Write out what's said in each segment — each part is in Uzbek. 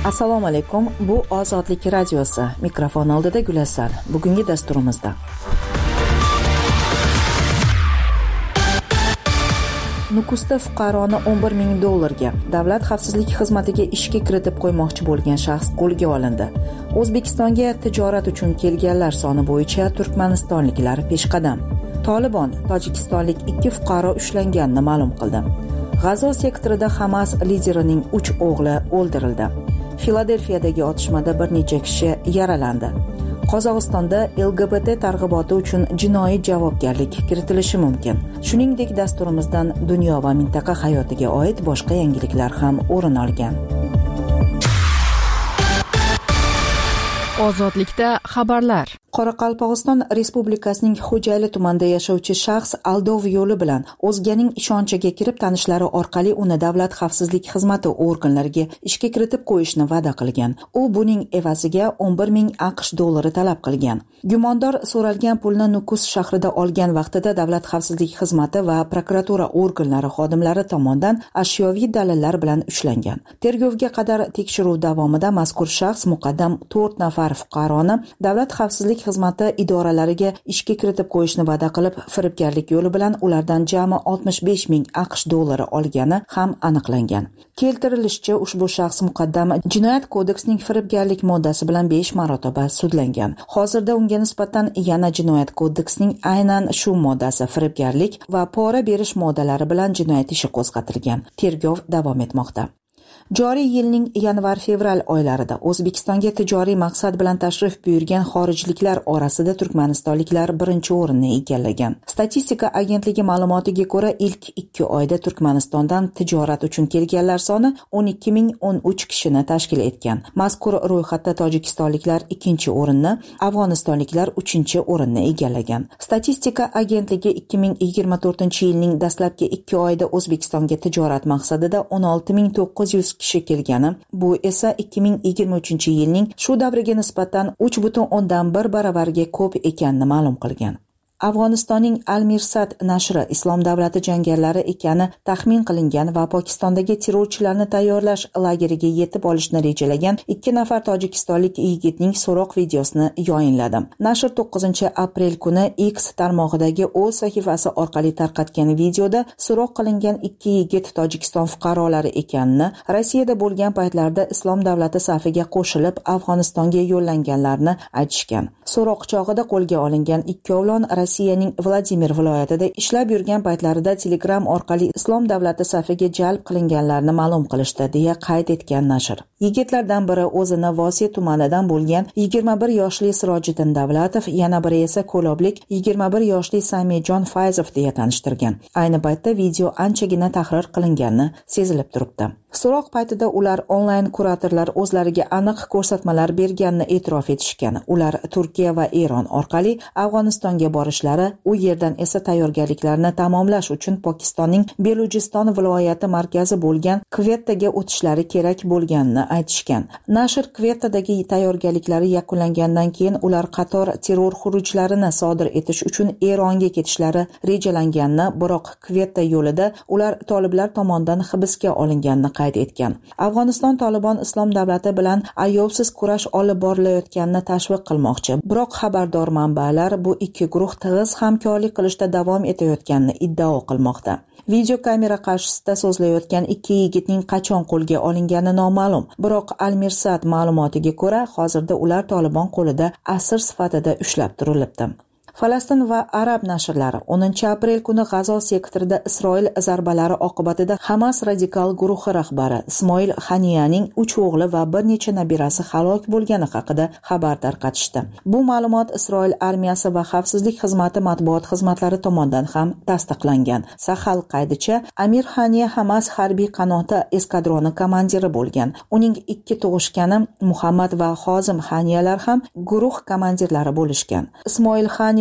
Assalomu alaykum. Bu Ozodlik radiosi. Mikrofon oldida Gulasan. Bugungi dasturimizda Nukusda fuqaroni $11,000 davlat xavfsizlik xizmatiga ishga kiritib qo'ymoqchi bo'lgan shaxs qo'lga olindi. O'zbekistonga tijorat uchun kelganlar soni bo'yicha turkmanistonliklar peshqadam. Tolibon tojikistonlik 2 fuqaro ushlanganini ma'lum qildi. G'azo sektorida Hamas liderining 3 o'g'li o'ldirildi. Filadelfiyadagi otishmada bir necha kishi yaralandi. Qozog'istonda LGBT targ'iboti uchun jinoiy javobgarlik kiritilishi mumkin. Shuningdek, dasturimizdan dunyo va mintaqa hayotiga oid boshqa yangiliklar ham o'rin olgan. Ozodlikda xabarlar. Qoraqalpog'iston Respublikasining Xo'jayli tumanida yashovchi shaxs aldov yo'li bilan o'zganing ishonchiga kirib, tanishlari orqali uni davlat xavfsizlik xizmati organlariga ishga kiritib qo'yishni va'da qilgan. U buning evaziga $11,000 talab qilgan. Gumondor so'ralgan pulni Nukus shahrida olgan vaqtida davlat xavfsizlik xizmati va prokuratura organlari xodimlari tomonidan ashyoviy dalillar bilan ushlangan. Tergovga qadar tekshiruv davomida mazkur shaxs muqaddam 4 nafar fuqaroni davlat xavfsizlik xizmati idoralariga ishga kiritib qo'yishni va'da qilib, firibgarlik yo'li bilan ulardan jami $65,000 olgani ham aniqlangan. Keltirilishicha, ushbu shaxs muqaddam Jinoyat kodeksining firibgarlik moddasi bilan 5 marotaba sudlangan. Hozirda unga nisbatan yana Jinoyat kodeksining aynan shu moddasi firibgarlik va pora berish moddalari bilan jinoyat ishi qo'zg'atilgan. Tergov davom etmoqda. Joriy yilning yanvar-fevral oylarida O'zbekistonga tijoriy maqsad bilan tashrif buyurgan xorijliklar orasida turkmanistonliklar birinchi o'rinni egallagan. Statistika agentligi ma'lumotiga ko'ra, ilk 2 oyda Turkmanistondan tijorat uchun kelganlar soni 12,013 kishini tashkil etgan. Mazkur ro'yxatda tojikistonliklar 2-o'rinni, afg'onistonliklar 3-o'rinni egallagan. Statistika agentligi 2024-yilning dastlabki 2 oyida O'zbekistonga tijorat maqsadida 16,900 kishi kelgani, bu esa 2023-yilning shu davriga nisbatan 3,1 baravarga ko'p ekanini ma'lum qilgan. Afg'onistonning Al-Mirsad nashri Islom davlati jangarilari ekani taxmin qilingan va Pokistondagi terrorchilarni tayyorlash lageriga yetib olishni rejalagan 2 nafar tojikistonlik yigitning so'roq videosini yayinladi. Nashr 9-aprel kuni X tarmog'idagi o'z sahifasi orqali tarqatgan videoda so'roq qilingan 2 yigit Tojikiston fuqarolari ekanini, Rossiyada bo'lgan paytlarda Islom davlati safiga qo'shilib Afg'onistonga yo'llanganlarini aytishgan. So'roq chog'ida qo'lga olingan ikkovlon Rossiyaning Vladimir viloyatida ishlab yurgan paytlarida Telegram orqali Islom davlati safiga jalb qilinganlarini ma'lum qilishdi, deya qayd etgan nashr. Yigitlardan biri o'zini Vosiy tumanidan bo'lgan 21 yoshli Sirojiddin Davlatov, yana biri esa Ko'loblik 21 yoshli Samijon Fayzov deya tanishtirgan. Ayni paytda video anchagina tahrir qilingani sezilib turibdi. So'roq paytida ular onlayn kuratorlar o'zlariga aniq ko'rsatmalar berganini e'tirof etishgan. Ular Turkiya va Eron orqali Afg'onistonga borishlari, u yerdan esa tayyorgarliklarni tamomlash uchun Pokistonning Belujiston viloyati markazi bo'lgan Kvettaga o'tishlari kerak bo'lganini aytishgan. Nashr Kvettadagi tayyorgarliklari yakunlangandan keyin ular qator terror xurujlarini sodir etish uchun Eronga ketishlari rejalanganini, biroq Kvetta yo'lida ular toliblar tomonidan hibsga olinganini qayd etgan. Afg'oniston Tolibon Islom davlati bilan ayovsiz kurash olib borilayotganini tashviq qilmoqchi. Biroq xabardor manbalar bu 2 guruh tig'iz hamkorlik qilishda davom etayotganini iddao qilmoqda. Video kamera qarshisida so'zlayotgan 2 yigitning qachon qo'lga olingani noma'lum. Biroq Al-Mirsad ma'lumotiga ko'ra, hozirda ular Tolibon qo'lida asir sifatida ushlab turilibdi. Falastin va Arab nashrlari 10-aprel kuni G'azo sektorida Isroil zarbalari oqibatida Hamas radikal guruhi rahbari Ismoil Haniyaning 3 o'g'li va bir necha nabirasi halok bo'lgani haqida xabar tarqatishdi. Bu ma'lumot Isroil armiyasi va xavfsizlik xizmati matbuot xizmatlari tomonidan ham tasdiqlangan. Sahal qaydicha, Amir Haniya Hamas harbiy qanoti eskadroni komandiri bo'lgan. Uning 2 tug'ishgani Muhammad va Hozim Haniyalar ham guruh komandirlari bo'lishgan. Ismoil Haniya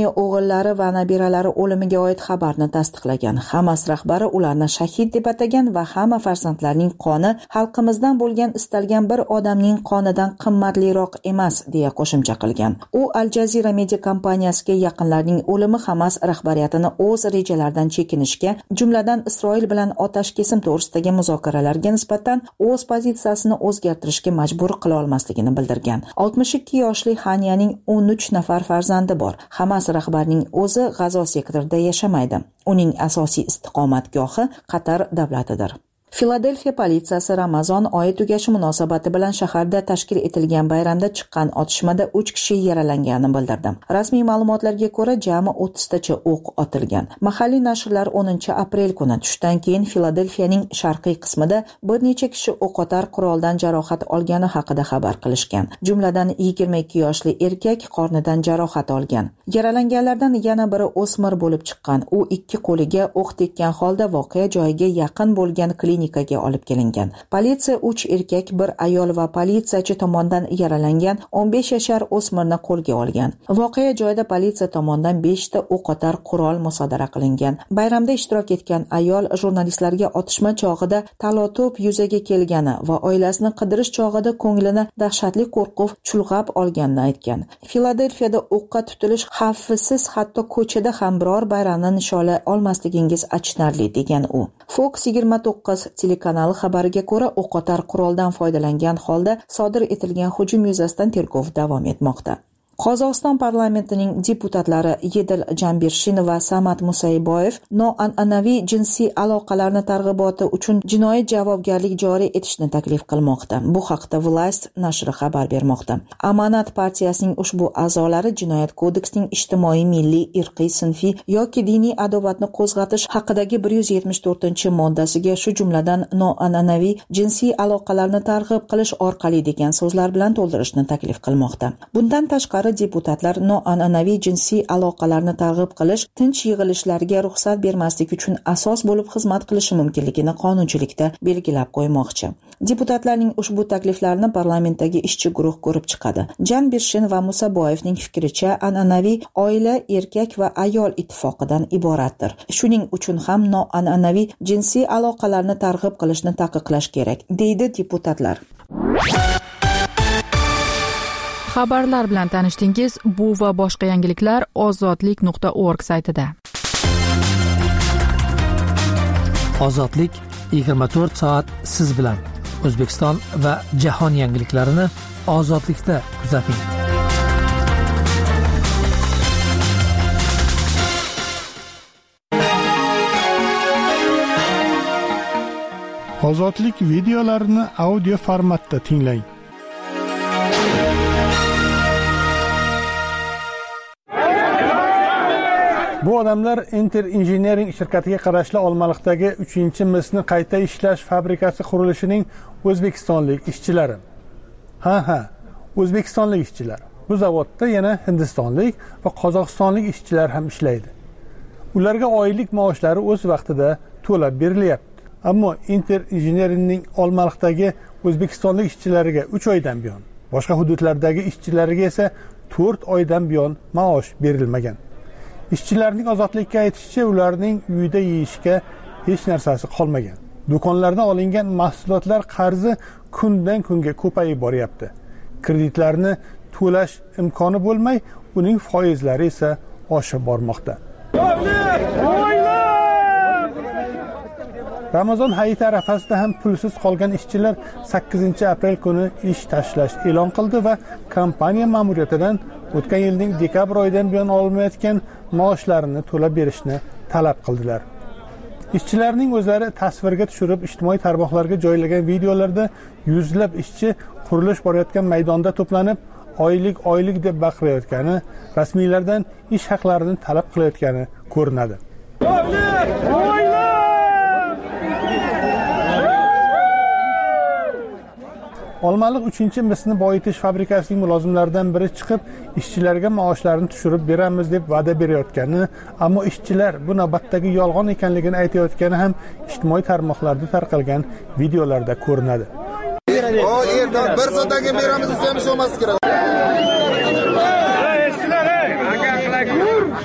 rasmiy o'g'illari va nabiralari o'limiga oid xabarni tasdiqlagan. Hamas rahbari ularni shahid deb atagan va hamma farzandlarning qoni xalqimizdan bo'lgan istalgan bir odamning qonidan qimmatliroq emas deya qo'shimcha qilgan. U Al Jazeera media kompaniyasiga yaqinlarning o'limi Hamas rahbariyatini o'z rejalaridan chekinishga, jumladan Isroil bilan otash kesim to'g'risidagi muzokaralarga nisbatan o'z pozitsiyasini o'zgartirishga majbur qila olmasligini bildirgan. 62 yoshli Haniyaning 13 nafar farzandi bor. Hamas rahbarining o'zi G'azo sektorida yashamaydi. Uning asosiy istiqomatgohi Qatar davlatidir. Filadelfiya politsiyasi Ramazon oyi tugashi munosabati bilan shaharda tashkil etilgan bayramda chiqqan otishmada 3 kishi yaralangani bildirdi. Rasmiy ma'lumotlarga ko'ra, jami 30 tacha o'q otilgan. Mahalliy nashrlar 10-aprel kuni tushdan keyin Filadelfiyaning sharqiy qismida bir necha kishi o'qotar quroldan jarohat olgani haqida xabar qilishgan. Jumladan 22 yoshli erkak qornidan jarohat olgan. Yaralanganlardan yana biri o'smir bo'lib chiqqan. U ikki qo'liga o'q tekkan holda voqea joyiga yaqin bo'lgan klinikaga olib kelingan. Politsiya 3 erkak, bir ayol va politsiyachi tomonidan yaralangan 15 yashar o'smirni qo'lga olgan. Voqea joyida politsiya tomonidan 5 ta o'qotar qurol musodara qilingan. Bayramda ishtirok etgan ayol jurnalistlarga otishma chog'ida talotub yuzaga kelgani va oilasini qidirish chog'ida ko'nglini dahshatli qo'rquv chulg'ab olganini aytgan. Filadelfiyada o'qqa tutilish xavfsiz, hatto ko'chada ham biror bayramni nishonlay olmasligingiz achinarli degan u. Fox 29 telekanali xabariga ko'ra, o'qotar quroldan foydalangan holda sodir etilgan hujum yuzasidan tergov davom etmoqda. Qozog'iston parlamentining deputatlari Yedil Jambirshin va Samat Musayboyev noan'anaviy jinsiy aloqalarni targ'iboti uchun jinoiy javobgarlik joriy etishni taklif qilmoqda. Bu haqda Vlast nashri xabar bermoqda. Amanat partiyasining ushbu a'zolari Jinoyat kodeksining ijtimoiy, milliy, irqiy, sinfiy yoki diniy adovatni qo'zg'atish haqidagi 174-moddasiga shu jumladan noan'anaviy jinsiy aloqalarni targ'ib qilish orqali degan so'zlar bilan to'ldirishni taklif qilmoqda. Bundan tashqari deputatlar noan'anaviy jinsiy aloqalarni targ'ib qilish tinch yig'ilishlarga ruxsat bermaslik uchun asos bo'lib xizmat qilishi mumkinligini qonunchilikda belgilab qo'ymoqchi. Deputatlarning ushbu takliflarini parlamentdagi ishchi guruh ko'rib chiqadi. Jambirshin va Musaboyevning fikricha, an'anaviy oila erkak va ayol ittifoqidan iboratdir. Shuning uchun ham noan'anaviy jinsiy aloqalarni targ'ib qilishni taqiqlash kerak, deydi deputatlar. Xabarlar bilan tanishdingiz. Bu va boshqa yangiliklar ozodlik.org saytida. Ozodlik 24 soat siz bilan. O'zbekiston va jahon yangiliklarini ozodlikda kuzating. Ozodlik videolarini audio formatda tinglang. Bu odamlar Inter Engineering shirkatiga qarashli Olmaliqdagi 3-misni qayta ishlash fabrikasi qurilishining o'zbekistonlik ishchilari. Ha, o'zbekistonlik ishchilar. Bu zavodda yana hindistonlik va qozog'istonlik ishchilar ham ishlaydi. Ularga oylik maoshlari o'z vaqtida to'lab berilyapti. Ammo Inter Engineeringning Olmaliqdagi o'zbekistonlik ishchilariga 3 oydan buyon, boshqa hududlardagi ishchilariga esa 4 oydan buyon maosh berilmagan. Ishchilarning ozodlikka aytishicha, ularning uyida yeyishga hech narsasi qolmagan. Do'konlardan olingan mahsulotlar qarzi kundan kunga ko'payib boryapti. Kreditlarni to'lash imkoni bo'lmay, uning foizlari esa oshib bormoqda. Ramazon hayiti arafasida ham pulsiz qolgan ishchilar 8-aprel kuni ish tashlash e'lon qildi va kompaniya ma'muriyatidan o'tgan yilning dekabr oyidan buyon olmayotgan maoshlarini to'lab berishni talab qildilar. Ishchilarning o'zlari tasvirga tushirib ijtimoiy tarmoqlarga joylagan videolarda yuzlab ishchi qurilish borayotgan maydonda to'planib, oylik deb baqirayotgani, rasmiylardan ish haqlarini talab qilayotgani ko'rinadi. Olmaliq 3-misni boyitish fabrikasining mulozimlaridan biri chiqib, ishchilarga maoshlarini tushirib beramiz deb va'da berayotgani, ammo ishchilar bu navbatdagi yolg'on ekanligini aytayotgani ham ijtimoiy tarmoqlarda tarqalgan videolarda ko'rinadi. Bir soatdan keyin beramiz desa ham ish olmas kerak.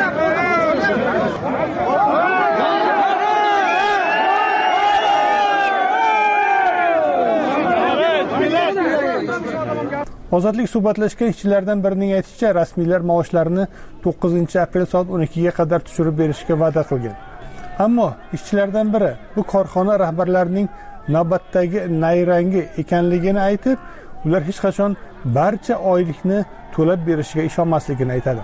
Ozodlik suhbatlashgan ishchilardan birining aytishicha, rasmiylar maoshlarini 9-aprel soat 12 ga qadar tushirib berishga va'da qilgan. Ammo ishchilardan biri bu korxona rahbarlarining navbatdagi nayrangi ekanligini aytib, ular hech qachon barcha oylikni to'lab berishiga ishonmasligini aytadi.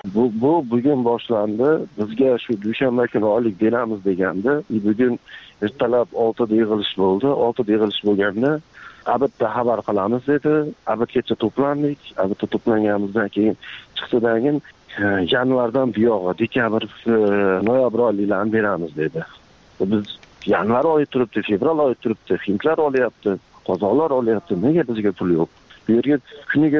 Bu bugun boshlandi. Bizga shu dushanba kuni oylik beramiz degandi. Bugun ertalab 6 da yig'ilish bo'ldi. 6 da yig'ilish bo'lganda albatta xabar qilamiz dedi. Albatta to'plandik. Albatta to'planganimizdan keyin chiqsadan keyin yanvardan buyog'i dekabr, noyabr oyliklarini beramiz dedi. Biz yanvar oyi turibdi, fevral oyi turibdi, hindlar olyapti, qozonlar olyapti. Nega bizga pul yo'q? Bu yerga kuniga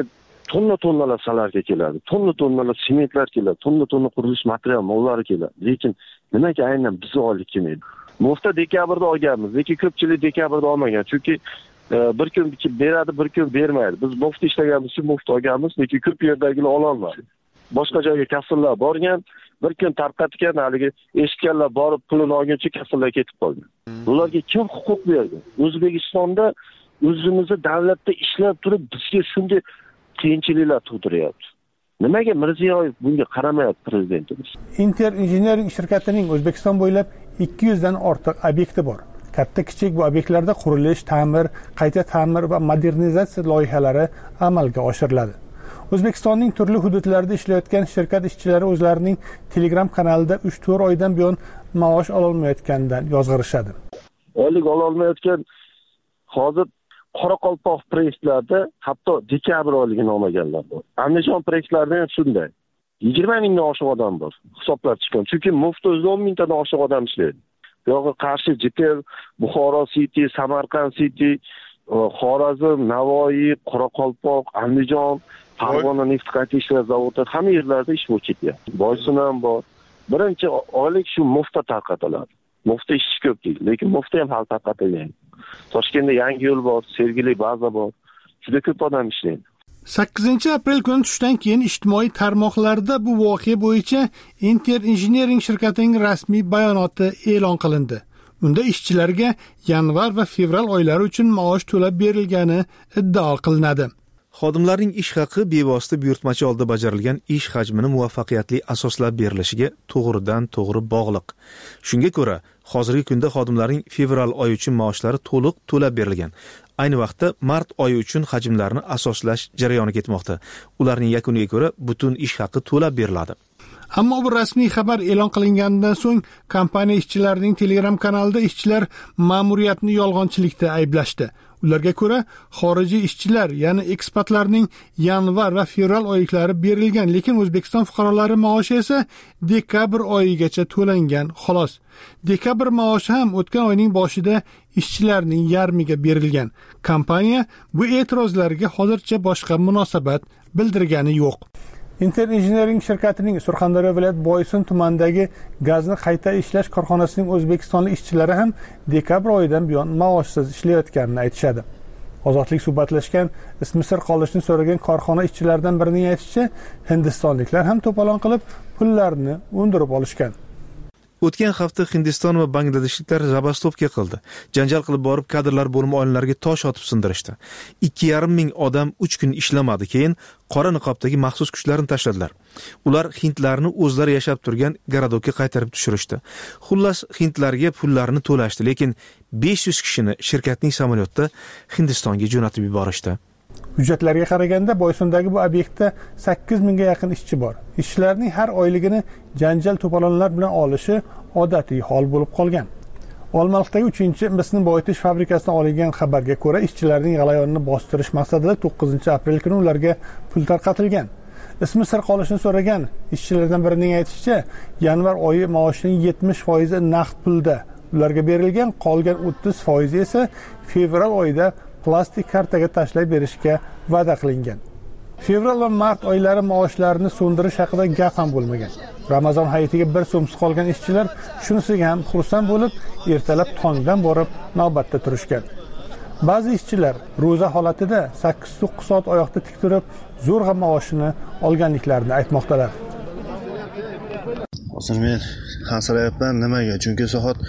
tonna salarga keladi. Tonna sementlar keladi. Tonna qurilish material mollari keladi. Lekin nimaga aynan bizga oylik kelmaydi? Mufta dekabrda olganmiz, lekin ko'pchilik dekabrda olmagan. Chunki bir kun beradi, bir kun bermaydi. Biz mufta ishlaganimiz uchun mufta olganmiz, lekin ko'p yerdagilar ola olmadi. Boshqa joyga kassalar borgan, bir kun tarqatgan, haligi eshitganlar borib pulini olguncha kassalar ketib qolgan. Ularga kim huquq berdi? O'zbekistonda o'zimizni davlatda ishlab turib bizga shunday qiyinchiliklar tug'diryapti. Nimaga Mirziyoyev bunga qaramayapti prezidentimiz? Inter Engineering shirkatining O'zbekiston bo'ylab 200 dan ortiq obyekti bor. Katta-kichik bu obyektlarda qurilish, ta'mir, qayta ta'mir va modernizatsiya loyihalari amalga oshiriladi. O'zbekistonning turli hududlarida ishlayotgan shirkat ishchilari o'zlarining Telegram kanalida 3-4 oydan buyon maosh ola olmayotganidan yozg'irishadi. Oylik ola olmayotgan hozir Qoraqalpoq prekslarida hatto dekabr oyligini olmaganlar bor. Andijon prekslarida ham shunday. 20 mingdan oshiq odam bor. Hisoblab chiqqan. Chunki mufta o'zida 10 mingdan oshiq odam ishlaydi. Yo'g'i Qarshi, Jitel, Buxoro City, Samarqand City, Xorazm, Navoiy, Qoraqalpoq, Andijon, Farg'ona neft qayta ishlash zavodi hamma yerlarda ish bo'lib ketyapti. Boysun ham bor. Birinchi oylik shu mufta tarqatiladi. Mufta ish ko'p deydi, lekin mufta ham hal tarqatilmaydi. Toshkentda yangi yo'l bor, Sergeli baza bor. Juda ko'p odam ishlaydi. 8-aprel kuni tushdan keyin ijtimoiy tarmoqlarda bu voqea bo'yicha Inter Engineering shirkatining rasmiy bayonoti e'lon qilindi. Unda ishchilarga yanvar va fevral oylari uchun maosh to'lab berilgani iddao qilinadi. Xodimlarning ish haqi bevosita buyurtmachi oldi bajarilgan ish hajmini muvaffaqiyatli asoslab berilishiga to'g'ridan-to'g'ri bog'liq. Shunga ko'ra, hozirgi kunda xodimlarning fevral oyi uchun maoshlari to'liq to'lab berilgan. Ayni vaqtda mart oyi uchun hajmlarni asoslash jarayoni ketmoqda. Ularning yakuniga ko'ra butun ish haqi to'lab beriladi. Ammo bu rasmiy xabar e'lon qilinganidan so'ng kompaniya ishchilarining Telegram kanalida ishchilar ma'muriyatni yolg'onchilikda ayblashdi. Ularga ko'ra, xorijiy ishchilar, ya'ni ekspatlarning yanvar va fevral oyliklari berilgan, lekin O'zbekiston fuqarolari maoshi esa dekabr oyigacha to'langan, xolos. Dekabr maoshi ham o'tgan oyning boshida ishchilarning yarmiga berilgan. Kompaniya bu e'tirozlarga hozircha boshqa munosabat bildirgani yo'q. Inter Engineering shirkatining Surxondaryo viloyat Boysun tumanidagi gazni qayta ishlash korxonasining o'zbekistonlik ishchilari ham dekabr oyidan buyon maoshsiz ishlayotganini aytishadi. Ozodlik suhbatlashgan, ismi sir qolishini so'ragan korxona ishchilaridan birining aytishicha, hindistonliklar ham to'polon qilib pullarni undirib olishgan. O'tgan hafta Hindiston va Bangladeshliklar zabastopka qildi. Janjal qilib borib kadrlar bo'limi oynalariga tosh otib sindirishdi. 2,5 ming odam 3 kun ishlamadi, keyin qora niqobdagi maxsus kuchlarni tashladilar. Ular hindlarni o'zlari yashab turgan garadokka qaytarib tushirishdi. Xullas, hindlarga pullarni to'lashdi, lekin 500 kishini shirkatning samolyotda Hindistonga jo'natib yuborishdi. Hujjatlarga qaraganda Boysundagi bu obyektda 8 mingga yaqin ishchi bor. Ishchilarning har oyligini janjal to'polonlar bilan olishi odatiy hol bo'lib qolgan. Olmaliqdagi 3-misni boyitish fabrikasidan olingan xabarga ko'ra, ishchilarning g'alayonini bostirish maqsadida 9-aprel kuni ularga pul tarqatilgan. Ismi sir qolishini so'ragan ishchilardan birining aytishicha, yanvar oyi maoshining 70% naqd pulda ularga berilgan, qolgan 30% esa fevral oyida plastik kartaga tashlab berishga va'da qilingan. Fevral va mart oylari maoshlarini so'ndirish haqida gap ham bo'lmagan. Ramazon hayitiga bir so'msiz qolgan ishchilar shunisiga ham xursand bo'lib, ertalab tongdan borib navbatda turishgan. Ba'zi ishchilar ro'za holatida 8-9 soat oyoqda tik turib, zo'rg'a maoshini olganliklarini aytmoqdalar. Hozir men hansirayapman nimaga? Chunki soat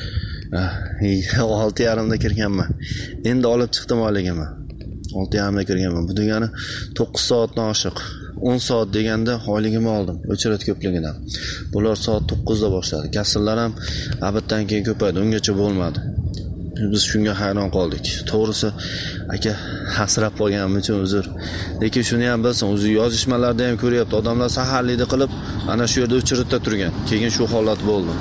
6:30da kirganman. Endi olib chiqdim oyligimni. 6:30da kirganman. Bu degani 9 soatdan oshiq. 10 soat deganda oyligimni oldim. O'chirat ko'pligidan. Bular soat 9 da boshladi. Kassalar ham abitdan keyin ko'paydi. Ungacha bo'lmadi. Biz shunga hayron qoldik. To'g'risi, aka hasrab qolganim uchun uzr. Lekin shuni ham bilsin, o'zi yozishmalarda ham ko'ryapti. Odamlar saharlikda qilib, ana shu yerda o'chiritda turgan. Keyin shu holat bo'ldi.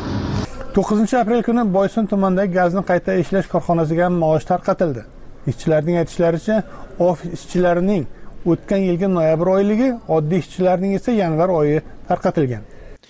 9-aprel kuni Boysun tumanidagi gazni qayta ishlash korxonasiga ham maosh tarqatildi. Ishchilarning aytishlaricha, ofis ishchilarining o'tgan yilgi noyabr oyligi, oddiy ishchilarning esa yanvar oyi tarqatilgan.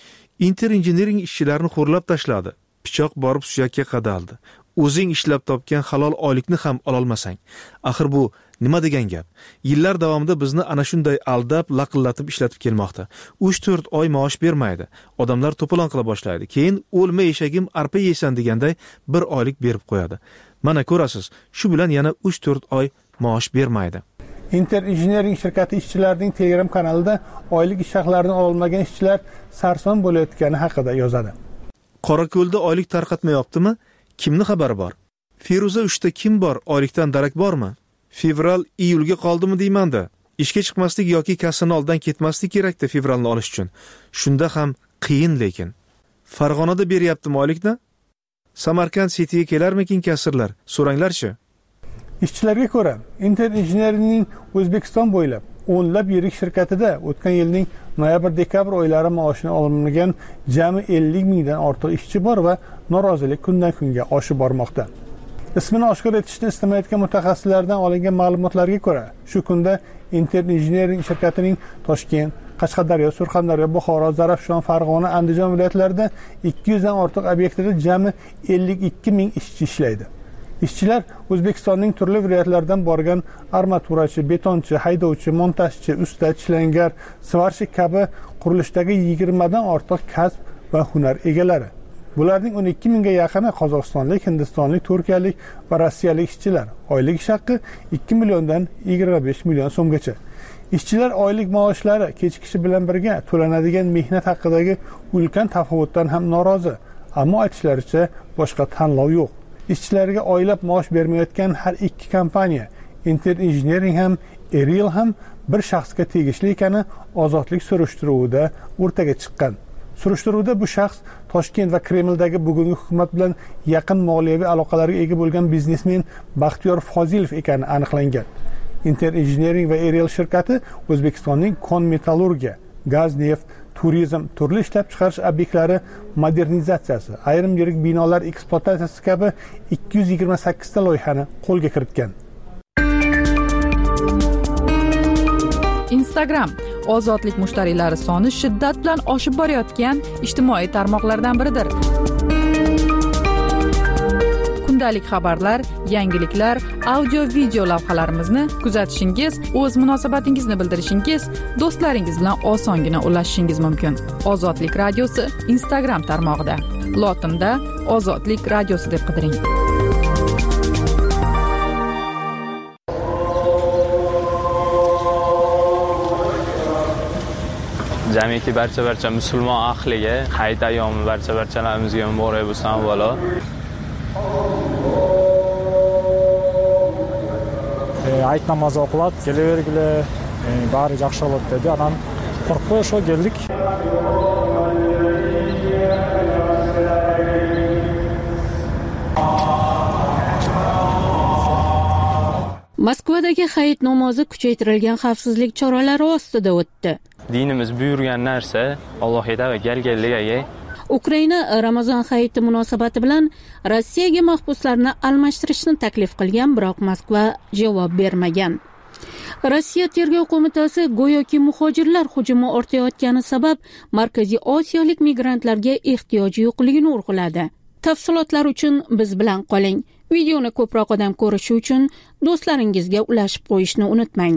Inter Engineering ishchilarini xo'rlab tashladi. Pichoq borib suyakka qadaldi. O'zing ishlab topgan halol oylikni ham ololmasang. Axir bu nima degan gap? Yillar davomida bizni ana shunday aldab, laqillatib ishlatib kelmoqda. 3-4 oy maosh bermaydi. Odamlar to'polon qila boshlaydi. Keyin o'lma eshagim arpa yeysan deganday 1 oylik berib qo'yadi. Mana ko'rasiz, shu bilan yana 3-4 oy maosh bermaydi. Inter Engineering shirkati ishchilarining Telegram kanalida oylik ish haqlarini olmagan ishchilar sarson bo'layotgani haqida yozadi. Qorako'lda oylik tarqatmayaptimi? Kimni xabari bor? Feruza 3ta kim bor? Oylikdan darak bormi? Fevral iyulga qoldimi deymanda. Ishga chiqmaslik yoki kassani oldan ketmaslik kerakda fevralni olish uchun. Shunda ham qiyin lekin. Farg'onada beryaptimi oylikni? Samarqand Cityga kelarmikin kassirlar? So'ranglarchi. Ishchilarga ko'ra, Inter Engineeringning O'zbekiston bo'ylab o'nlab yirik shirkatida o'tgan yilning noyabr-dekabr oylari maoshini olmagan jami 50 mingdan ortiq ishchi bor va norozilik kundan kunga oshib bormoqda. Ismini oshkor etishni istamayotgan mutaxassislardan olingan ma'lumotlarga ko'ra, shu kunda Inter Engineering shirkatining Toshkent, Qashqadaryo, Surxondaryo, Buxoro, Zarafshon, Farg'ona, Andijon viloyatlarida 200 dan ortiq obyektlarda jami 52 ming ishchi ishlaydi. Ishchilar O'zbekistonning turli viloyatlaridan borgan armaturachi, betonchi, haydovchi, montajchi, usta, ishlangar, svarshik kabi qurilishdagi 20 dan ortiq kasb va hunar egalari. Bularning 12 mingga yaqini Qozog'istonlik, Hindistonlik, Turkiyalik va Rossiyalik ishchilar. Oylik ish haqi 2 milliondan 25 million so'mgacha. Ishchilar oylik maoshlari kechikishi bilan birga to'lanadigan mehnat haqidagi ulkan tafovutdan ham norozi. Ammo aytishlaricha boshqa tanlov yo'q. Ishchilarga oylab maosh bermayotgan har ikki kompaniya, Inter Engineering ham, Erial ham bir shaxsga tegishli ekani ozodlik surishtiruvida o'rtaga chiqqan. Surishtiruvda bu shaxs Toshkent va Kremldagi bugungi hukumat bilan yaqin moliyaviy aloqalarga ega bo'lgan biznesmen Baxtiyor Fozilov ekani aniqlangan. Inter Engineering va Erial shirkati O'zbekistonning kon-metallurgiya, gaz, neft, turizm, turli ishlab chiqarish obyektlari modernizatsiyasi, ayrim yirik binolar ekspluatatsiyasi kabi 228 ta loyihani qo'lga kiritgan. Instagram ozodlik mushtariylari soni shiddat bilan oshib borayotgan ijtimoiy tarmoqlardan biridir. Kundalik xabarlar, yangiliklar, audio-video lavhalarimizni kuzatishingiz, o'z munosabatingizni bildirishingiz, do'stlaringiz bilan osongina ulashishingiz mumkin. Ozodlik radiosi Instagram tarmog'ida. Lotinda Ozodlik radiosi deb qidiring. Jamiki barcha musulmon ahliga hayit ayyomi barchalarimizga muborak bo'lsin avvalo. Hayit namozi o'qilib, kelavergili, bari yaxshi bo'ladi dedi. Anam qo'rqib shu keldik. Moskvadagi hayit namozi kuchaytirilgan xavfsizlik choralari ostida o'tdi. Dinimiz buyurgan narsa Allohga tavakkalligiga. Ukraina Ramazon hayiti munosabati bilan Rossiyaga mahbuslarni almashtirishni taklif qilgan, biroq Moskva javob bermagan. Rossiya tergov qo'mitasi go'yoki muhojirlar hujumi ortayotgani sabab Markaziy Osiyolik migrantlarga ehtiyoji yo'qligini urg'uladi. Tafsilotlar uchun biz bilan qoling. Videoni ko'proq odam ko'rishi uchun do'stlaringizga ulashib qo'yishni unutmang.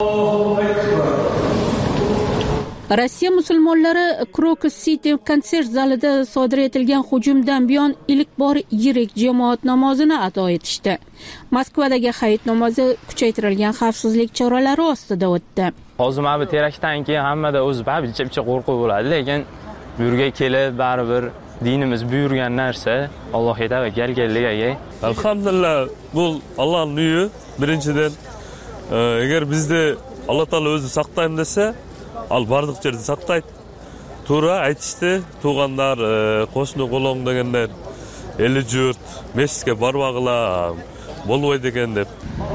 Rossiya musulmonlari Crocus City konsert zalida sodir etilgan hujumdan buyon ilk bor yirik jamoat namozini ado etishdi. Moskvadagi hayit namozi kuchaytirilgan xavfsizlik choralari ostida o'tdi. Hozir mana bu teraktdan keyin hammada o'zi bicha qo'rquv bo'ladi, lekin Bu yerga kelib baribir dinimiz buyurgan narsa Allohga tavakkallik aka. Alhamdulillah, bu Allohning uyi. Birinchidan, agar bizda Alloh taolo o'zi saqlayman desa, al barliq yerda saqlaydi. To'g'ri aytishdi, tug'anlar, qo'shni qo'lon deganlar, eli jurt, mesjidga bormag'lar, bo'lmaydi ekan deb.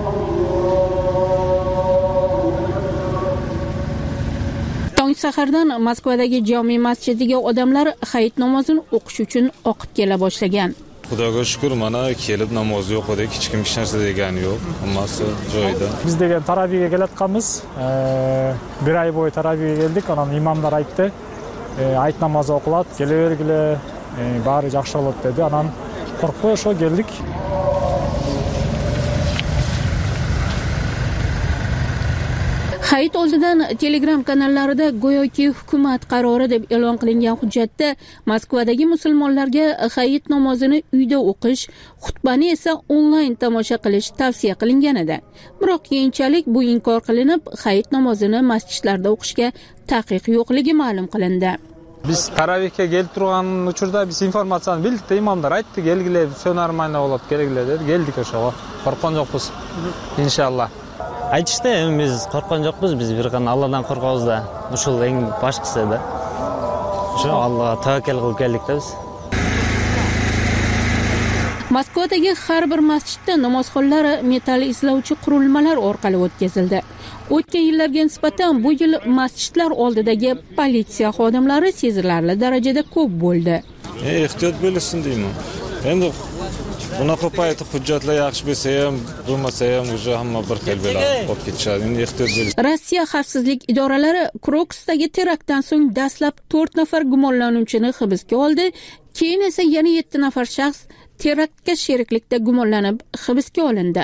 Tong sahardan Moskvadagi jome masjidiga odamlar hayit namozini o'qish uchun oqib kela boshlagan. Xudoga shukr, mana kelib namoz yo'q edi, hech kim hech narsa degani yo'q, hammasi joyida. Biz degan taraviyga kelayotganmiz. Bir oy bo'yi taraviyga keldik, anan imomlar aytdi, hayit namozi o'qiladi, kelavergile, bari yaxshi bo'ladi dedi. Anan qo'rqib o'sha keldik. Hayit oldidan Telegram kanallarida go'yoki hukumat qarori deb e'lon qilingan hujjatda Moskvadagi musulmonlarga hayit namozini uyda o'qish, xutbani esa onlayn tomosha qilish tavsiya qilingan edi. Biroq keyinchalik bu inkor qilinib, hayit namozini masjidlarda o'qishga taqiq yo'qligi ma'lum qilindi. Biz taravihga kelib turgan uchurda biz informatsiyani bildik, imomlar aytdi, kelgile, so'narmayna bo'ladi, kelgile dedi. Keldik o'shaga. Qo'rqgan yo'qmiz. Inshaalloh. Aytishdi, biz qo'rqgan yo'qmiz, biz bir qana Allohdan qo'rqamiz-da. Shu eng boshqasi-da. Shu Allohga tavakkal qilib keldik-da biz. Moskvadagi har bir masjidda namozxonlari metall izlovchi qurilmalar orqali o'tkazildi. O'tgan yillarga nisbatan bu yil masjidlar oldidagi politsiya xodimlari sezilarli darajada ko'p bo'ldi. Ehtiyot bo'lsin deyman. Endi bunaqa paytda hujjatlar yaxshi bo'lsa ham, bo'lmasa ham o'sha hamma bir xil bo'ladi, olib ketishadi. Endi ehtiyot bo'lish. Rossiya xavfsizlik idoralari Kroksdagi teraktdan so'ng dastlab 4 nafar gumonlanuvchini hibsga oldi, keyin esa yana 7 nafar shaxs teraktga sheriklikda gumonlanib hibsga olindi.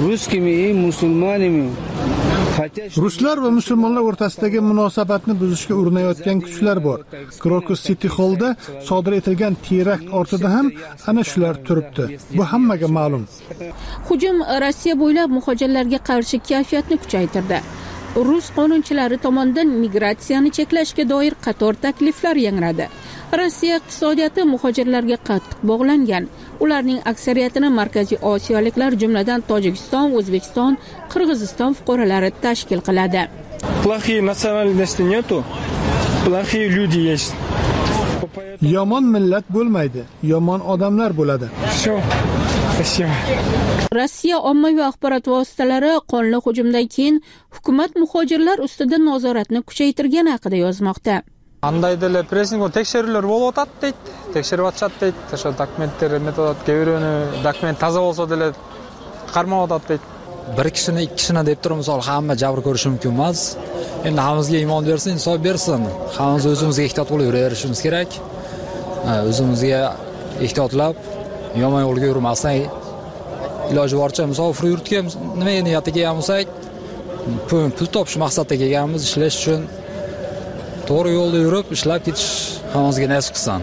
Ruslar va musulmonlar o'rtasidagi munosabatni buzishga urinayotgan kuchlar bor. Krokus City Hallda sodir etilgan terakt ortida ham ana shular turibdi. Bu hammaga ma'lum. Hujum Rossiya bo'ylab muhojirlarga qarshi kayfiyatni kuchaytirdi. Rus qonunchilari tomonidan migratsiyani cheklashga doir qator takliflar yangradi. Rossiya iqtisodiyoti muhojirlarga qattiq bog'langan. Ularning aksariyatini Markaziy Osiyoliklar, jumladan Tojikiston, O'zbekiston, Qirg'iziston fuqarolari tashkil qiladi. Плохие национальности нету, плохие люди есть. Yomon millat bo'lmaydi, yomon odamlar bo'ladi. Всё. Спасибо. Rossiya ommaviy axborot vositalari qonli hujumdan keyin hukumat muhojirlar ustida nazoratni kuchaytirgani haqida yozmoqda. Andayda pressing tekshiruvlar bo'lib o'tadi deydi. Tekshirib o'tishadi deydi. O'sha dokumentlar metodat keviruni, dokument toza bo'lsa dele qarmab o'tadi deydi. Bir kishini, ikki kishini deb turib, misol hamma jabr ko'rishi mumkin emas. Endi hammamizga iymon bersin, insof bersin. Hammamiz o'zimizga ehtiyot qilib yuraverishimiz kerak. O'zimizga ehtiyotlab, yomon yo'lga yurmasdan iloji boricha musofir yurtga nima niyatiga kelganmisak, pul topish maqsadida kelganmiz, ishlash uchun to'g'ri yo'lda yurib, ishlab ketish hammamizga nasib qilsin.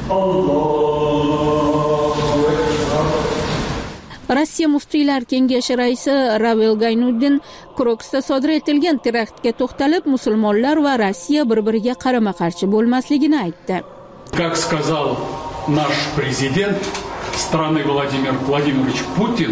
Rossiya muftiylar kengashi raisi Ravel Gaynuddin Kroksda sodir etilgan teraktga to'xtalib, musulmonlar va Rossiya bir-biriga qarama-qarshi bo'lmasligini aytdi. Как сказал наш президент страны Владимир Владимирович Путин,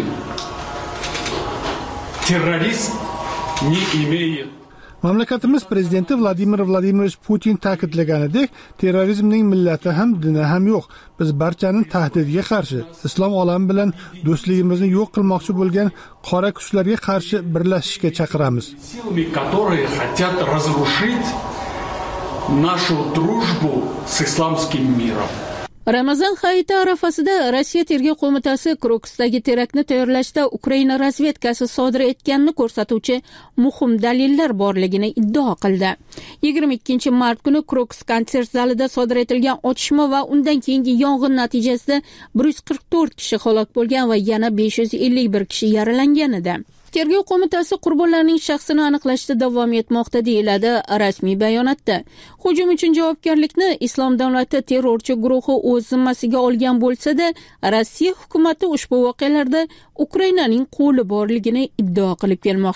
террорист не имеет. Mamlakatimiz prezidenti Vladimir Vladimirovich Putin ta'kidlaganidek, terrorizmning millati ham, dini ham yo'q. Biz barchaning tahdidiga qarshi, islom olami bilan do'stligimizni yo'q qilmoqchi bo'lgan qora kuchlarga qarshi birlashishga chaqiramiz. Силами, которые хотят разрушить нашу дружбу с исламским миром. Ramazon hayiti arafasida Rossiya tergov qo'mitasi Kroksdagi teraktni tayyorlashda Ukraina razvedkasi sodir etganini ko'rsatuvchi muhim dalillar borligini iddao qildi. 22-mart kuni Kroks konsert zalida sodir etilgan otishma va undan keyingi yong'in natijasida 144 kishi halok bo'lgan va yana 551 kishi yaralangan edi. Tergov qo'mitasi qurbonlarning shaxsini aniqlashda davom etmoqda deyiladi rasmiy bayonotda. Hujum uchun javobgarlikni Islom davlati terrorchi guruhi o'z zimmasiga olgan bo'lsa-da, Rossiya hukumatı ushbu voqealarda Ukrainaning qo'li borligini iddao qilib kelmoqda.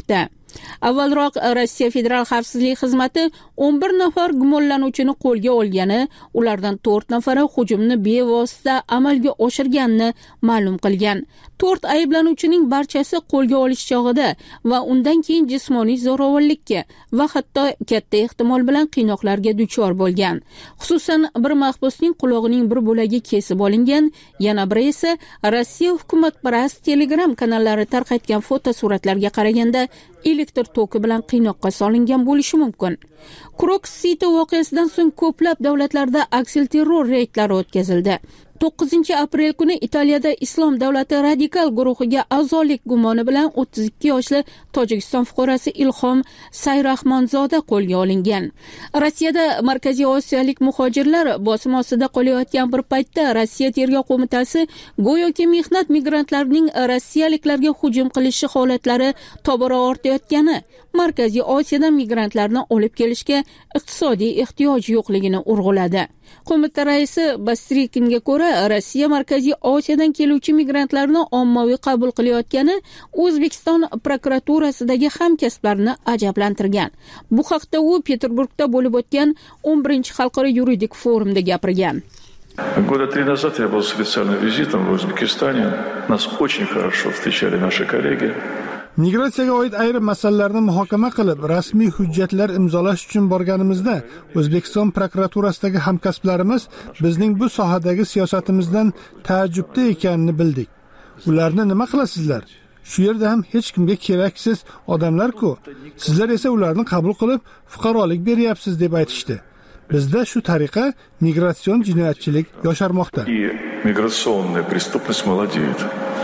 Avvalroq Rossiya Federal xavfsizlik xizmati 11 nafar gumonlanuvchini qo'lga olgani, ulardan 4 nafari hujumni bevosita amalga oshirganini ma'lum qilgan. 4 ayblanuvchining barchasi qo'lga olish chog'ida va undan keyin jismoniy zo'ravonlikka va hatto katta ehtimol bilan qiynoqlarga duchor bo'lgan. Xususan, bir mahbusning qulog'ining bir bo'lagi kesib olingan, yana biri esa Rossiya hukumatparast Telegram kanallari tarqatgan fotosuratlarga qaraganda elektr toki bilan qiynoqqa solingan bo'lishi mumkin. Krok City voqeasidan so'ng ko'plab davlatlarda aksilterror reydlari o'tkazildi. 9 aprel kuni Italiyada Islom davlati radikal guruhiga a'zolik gumoni bilan 32 yoshli Tojikiston fuqarosi Ilhom Sayrahmonzoda qo'lga olingan. Rossiyada Markaziy Osiyolik muhojirlar bosim ostida qolayotgan bir paytda Rossiya tergov qo'mitasi go'yoki mehnat migrantlarining rossiyaliklarga hujum qilishi holatlari tobora ortayotgani, Markaziy Osiyodan migrantlarni olib kelishga iqtisodiy ehtiyoj yo'qligini urg'uladi. Qo'mita raisi Bastrikinga ko'ra, Rossiya Markaziy Osiyodan keluvchi migrantlarni ommaviy qabul qilayotgani O'zbekiston prokuraturasidagi hamkasblarni ajablantirgan. Bu haqda u Peterburgda bo'lib o'tgan 11 xalqaro yuridik forumda gapirgan. Года 3 назад я был специальным визитом в Узбекистане. Нас очень хорошо встречали наши коллеги. Migratsiyaga oid ayrim masalalarni muhokama qilib, rasmiy hujjatlar imzolash uchun borganimizda, O'zbekiston prokuraturasidagi hamkasblarimiz bizning bu sohadagi siyosatimizdan taajjubda ekanini bildik. Ularni nima qilasizlar? Shu yerda ham hech kimga keraksiz odamlar-ku. Sizlar esa ularni qabul qilib, fuqarolik beryapsiz deb aytishdi. Bizda shu tariqa migratsion jinoyatchilik yosharmoqda. Migratsioniy преступность молодеет.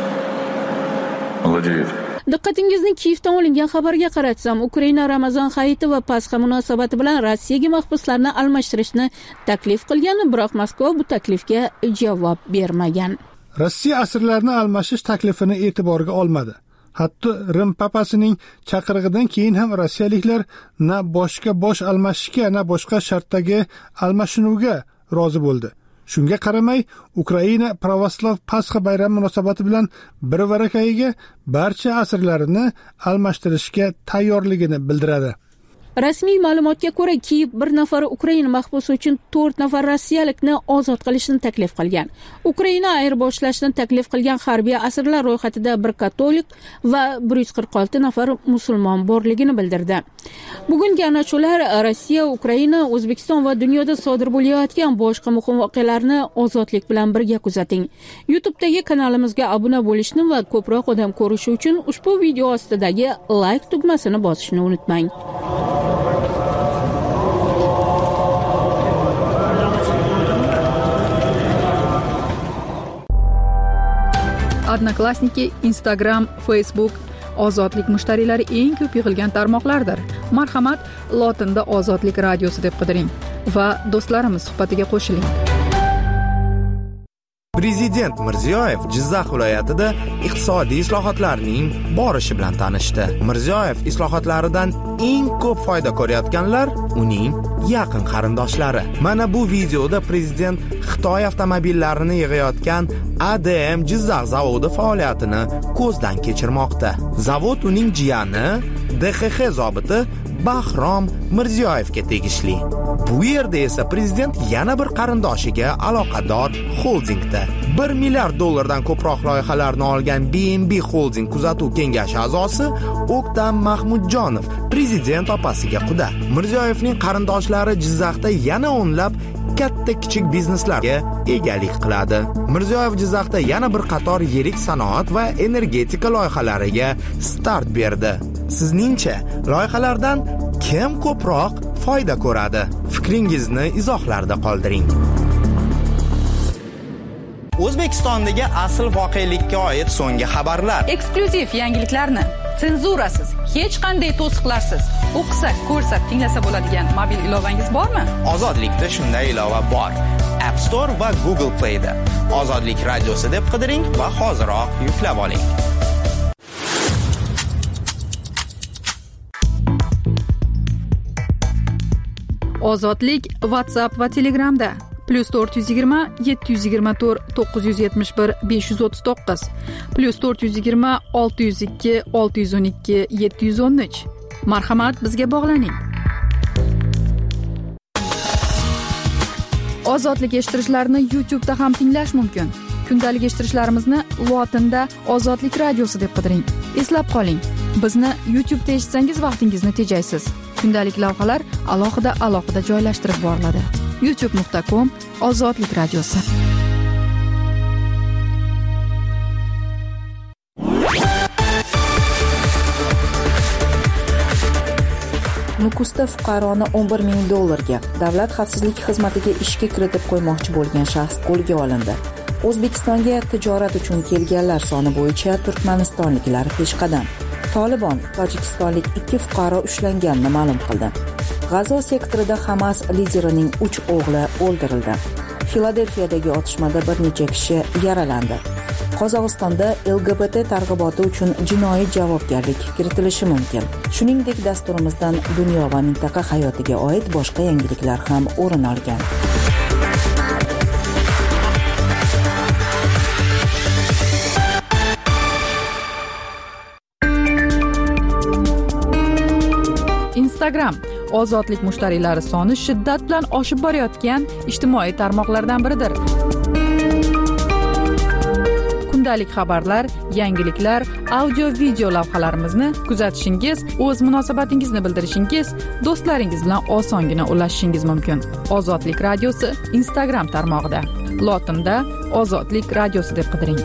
Молодеет. Diqqatingizni Kiyevdan olingan xabarga qaratsam, Ukraina Ramazon hayiti va Pasxa munosabati bilan Rossiyaga mahbuslarni almashtirishni taklif qilgan, biroq Moskva bu taklifga javob bermagan. Rossiya asirlarni almashish taklifini e'tiborga olmadi. Hatto Rim papasining chaqirig'idan keyin ham rossiyaliklar na boshqa bosh almashishga, na boshqa shartdagi almashinuvga rozi bo'ldi. Shunga qaramay, Ukraina pravoslav Pasxa bayrami munosabati bilan bir varakayiga barcha asirlarini almashtirishga tayyorligini bildiradi. Rasmiy ma'lumotga ko'ra, Kiyev bir nafar Ukraina mahbusi uchun 4 nafar rossiyalikni ozod qilishni taklif qilgan. Ukraina ayirboshlashni taklif qilgan harbiy asirlar ro'yxatida bir katolik va 146 nafar musulmon borligini bildirdi. Bugungi ana shular Rossiya, Ukraina, O'zbekiston va dunyoda sodir bo'layotgan boshqa muhim voqealarni ozodlik bilan birga kuzating. YouTube'dagi kanalimizga obuna bo'lishni va ko'proq odam ko'rishi uchun ushbu video ostidagi like tugmasini bosishni unutmang. Odnoklassniki, Instagram, Facebook ozodlik mushtariylari eng ko'p yig'ilgan tarmoqlardir. Marhamat, lotinda Ozodlik radiosi deb qidiring va do'stlarimiz suhbatiga qo'shiling. Prezident Mirziyoyev Jizzax viloyatida iqtisodiy islohotlarning borishi bilan tanishdi. Mirziyoyev islohotlaridan eng ko'p foyda ko'rayotganlar uning yaqin qarindoshlari. Mana bu videoda prezident Xitoy avtomobillarini yig'ayotgan ADM Jizzax zavodi faoliyatini ko'zdan kechirmoqda. Zavod uning jiyani DXX zobiti Bahrom Mirziyoyevga tegishli. Bu yerda esa prezident yana bir qarindoshiga aloqador holdingda $1 milliard ko'proq loyihalarni olgan BNB Holding kuzatuv kengashi a'zosi O'ktam Mahmudjonov prezident opasiga quda. Mirziyoyevning qarindoshlari Jizzaxda yana o'nlab katta-kichik bizneslarga egalik qiladi. Mirziyoyev Jizzaxda yana bir qator yirik sanoat va energetika loyihalariga start berdi. Sizningcha, loyihalardan kim ko'proq foyda ko'radi? Fikringizni izohlarda qoldiring. O'zbekistondagi asl voqelikka oid so'nggi xabarlar. Eksklyuziv yangiliklarni senzurasiz, hech qanday to'siqlarsiz o'qisa, ko'rsa, tinglasa bo'ladigan mobil ilovangiz bormi? Ozodlikda shunday ilova bor. App Store va Google Play da Ozodlik radiosi deb qidiring va hoziroq yuklab oling. Ozodlik WhatsApp va Telegramda. +420 724 971 539, +420 602 612 713. Marhamat, bizga bog'laning. Ozodlik eshittirishlarni YouTube'da ham tinglash mumkin. Kundalik eshittirishlarimizni lotinda Ozodlik radiosi deb qidiring. Eslab qoling, bizni YouTube'da eshitsangiz vaqtingizni tejaysiz. Kundalik lavhalar alohida joylashtirib boriladi. youtube.com/ozodlik radiosi. Nukusda fuqaroni $11,000 davlat xavfsizlik xizmatiga ishga kiritib qo'ymoqchi bo'lgan shaxs qo'lga olindi. O'zbekistonga tijorat uchun kelganlar soni bo'yicha turkmanistonliklar peshqadam. Tolibon tojikistonlik 2 fuqaro ushlanganini ma'lum qildi. G'azo sektorida Hamas liderining 3 o'g'li o'ldirildi. Filadelfiyadagi otishmada bir necha kishi yaralandi. Qozog'istonda LGBT targ'iboti uchun jinoiy javobgarlik kiritilishi mumkin. Shuningdek, dasturimizdan dunyo va mintaqa hayotiga oid boshqa yangiliklar ham o'rin olgan. Instagram ozodlik mushtariylari soni shiddat bilan oshib borayotgan ijtimoiy tarmoqlardan biridir. Kundalik xabarlar, yangiliklar, audio-video lavhalarimizni kuzatishingiz, o'z munosabatingizni bildirishingiz, do'stlaringiz bilan osongina ulashishingiz mumkin. Ozodlik radiosi Instagram tarmog'ida. Lotinda Ozodlik radiosi deb qidiring.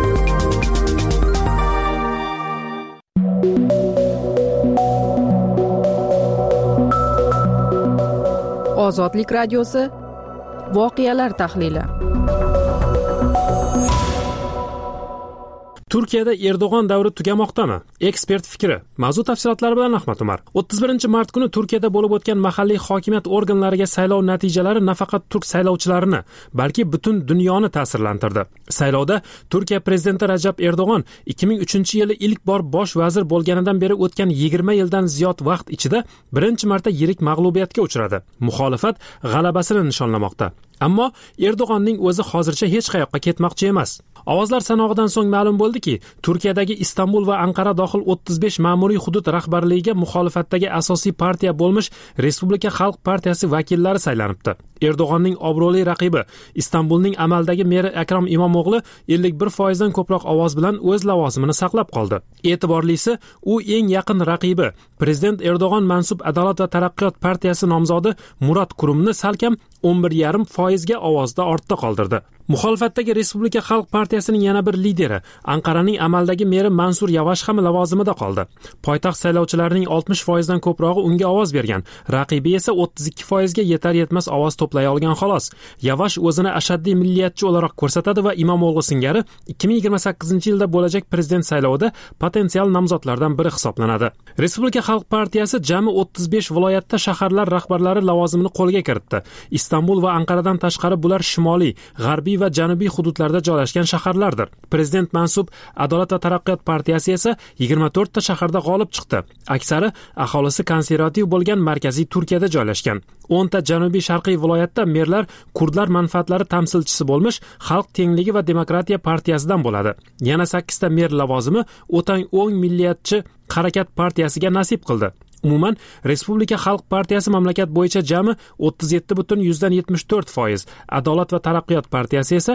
Ozodlik radiosi voqealar tahlili. Turkiyada Erdo'g'on davri tugamoqdami? Ekspert fikri. Mavzu tafsilotlari bilan Ahmad Umar. 31-mart kuni Turkiyada bo'lib o'tgan mahalliy hokimiyat organlariga saylov natijalari nafaqat turk saylovchilarini, balki butun dunyoni ta'sirlantirdi. Saylovda Turkiya prezidenti Rajab Erdo'g'on 2003-yili ilk bor bosh vazir bo'lganidan beri o'tgan 20 yildan ziyod vaqt ichida birinchi marta yirik mag'lubiyatga uchradi. Muxolifat g'alabasini nishonlamoqda. Ammo Erdo'g'onning o'zi hozircha hech qayoqqa ketmoqchi emas. Ovozlar sanog'idan so'ng ma'lum bo'ldiki, Turkiyadagi Istanbul va Anqara dohil 35 ma'muriy hudud rahbarligiga muxolifatdagi asosiy partiya bo'lmish Respublika Xalq partiyasi vakillari saylanibdi. Erdo'g'onning obro'li raqibi Istanbulning amaldagi meri Akrom Imomo'g'li 51% dan ko'proq ovoz bilan o'z lavozimini saqlab qoldi. E'tiborlisi, u eng yaqin raqibi prezident Erdo'g'on mansub Adolat va taraqqiyot partiyasi nomzodi Murat Kurumni salkam 11,5% ga ovozda ortda qoldirdi. Muxolifatdagi Respublika Xalq partiyasining yana bir lideri, Anqaraning amaldagi meri Mansur Yavash ham lavozimida qoldi. Poytaxt saylovchilarining 60% dan ko'prog'i unga ovoz bergan. Raqibi esa 32% ga yetar-yetmas ovoz to'play olgan xolos. Yavash o'zini ashaddiy milliyatchi o'laroq ko'rsatadi va Imomo'g'li singari 2028-yilda bo'lajak prezident saylovida potensial nomzodlardan biri hisoblanadi. Respublika Xalq partiyasi jami 35 viloyatda shaharlar rahbarlari lavozimini qo'lga kiritdi. Istanbul va Anqaradan tashqari bular shimoliy, g'arbiy va janubiy hududlarda joylashgan shaharlardir. Prezident mansub Adolat va taraqqiyot partiyasi esa 24 ta shaharda g'olib chiqdi. Aksari aholisi konservativ bo'lgan markaziy Turkiyada joylashgan. 10 ta janubiy sharqiy viloyatda merlar kurdlar manfaatlari tamsilchisi bo'lmish Xalq tengligi va demokratiya partiyasidan bo'ladi. Yana 8 ta mer lavozimi o'tang o'ng milliyatchi harakat partiyasiga nasib qildi. Umuman, Respublika Xalq partiyasi mamlakat bo'yicha jami 37,74%, Adolat va taraqqiyot partiyasi esa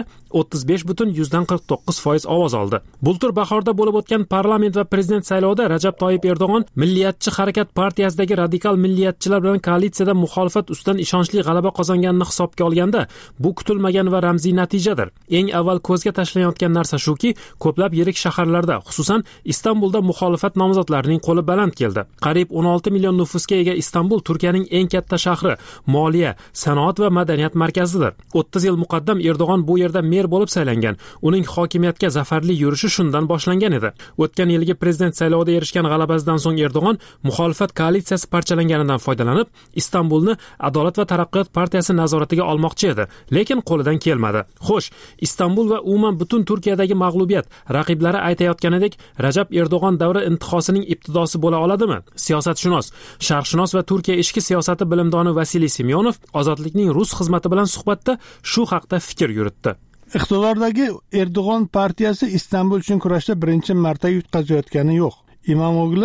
35,49% ovoz oldi. Bultur bahorda bo'lib o'tgan parlament va prezident saylovida Rajab Toyib Erdo'g'on Milliyatchi harakat partiyasidagi radikal milliyatchilar bilan koalitsiyada muxolifat ustidan ishonchli g'alaba qozonganini hisobga olganda, bu kutilmagan va ramziy natijadir. Eng avval ko'zga tashlanayotgan narsa shuki, ko'plab yirik shaharlarda, xususan Istanbulda muxolifat nomzodlarining qo'li baland keldi. Qariyb 16 million nufusga ega Istanbul Turkiyaning eng katta shahri, moliya, sanoat va madaniyat markazidir. 30 yil muqaddam Erdo'g'on bu yerda mer bo'lib saylangan. Uning hokimiyatga zafarli yurishi shundan boshlangan edi. O'tgan yilgi prezident saylovida erishgan g'alabasidan so'ng Erdo'g'on muxolifat koalitsiyasi parchalanganidan foydalanib, Istanbulni Adolat va taraqqiyot partiyasi nazoratiga olmoqchi edi, lekin qo'lidan kelmadi. Xo'sh, Istanbul va umuman butun Turkiyadagi mag'lubiyat raqiblari aytayotganidek Rajab Erdo'g'on davri intihosining ibtidosi bo'la oladimi? Siyosat huquqshunos, sharqshunos va Turkiya ichki siyosati bilimdoni Vasiliy Semyonov Ozodlikning rus xizmati bilan suhbatda shu haqda fikr yuritdi. Iqtidordagi Erdo'g'on partiyasi Istanbul uchun kurashda birinchi marta yutqazayotgani yo'q. İmamoğlu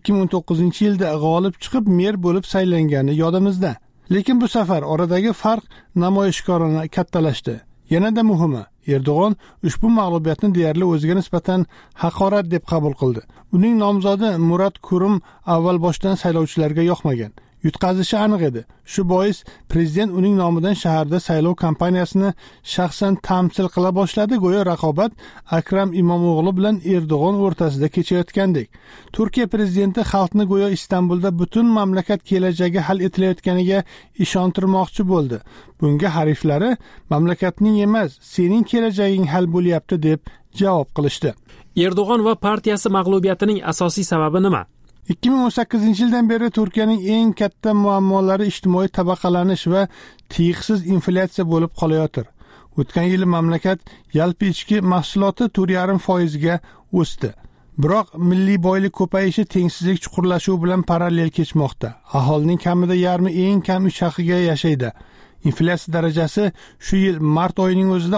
2019-yilda g'olib chiqib mer bo'lib saylangani yodimizda. Lekin bu safar oradagi farq namoyishkorona kattalashdi. Yanada muhimi, Erdo'g'on ushbu mag'lubiyatni deyarli o'ziga nisbatan haqorat deb qabul qildi. Uning nomzodi Murat Kurum avval boshdan saylovchilarga yoqmagan. Yutqazishi aniq edi. Shu bois prezident uning nomidan shaharda saylov kampaniyasini shaxsan tamsil qila boshladi. Go'yo raqobat Akram Imomoğlu bilan Erdo'g'on o'rtasida kechayotgandek. Turkiya prezidenti xalqni go'yo Istanbulda butun mamlakat kelajagi hal etilayotganiga ishontirmoqchi bo'ldi. Bunga hariflari mamlakatning emas, sening kelajaging hal bo'lyapti deb javob qilishdi. Erdo'g'on va partiyasi mag'lubiyatining asosiy sababi nima? 2018-yildan beri Turkiyaning eng katta muammolari ijtimoiy tabaqalanish va tiyiqsiz inflyatsiya bo'lib qolayotir. O'tgan yil mamlakat yalpi ichki mahsuloti 4,5% ga o'sdi. Biroq milliy boylik ko'payishi tengsizlik chuqurlashuvi bilan parallel kechmoqda. Aholining kamida yarmi eng kam 3 haqiga yashaydi. Inflyatsiya darajasi shu yil mart oyining o'zida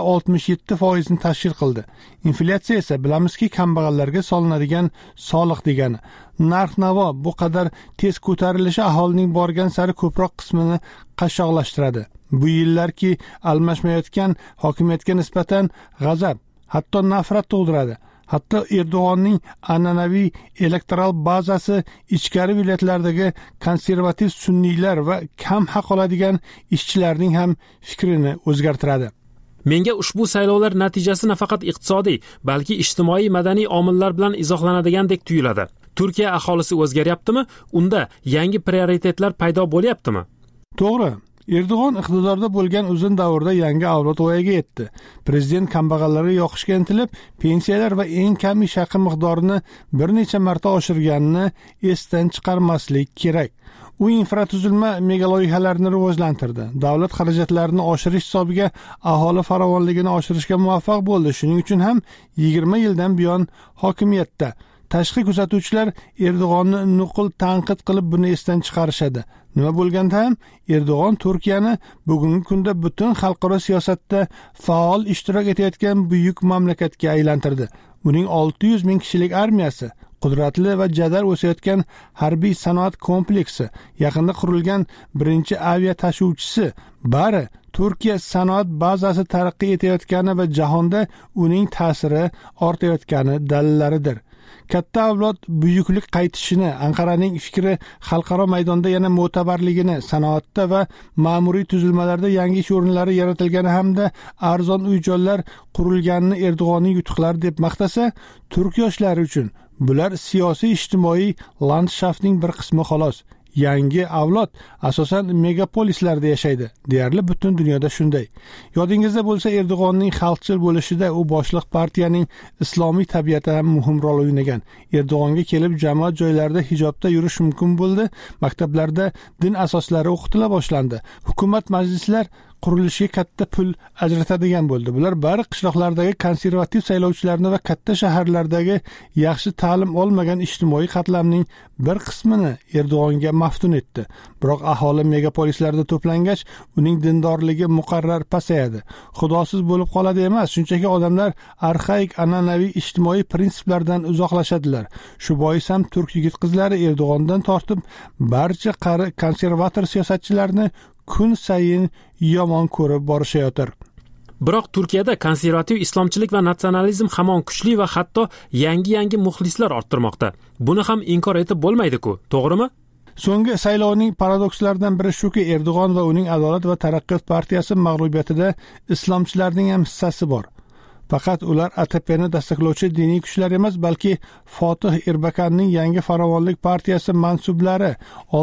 67% ni tashkil qildi. Inflyatsiya esa bilamizki kambag'allarga solinadigan soliq degani. Narx-navo bu qadar tez ko'tarilishi aholining borgan sari ko'proq qismini qashshoqlashtiradi. Bu yillarki almashmayotgan hokimiyatga nisbatan g'azab, hatto nafrat tug'diradi. Hatto Erdo'g'onning an'anaviy elektoral bazasi ichkari viloyatlardagi konservativ sunniylar va kam haq oladigan ishchilarning ham fikrini o'zgartiradi. Menga ushbu saylovlar natijasi nafaqat iqtisodiy, balki ijtimoiy madaniy omillar bilan izohlanadigandek tuyuladi. Turkiya aholisi o'zgaryaptimi? Unda yangi prioritetlar paydo bo'lyaptimi? To'g'ri. Erdo'g'on iqtidorda bo'lgan uzun davrda yangi avlod voyaga yetdi. Prezident kambag'allarga yoqishga intilib, pensiyalar va eng kam ish haqi miqdorini bir necha marta oshirganini esdan chiqarmaslik kerak. U infratuzilma megaloyihalarini rivojlantirdi. Davlat xarajatlarini oshirish hisobiga aholi farovonligini oshirishga muvaffaq bo'ldi. Shuning uchun ham 20 yildan buyon hokimiyatda. Tashqi kuzatuvchilar Erdo'g'onni nuqul tanqid qilib buni esdan chiqarishadi. Nima bo'lganda ham Erdo'g'on Turkiyani bugungi kunda butun xalqaro siyosatda faol ishtirok etayotgan buyuk mamlakatga aylantirdi. Uning 600 ming kishilik armiyasi, qudratli va jadal o'sayotgan harbiy sanoat kompleksi, yaqinda qurilgan birinchi avia tashuvchisi bari Turkiya sanoat bazasi taraqqiy etayotgani va jahonda uning ta'siri ortayotgani dalillaridir. Katta avlod buyuklik qaytishini, Anqaraning fikri xalqaro maydonda yana mo'tabarligini, sanoatda va ma'muriy tuzilmalarda yangi ish o'rinlari yaratilgani hamda arzon uy-joylar qurilganini Erdo'g'onning yutuqlari deb maqtasa, turk yoshlari uchun bular siyosiy ijtimoiy landshaftning bir qismi xolos. Yangi avlod asosan megapolislarda yashaydi. Deyarli butun dunyoda shunday. Yodingizda bo'lsa, Erdo'g'onning xalqchil bo'lishida u boshliq partiyaning islomiy tabiati ham muhim rol o'ynagan. Erdo'g'onga kelib jamoat joylarida hijobda yurish mumkin bo'ldi. Maktablarda din asoslari o'qitila boshlandi. Hukumat majlislar qurilishiga katta pul ajratadigan bo'ldi. Bular bari qishloqlardagi konservativ saylovchilarni va katta shaharlardagi yaxshi ta'lim olmagan ijtimoiy qatlamning bir qismini Erdo'g'onga maftun etdi. Biroq aholi megapolislarda to'plangach, uning dindorligi muqarrar pasayadi. Xudosiz bo'lib qoladi emas, shunchaki odamlar arxaik an'anaviy ijtimoiy prinsiplardan uzoqlashadilar. Shu bois ham turk yigit-qizlari Erdo'g'ondan tortib barcha qari konservator siyosatchilarni kun sayin yomon ko'rib borishayotir. Biroq Turkiyada konservativ islomchilik va natsionalizm hamon kuchli va hatto yangi muxlislar orttirmoqda. Buni ham inkor etib bo'lmaydi-ku, to'g'rimi? So'nggi saylovning paradokslaridan biri shuki, Erdo'g'on va uning Adolat va taraqqiyot partiyasi mag'lubiyatida islomchilarning ham hissasi bor. Faqat ular ATPni dastaklovchi diniy kuchlar emas, balki Fotih Erbakanning yangi farovonlik partiyasi mansublari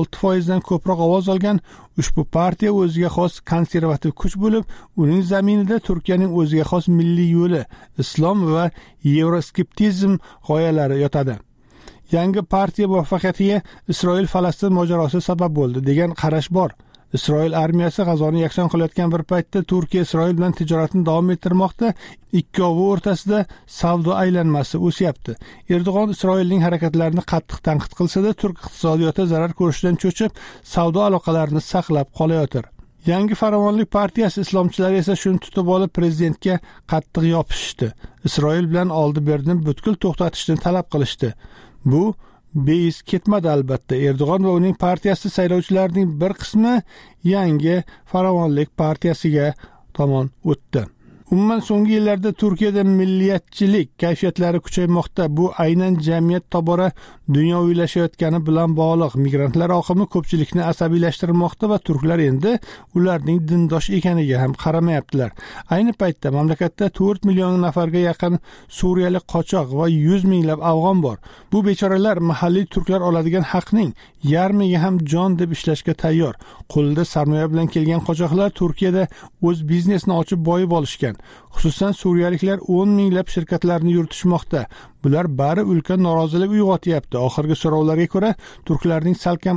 6% dan ko'proq ovoz olgan. Ushbu partiya o'ziga xos konservativ kuch bo'lib, uning zaminida Turkiyaning o'ziga xos milliy yo'li, islom va yevroskeptizm g'oyalari yotadi. Yangi partiya muvaffaqiyatiga Isroil-Falastin mojarosi sabab bo'ldi degan qarash bor. Isroil armiyasi G'azoni yakson qilayotgan bir paytda Turkiya Isroil bilan tijoratni davom ettirmoqda. Ikkovi o'rtasida savdo aylanmasi o'syapti. Erdo'g'on Isroilning harakatlarini qattiq tanqid qilsa-da, turk iqtisodiyoti zarar ko'rishdan cho'chib, savdo aloqalarini saqlab qolayotir. Yangi farovonlik partiyasi islomchilari esa shuni tutib olib prezidentga qattiq yopishishdi. Isroil bilan oldi-berni butkul to'xtatishni talab qilishdi. Bu beis ketmadi albatta. Erdo'g'on va uning partiyasi saylovchilarining bir qismi yangi farovonlik partiyasiga tomon o'tdi. Umuman so'nggi yillarda Turkiyada milliyatchilik kayfiyatlari kuchaymoqda. Bu aynan jamiyat tobora dunyoviylashayotgani bilan bog'liq. Migrantlar oqimi ko'pchilikni asabiylashtirmoqda va turklar endi ularning dindosh ekaniga ham qaramayaptilar. Ayni paytda mamlakatda 4 million nafarga yaqin suriyalik qochoq va 100 minglab afg'on bor. Bu bechoralar mahalliy turklar oladigan haqning yarmiga ham jon deb ishlashga tayyor. Qo'lida sarmoya bilan kelgan qochoqlar Turkiyada o'z biznesini ochib boyib olishgan. Xususan suriyaliklar 10 minglab shirkatlarni yuritishmoqda. Bular bari ulkan norozilik uyg'otyapti. Oxirgi so'rovlarga ko'ra, turklarning salkam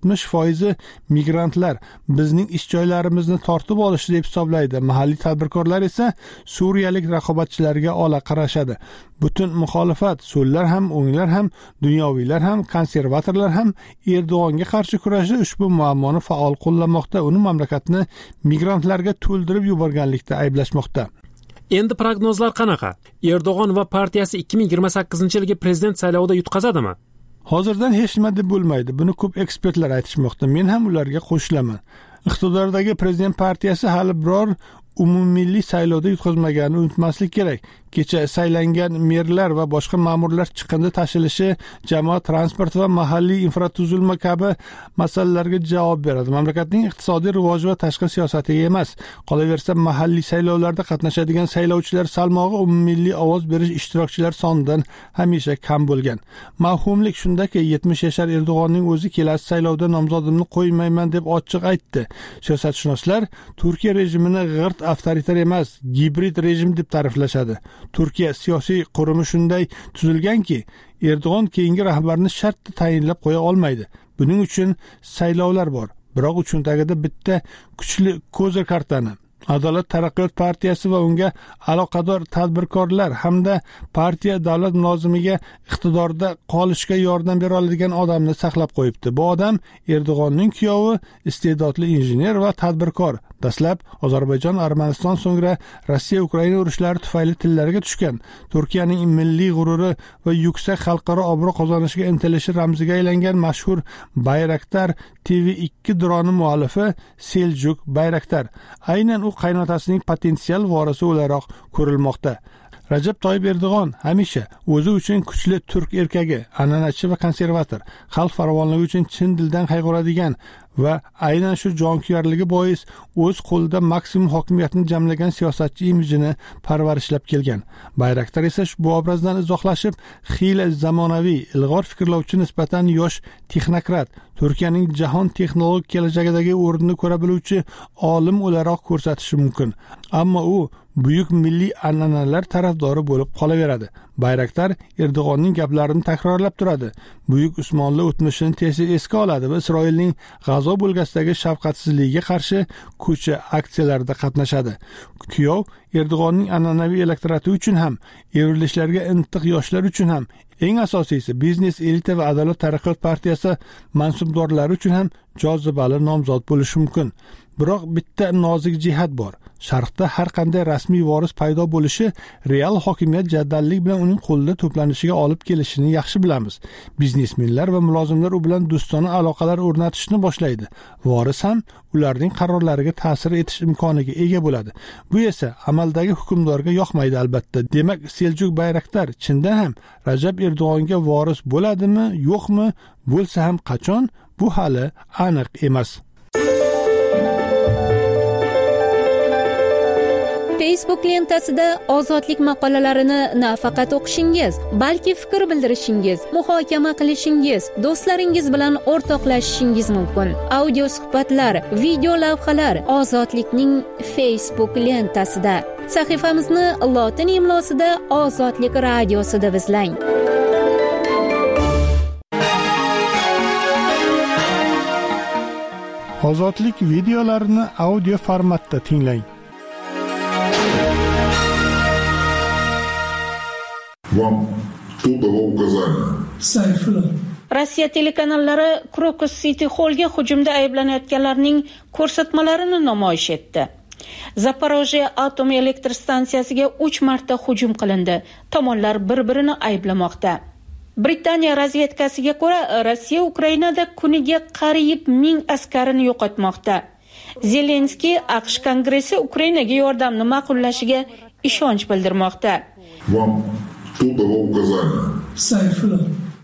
60% migrantlar bizning ish joylarimizni tortib olishdi deb hisoblaydi. Mahalliy tadbirkorlar esa suriyalik raqobatchilarga ola qarashadi. Butun muxolifat, so'llar ham, o'nglar ham, dunyoviylar ham, konservatorlar ham Erdo'g'onga qarshi kurashda ushbu muammoni faol qo'llamoqda. Uni mamlakatni migrantlarga to'ldirib yuborganlikda ayblashmoqda. Endi prognozlar qanaqa? Erdo'g'on va partiyasi 2028-yilgi prezident saylovida yutqazadimi? Hozirdan hech nima deb bo'lmaydi. Buni ko'p ekspertlar aytishmoqda. Men ham ularga qo'shilaman. Iqtidordagi prezident partiyasi hali biror umummilliy saylovda yutqazmaganini unutmaslik kerak. Kecha saylangan merlar va boshqa ma'murlar chiqindi tashilishi, jamoat transporti va mahalliy infratuzilma kabi masalalarga javob beradi. Mamlakatning iqtisodiy rivoji va tashqi siyosatiga emas. Qolaversa, mahalliy saylovlarda qatnashadigan saylovchilar salmog'i umummilliy ovoz berish ishtirokchilar sonidan hamisha kam bo'lgan. Mavhumlik shundaki, 70 yashar Erdo'g'onning o'zi kelasi saylovda nomzodimni qo'ymayman deb ochiq aytdi. Siyosatshunoslar Turkiya rejimini g'irt avtoritar emas, gibrid rejim deb ta'riflashadi. Turkiya siyosiy qurumi shunday tuzilganki, Erdo'g'on keyingi rahbarni shart tayinlab qo'ya olmaydi. Buning uchun saylovlar bor. Biroq uchun tagida bitta kuchli ko'zir kartani Adolat taraqqiyot partiyasi va unga aloqador tadbirkorlar hamda partiya davlat mulozimiga iqtidorda qolishga yordam bera oladigan odamni saqlab qo'yibdi. Bu odam Erdo'g'onning kuyovi, iste'dodli injener va tadbirkor. Dastlab Ozarbayjon, Armaniston, so'ngra Rossiya Ukraina urushlari tufayli tillariga tushgan. Turkiyaning milliy g'ururi va yuksak xalqaro obro' qozonishiga intilishi ramziga aylangan mashhur Bayraktar TV2 droni muallifi Seljuk Bayraktar. Aynan u qaynotasining potensial vorisi o'laroq ko'rilmoqda. Rajab Toyyib Erdo'g'on hamisha o'zi uchun kuchli turk erkagi, an'anachi va konservator, xalq farovonligi uchun chin dildan qayg'uradigan va aynan shu jonkuyarligi bois o'z qo'lida maksimum hokimiyatni jamlagan siyosatchi imijini parvarishlab kelgan. Bayraktar esa bu obrazdan izohlashib, xiyla zamonaviy, ilg'or fikrlovchi nisbatan yosh texnokrat, Turkiyaning jahon texnologik kelajagidagi o'rnini ko'ra biluvchi olim o'laroq ko'rsatishi mumkin. Ammo u buyuk milliy an'analar tarafdori bo'lib qolaveradi. Bayraktar Erdo'g'onning gaplarini takrorlab turadi. Buyuk Usmonli o'tmishini tez esga oladi va Isroilning G'azo bo'lgasidagi shafqatsizligiga qarshi ko'cha aksiyalarida qatnashadi. Kuyov Erdo'g'onning an'anaviy elektorati uchun ham, evrilishlarga intiq yoshlar uchun ham, eng asosiysi biznes elita va Adolat taraqqiyot partiyasi mansubdorlari uchun ham jozibali nomzod bo'lishi mumkin. Biroq bitta nozik jihat bor. Sharqda har qanday rasmiy voris paydo bo'lishi real hokimiyat jaddallik bilan uning qo'lida to'planishiga olib kelishini yaxshi bilamiz. Biznesmenlar va mulozimlar u bilan do'stona aloqalar o'rnatishni boshlaydi. Voris ham ularning qarorlariga ta'sir etish imkoniga ega bo'ladi. Bu esa amaldagi hukmdorga yoqmaydi albatta. Demak, Seljuk Bayraktar chindan ham Rajab Erdo'g'onga voris bo'ladimi, yo'qmi? Bo'lsa ham qachon? Bu hali aniq emas. Facebook lentasida ozodlik maqolalarini nafaqat o'qishingiz, balki fikr bildirishingiz, muhokama qilishingiz, do'stlaringiz bilan o'rtoqlashishingiz mumkin. Audio suhbatlar, video lavhalar Ozodlikning Facebook lentasida. Sahifamizni lotin imlosida Ozodlik radiosi deb izlang. Ozodlik videolarini audio formatda tinglang. Вам кто давал указания? Sayfullo. Rossiya telekanallari Crocus City Hallga hujumda ayblanayotganlarning ko'rsatmalarini namoyish etdi. Zaporojye atom elektr stansiyasiga 3 marta hujum qilindi. Tomonlar bir-birini ayblamoqda. Britaniya razvedkasiga ko'ra, Rossiya Ukrainada kuniga qariyb 1000 askarini yo'qotmoqda. Zelenskiy AQSh Kongressi Ukrainaga yordamni ma'qullashiga ishonch bildirmoqda. Вам кто давал указания? Sayfullo.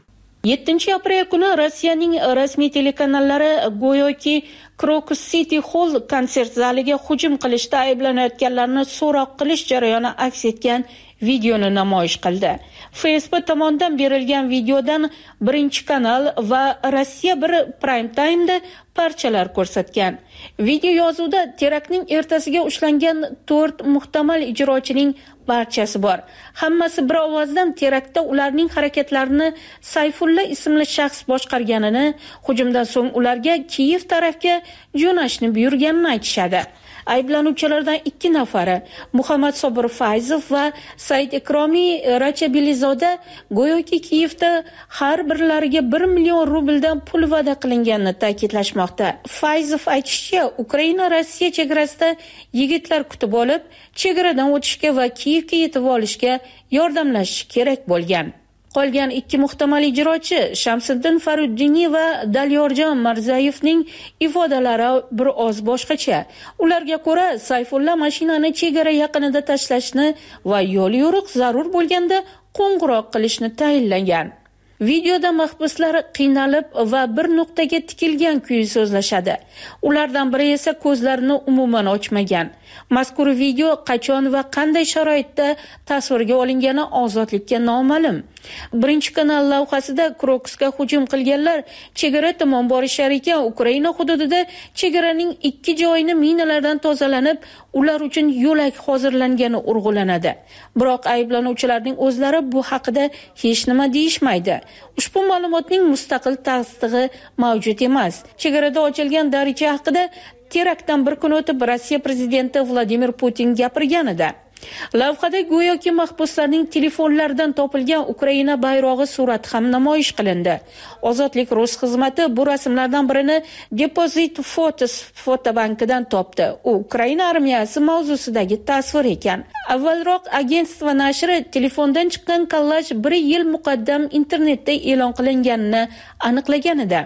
7 aprel kuni Rossiyaning rasmiy telekanallari go'yoki Crocus City Hall konsert zaliga hujum qilishda ayblanayotganlarni so'roq qilish jarayoni aks etgan videoni namoyish qildi. Facebook tomonidan berilgan videodan Birinchi kanal va Rossiya 1 Prime Time'da parchalar ko'rsatgan. Video yozuvda teraktning ertasiga ushlangan 4 muhtamal ijrochining barchasi bor. Hammasi bir ovozdan teraktda ularning harakatlarini Sayfulla ismli shaxs boshqarganini, hujumdan so'ng ularga Kiyev tarafga jo'nashni buyurganini aytishadi. Ayblanuvchilardan 2 nafari, Muhammad Sobir Fayzov va Said Ikromiy Rachabilizoda, go'yoki Kiyevda har birlariga 1 million rubldan pul va'da qilinganini ta'kidlashmoqda. Fayzov aytishicha, Ukraina Rossiya chegarasida yigitlar kutib olib, chegaradan o'tishga va Kiyevga yetib olishga yordamlashishi kerak bo'lgan. Qolgan 2 muhtamal ijrochi Shamsiddin Faruddiniy va Dalyorjon Marzayevning ifodalari bir oz boshqacha. Ularga ko'ra, Sayfulla mashinani chegara yaqinida tashlashni va yo'l yo'riq zarur bo'lganda qo'ng'iroq qilishni tayinlagan. Videoda mahbuslar qiynalib va bir nuqtaga tikilgan kuyi so'zlashadi. Ulardan biri esa ko'zlarini umuman ochmagan. Mazkur video qachon va qanday sharoitda tasvirga olingani ozodlikka noma'lum. Birinchi kanal lavhasida Crocusga hujum qilganlar chegara tomon borishar ekan, Ukraina hududida chegaraning 2 joyini minalardan tozalanib, ular uchun yo'lak hozirlangani urg'ulanadi. Biroq ayblanuvchilarning o'zlari bu haqida hech nima deyishmaydi. Ushbu ma'lumotning mustaqil tasdig'i mavjud emas. Chegarada ochilgan daricha haqida teraktdan bir kun o'tib Rossiya prezidenti Vladimir Putin gapirgan edi. Lavhada go'yoki mahbuslarning telefonlaridan topilgan Ukraina bayrog'i surati ham namoyish qilindi. Ozodlik Rus xizmati bu rasmlardan birini Deposit Photos fotobankidan topdi. U Ukraina armiyasi mavzusidagi tasvir ekan. Avvalroq agentство nashri telefondan chiqqan kollaj 1 yil muqaddam internetda e'lon qilinganini aniqlagan edi.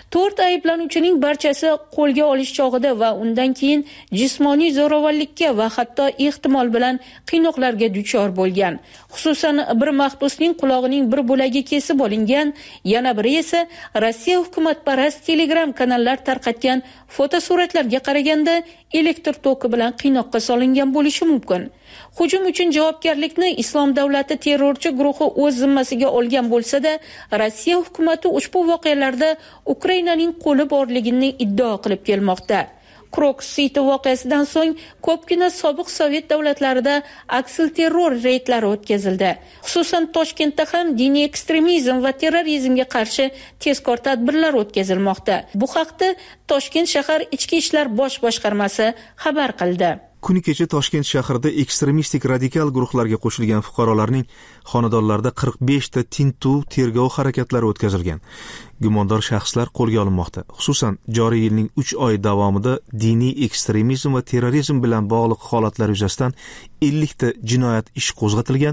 4 ayblanuvchining barchasi qo'lga olish chog'ida va undan keyin jismoniy zo'ravonlikka va hatto ehtimol bilan qiynoqlarga duchor bo'lgan. Xususan, bir mahbusning qulog'ining bir bo'lagi kesib olingan, yana biri esa Rossiya hukumatparast Telegram kanallar tarqatgan fotosuratlarga qaraganda elektr toki bilan qiynoqqa solingan bo'lishi mumkin. Hujum uchun javobgarlikni Islom davlati terrorchi guruhi o'z zimmasiga olgan bo'lsa-da, Rossiya hukumatı ushbu voqealarda Ukrainaning qo'li borligini iddao qilib kelmoqda. Crocus City voqeasidan so'ng ko'pgina sobiq Sovet davlatlarida aksilterror reydlari o'tkazildi. Xususan Toshkentda ham diniy ekstremizm va terrorizmga qarshi tezkor tadbirlar o'tkazilmoqda. Bu haqda Toshkent shahar ichki ishlar bosh boshqarmasi xabar qildi. Kuni kecha Toshkent shahrida ekstremistik radikal guruhlarga qo'shilgan fuqarolarning xonadonlarida 45 ta tintuv tergov harakatlari o'tkazilgan. Gumondor shaxslar qo'lga olinmoqda. Xususan, joriy yilning 3 oy davomida diniy ekstremizm va terrorizm bilan bog'liq holatlar yuzasidan 50 ta jinoyat ishi qo'zg'atilgan,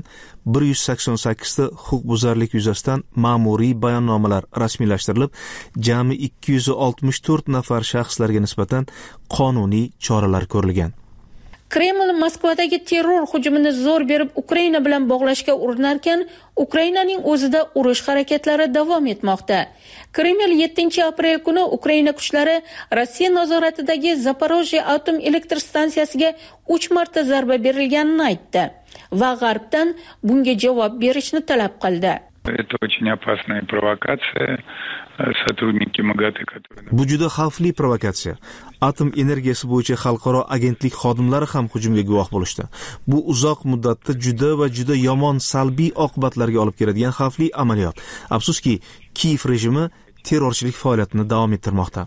188 ta huquqbuzarlik yuzasidan ma'muriy bayonnomalar rasmiylashtirilib, jami 264 nafar shaxslarga nisbatan qonuniy choralar ko'rilgan. Kreml Moskvadagi terror hujumini zo'r berib Ukraina bilan bog'lashga urinarkan, Ukrainaning o'zida urush harakatlari davom etmoqda. Kreml 7 aprel kuni Ukraina kuchlari Rossiya nazoratidagi Zaporojye atom elektr stansiyasiga 3 marta zarba berilganini aytdi va G'arbdan bunga javob berishni talab qildi. Это очень опасная провокация. Сотрудники МАГАТЭ, которые... Bu juda xavfli provokatsiya. Atom energiyasi bo'yicha xalqaro agentlik xodimlari ham hujumga guvoh bo'lishdi. Bu uzoq muddatda juda yomon salbiy oqibatlarga olib keladigan xavfli amaliyot. Afsuski, Kiyev rejimi terrorchilik faoliyatini davom ettirmoqda.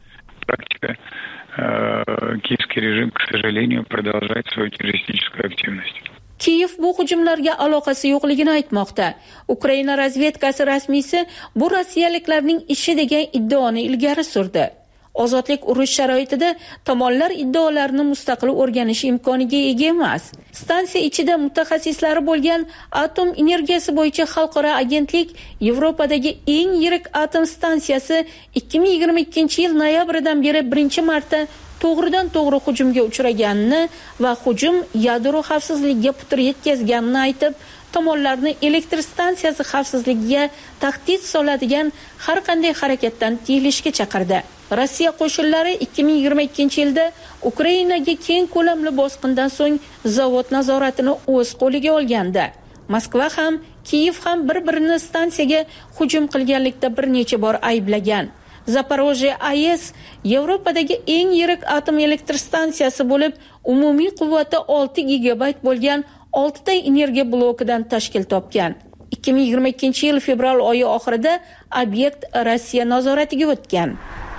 практика киевский режим, к сожалению, продолжает свою террористическую активность. Kiyev bu hujumlarga aloqasi yo'qligini aytmoqda. Ukraina razvedkasi rasmiysi bu rossiyaliklarning ishi degan iddaoni ilgari surdi. Ozodlik urush sharoitida tomonlar iddaolarini mustaqil o'rganish imkoniga ega emas. Stansiya ichida mutaxassislari bo'lgan atom energiyasi bo'yicha xalqaro agentlik Yevropadagi eng yirik atom stansiyasi 2022-yil noyabridan beri 1-marta to'g'ridan-to'g'ri hujumga uchraganini va hujum yadro xavfsizligiga putur yetkazganini aytib, tomonlarni elektr stansiyasi xavfsizligiga tahdid soladigan har qanday harakatdan tiyilishga chaqirdi. Rossiya qo'shinlari 2022-yilda Ukrainaga keng ko'lamli bosqindan so'ng zavod nazoratini o'z qo'liga olgandi. Moskva ham, Kiyev ham bir-birini stansiyaga hujum qilganlikda bir necha bor ayblagan. Zaporojye AES Yevropadagi eng yirik atom elektr stansiyasi bo'lib, umumiy quvvati 6 gigabayt bo'lgan 6 ta energiya blokidan tashkil topgan. 2022-yil fevral oyi oxirida obyekt Rossiya nazoratiga o'tgan.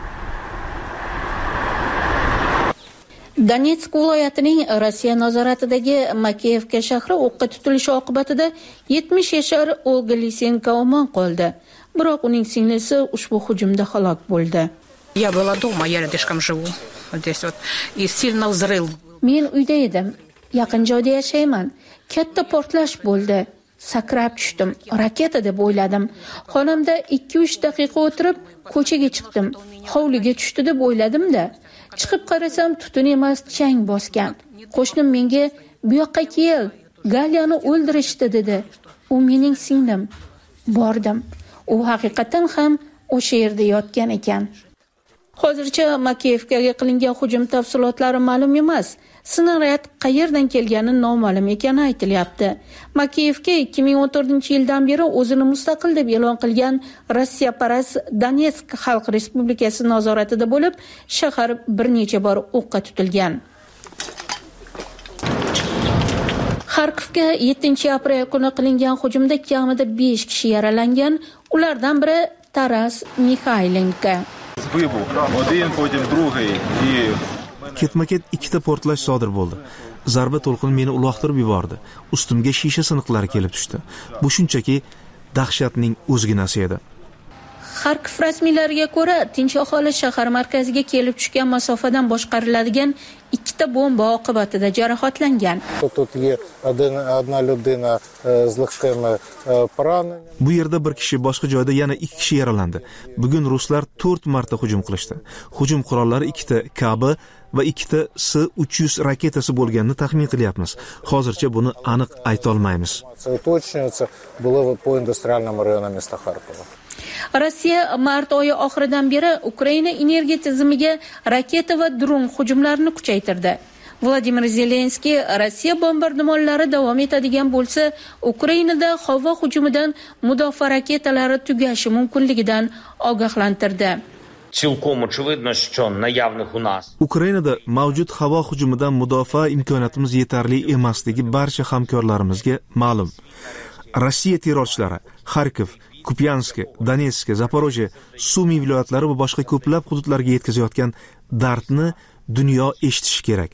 Donetsk viloyatining Rossiya nazoratidagi Makeyevka shahri o'qqa tutilishi oqibatida 70 yashar Olga Lisenko omon qoldi. Biroq uning singlisi ushbu hujumda halok bo'ldi. Я была дома, я рядышком живу. Вот здесь вот. И сильно взрыв. Men uyda edim. Yaqin joyda yashayman. Katta portlash bo'ldi. Sakrab tushdim. Raketa deb o'yladim. Xonamda 2-3 daqiqa o'tirib, ko'chaga chiqdim. Hovliga tushdi deb o'yladim-da. Chiqib qarasam, tutun emas, chang bosgan. Qo'shnim menga "Bu yoqqa kel, Galyani o'ldirishdi" dedi. U mening singlim. Bordim. U haqiqatan ham o'sha yerda yotgan ekan. Hozircha Makeyevkaga qilingan hujum tafsilotlari ma'lum emas. Snaryad qayerdan kelgani noma'lum ekani aytilyapti. Makeyevka 2014-yildan beri o'zini mustaqil deb e'lon qilgan Rossiyaparast Donetsk Xalq Respublikasi nazoratida bo'lib, shahar bir necha bor o'qqa tutilgan. Xarkovga 7-aprel kuni qilingan hujumda kamida 5 kishi yaralangan, ulardan biri Taras Mikhaylenko. Ketma-ket 2 ta portlash sodir bo'ldi. Zarba to'lqini meni uloqtirib yubordi. Ustimga shisha siniqlari kelib tushdi. Bu shunchaki dahshatning o'zginasi edi. Xarkov rasmiylariga ko'ra, tinch aholi shahar markaziga kelib tushgan masofadan boshqariladigan 2 ta bomba oqibatida jarohatlangan. Bu yerda bir kishi, boshqa joyda yana 2 kishi yaralandi. Bugun ruslar 4 marta hujum qilishdi. Hujum qurollari 2 ta KB va 2 ta S-300 raketasi bo'lganini taxmin qilyapmiz. Hozircha buni aniq ayta olmaymiz. Rossiya mart oyi oxiridan beri Ukraina energiya tizimiga raketa va dron hujumlarini kuchaytirdi. Vladimir Zelenskiy Rossiya bombardimonlari davom etadigan bo'lsa, Ukrainada havo hujumidan mudofaa raketalari tugashi mumkinligidan ogohlantirdi. Ukrainada mavjud havo hujumidan mudofaa imkoniyatimiz yetarli emasligi barcha hamkorlarimizga ma'lum. Rossiya terrorchilari Xarkov, Kupyansk, Donetsk, Zaporojye, Sumi viloyatlari va boshqa ko'plab hududlarga yetkazayotgan dardni dunyo eshitishi kerak.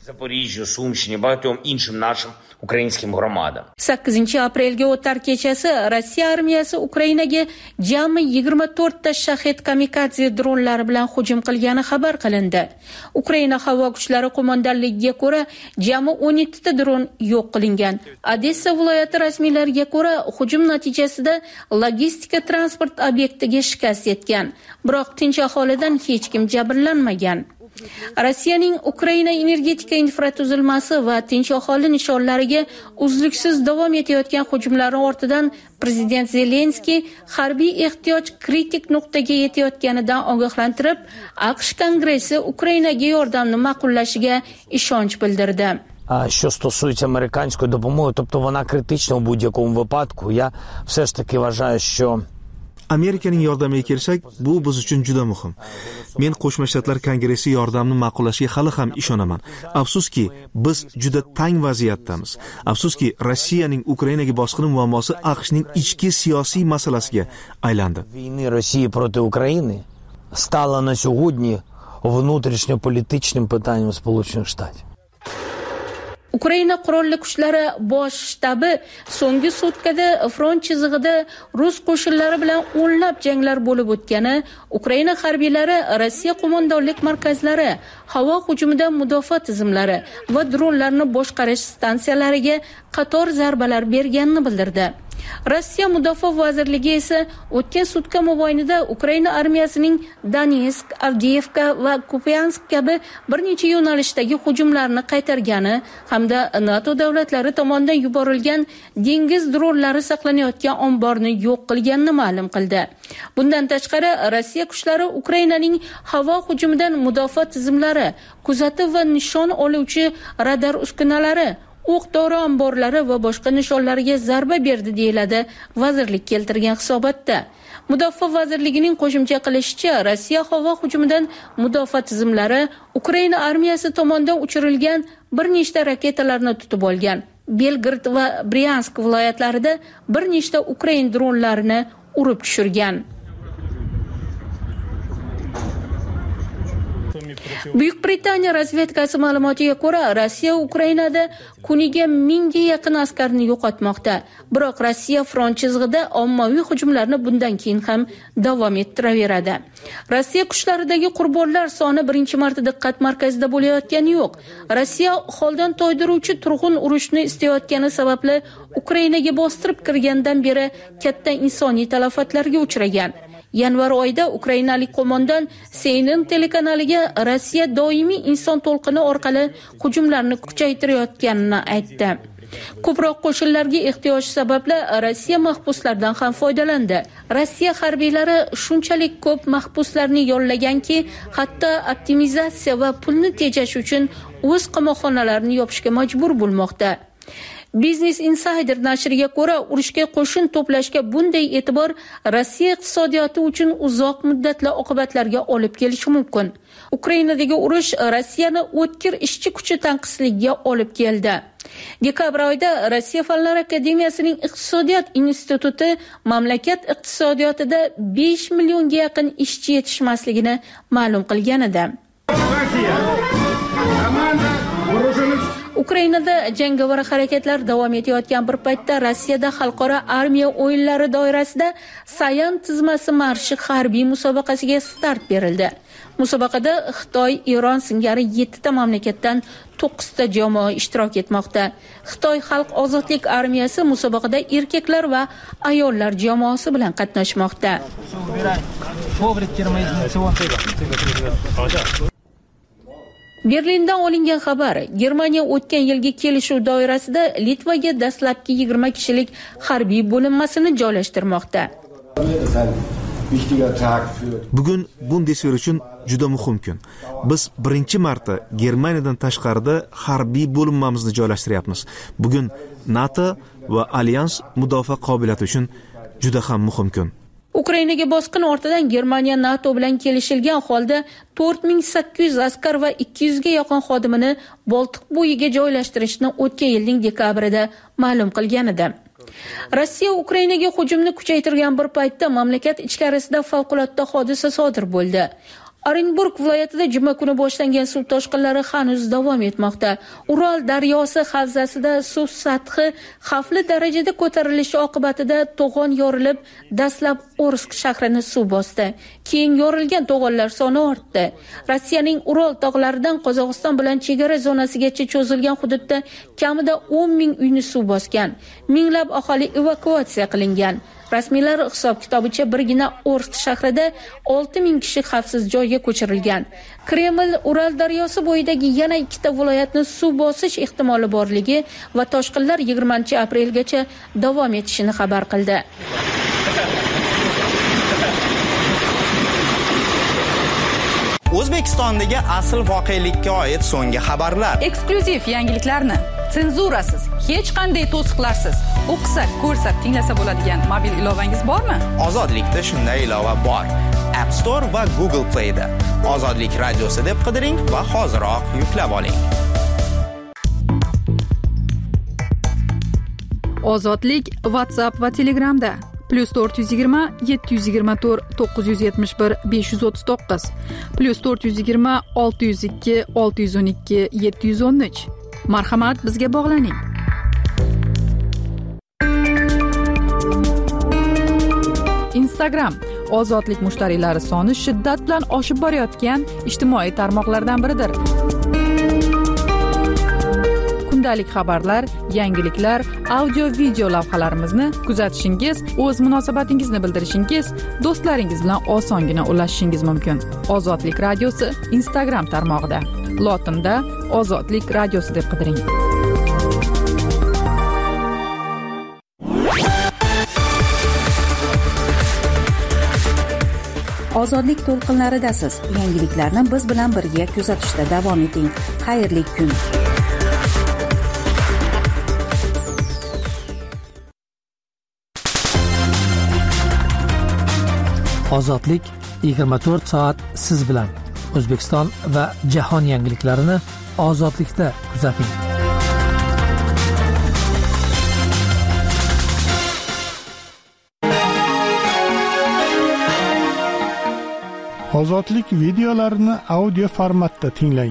8-aprelga o'tar kechasi Rossiya armiyasi Ukrainaga jami 24 ta Shahed kamikadze dronlari bilan hujum qilgani xabar qilindi. Ukraina havo kuchlari qo'mondonligiga ko'ra, jami 17 ta dron yo'q qilingan. Odessa viloyati rasmiylariga ko'ra, hujum natijasida logistika transport obyektiga shikast yetgan, biroq tinch aholidan hech kim jabrlanmagan. Rossiyaning Ukraina energetika infratuzilmasi va tinch aholi nishonlariga uzluksiz davom etayotgan hujumlari ortidan prezident Zelenskiy harbiy ehtiyoj kritik nuqtaga yetayotganidan ogohlantirib, AQSh Kongressi Ukrainaga yordamni ma'qullashiga ishonch bildirdi. Що стосується американської допомоги, тобто вона критична у будь-якому випадку, я все ж таки вважаю, що Amerikaning yordamiga kelsak, bu biz uchun juda muhim. Men Qo'shma Shtatlar Kongressi yordamni ma'qullashiga hali ham ishonaman. Afsuski, biz juda tang vaziyatdamiz. Afsuski, Rossiyaning Ukrainaga bosqini muammosi AQShning ichki siyosiy masalasiga aylandi. Війни Росії проти України стала на сьогодні внутрішньополітичним питанням Сполучених Штатів. Ukraina qurolli kuchlari bosh shtabi so'nggi sutkada front chizig'ida rus qo'shinlari bilan o'nlab janglar bo'lib o'tgani, Ukraina harbiylari Rossiya qo'mondonlik markazlari, havo hujumidan mudofaa tizimlari va dronlarni boshqarish stansiyalariga qator zarbalar berganini bildirdi. Rossiya Mudofaa vazirligi esa o'tgan sutka mobaynida Ukraina armiyasining Donetsk, Avdiivka va Kupiansk kabi bir necha yo'nalishdagi hujumlarni qaytargani hamda NATO davlatlari tomonidan yuborilgan dengiz dronlari saqlanayotgan omborni yo'q qilganini ma'lum qildi. Bundan tashqari, Rossiya kuchlari Ukrainaning havo hujumidan mudofaa tizimlari, kuzatuv va nishon oluvchi radar uskunalari, o'q-dori omborlari va boshqa nishonlarga zarba berdi deyiladi vazirlik keltirgan hisobotda. Mudofaa vazirligining qo'shimcha qilishicha, Rossiya havo hujumidan mudofaa tizimlari Ukraina armiyasi tomonidan uchirilgan bir nechta raketalarni tutib olgan. Belgrad va Bryansk viloyatlarida bir nechta Ukraina dronlarini urib tushirgan. Buyuk Britaniya razvedkasi ma'lumotiga ko'ra, Rossiya Ukrainada kuniga 1000 ga yaqin askarni yo'qotmoqda. Biroq Rossiya front chizig'ida ommaviy hujumlarni bundan keyin ham davom ettiraveradi. Rossiya kuchlaridagi qurbonlar soni birinchi marta diqqat markazida bo'layotgani yo'q. Rossiya holdan toydiruvchi turg'un urushni istayotgani sababli Ukrainaga bostirib kirgandan beri katta insoniy talafotlarga uchragan. Yanvar oyida ukrainalik qo'mondon CNN telekanaliga Rossiya doimiy inson to'lqini orqali hujumlarni kuchaytirayotganini aytdi. Ko'proq qo'shinlarga ehtiyoj sababli Rossiya mahbuslardan ham foydalandi. Rossiya harbiylari shunchalik ko'p mahbuslarni yollaganki, hatto optimizatsiya va pulni tejash uchun o'z qamoqxonalarini yopishga majbur bo'lmoqda. Business Insider nashriga ko'ra, urushga qo'shin to'plashga bunday e'tibor Rossiya iqtisodiyoti uchun uzoq muddatli oqibatlarga olib kelishi mumkin. Ukrainadagi urush Rossiyani o'tkir ishchi kuchi tanqisligiga olib keldi. Dekabr oyida Rossiya Fanlar akademiyasining iqtisodiyot instituti mamlakat iqtisodiyotida 5 millionga yaqin ishchi yetishmasligini ma'lum qilgan edi. Ukrainada jangovar harakatlar davom etayotgan bir paytda Rossiyada xalqaro armiya o'yinlari doirasida Sayan tizmasi marshi harbiy musobaqasiga start berildi. Musobaqada Xitoy, Eron singari 7 ta mamlakatdan 9 ta jamoa ishtirok etmoqda. Xitoy Xalq ozodlik armiyasi musobaqada erkaklar va ayollar jamoasi bilan qatnashmoqda. Berlindan olingan xabar: Germaniya o'tgan yilgi kelishuv doirasida Litvaga dastlabki 20 kishilik harbiy bo'linmasini joylashtirmoqda. Bugun Bundeswehr uchun juda muhim kun. Biz birinchi marta Germaniyadan tashqarida harbiy bo'linmamizni joylashtiryapmiz. Bugun NATO va alyans mudofaa qobiliyati uchun juda ham muhim kun. Ukrainaga bosqin ortidan Germaniya NATO bilan kelishilgan holda 4800 askar va 200 ga yaqin xodimini Boltiq bo'yiga joylashtirishni o'tgan yilning dekabrida ma'lum qilgan edi. Rossiya Ukrainaga hujumni kuchaytirgan bir paytda mamlakat ichkarisida favqulodda hodisa sodir bo'ldi. Orenburg viloyatida juma kuni boshlangan suv toshqinlari hanuz davom etmoqda. Ural daryosi havzasida suv sathi xavfli darajada ko'tarilishi oqibatida to'g'on yorilib, dastlab Orsk shahrini suv bosdi. Keyin yorilgan to'g'onlar soni ortdi. Rossiyaning Ural tog'laridan Qozog'iston bilan chegara zonasigacha cho'zilgan hududda kamida 10 ming uyni suv bosgan. Minglab aholi evakuatsiya qilingan. Rasmiylar hisob-kitobicha birgina Orsk shahrida 6 ming kishi xavfsiz joyga ko'chirilgan. Kreml Ural daryosi bo'yidagi yana 2 ta viloyatni suv bosish ehtimoli borligi va toshqinlar 20-aprelgacha davom etishini xabar qildi. O'zbekistondagi asl voqelikka oid so'nggi xabarlar. Eksklyuziv yangiliklarni senzurasiz, hech qanday to'siqlarsiz o'qisa, ko'rsa, tinglasa bo'ladigan mobil ilovangiz bormi? Ozodlikda shunday ilova bor. App Store va Google Play da Ozodlik radiosi deb qidiring va hoziroq yuklab oling. Ozodlik WhatsApp va Telegramda. +420 724 971 539 +420 602 612 713. Marhamat, bizga bog'laning. Instagram ozodlik mushtariylari soni shiddat bilan oshib borayotgan ijtimoiy tarmoqlardan biridir. Kundalik xabarlar, yangiliklar, audio-video lavhalarimizni kuzatishingiz, o'z munosabatingizni bildirishingiz, do'stlaringiz bilan osongina ulashishingiz mumkin. Ozodlik radiosi Instagram tarmog'ida. Lotinda Ozodlik radiosi deb qidiring. Ozodlik to'lqinlaridasiz. Yangiliklarni biz bilan birga kuzatishda davom eting. Xayrli kun. Ozodlik 24 soat siz bilan. O'zbekiston va jahon yangiliklarini ozodlikda kuzating. Ozodlik videolarini audio formatda tinglang.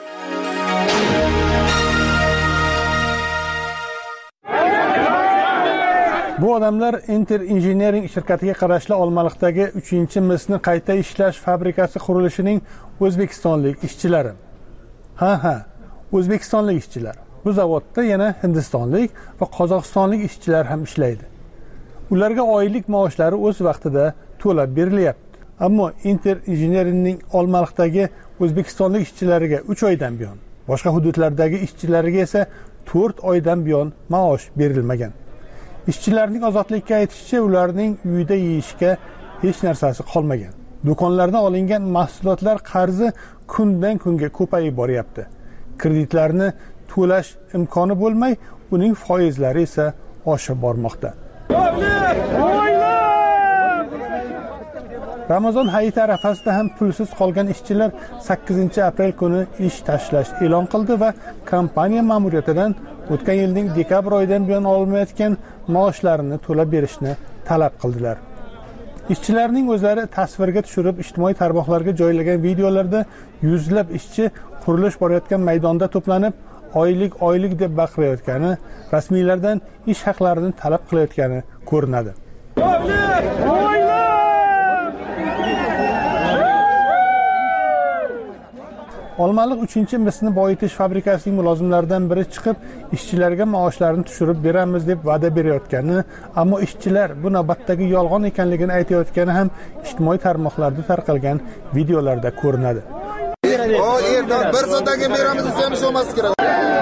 Bu odamlar Inter Engineering shirkatiga qarashli Olmaliqdagi 3-misni qayta ishlash fabrikasi qurilishining o'zbekistonlik ishchilari. Ha, o'zbekistonlik ishchilar. Bu zavodda yana hindistonlik va qozog'istonlik ishchilar ham ishlaydi. Ularga oylik maoshlari o'z vaqtida to'lab berilyapti. Ammo Inter Engineeringning Olmaliqdagi o'zbekistonlik ishchilariga 3 oydan buyon, boshqa hududlardagi ishchilariga esa 4 oydan buyon maosh berilmagan. Ishchilarning ozodlikka aytishicha, ularning uyida yeyishga hech narsasi qolmagan. Do'konlardan olingan mahsulotlar qarzi kundan kunga ko'payib boryapti. Kreditlarni to'lash imkoni bo'lmay, uning foizlari esa oshib bormoqda. Ramazon hayiti arafasida ham pulsiz qolgan ishchilar 8-aprel kuni ish tashlash e'lon qildi va kompaniya ma'muriyatidan o'tgan yilning dekabr oyidan buyon olmayotgan maoshlarini to'lab berishni talab qildilar. Ishchilarning o'zlari tasvirga tushirib ijtimoiy tarmoqlarga joylagan videolarda yuzlab ishchi qurilish borayotgan maydonda to'planib, oylik deb baqirayotgani, rasmiylardan ish haqlarini talab qilayotgani ko'rinadi. Olmaliq 3-misni boyitish fabrikasining mulozimlaridan biri chiqib, ishchilarga maoshlarini tushirib beramiz deb va'da berayotgani, ammo ishchilar bu navbatdagi yolg'on ekanligini aytayotgani ham ijtimoiy tarmoqlarda tarqalgan videolarda ko'rinadi. Bir soatdan keyin beramiz desa ham ish olmasi kerak.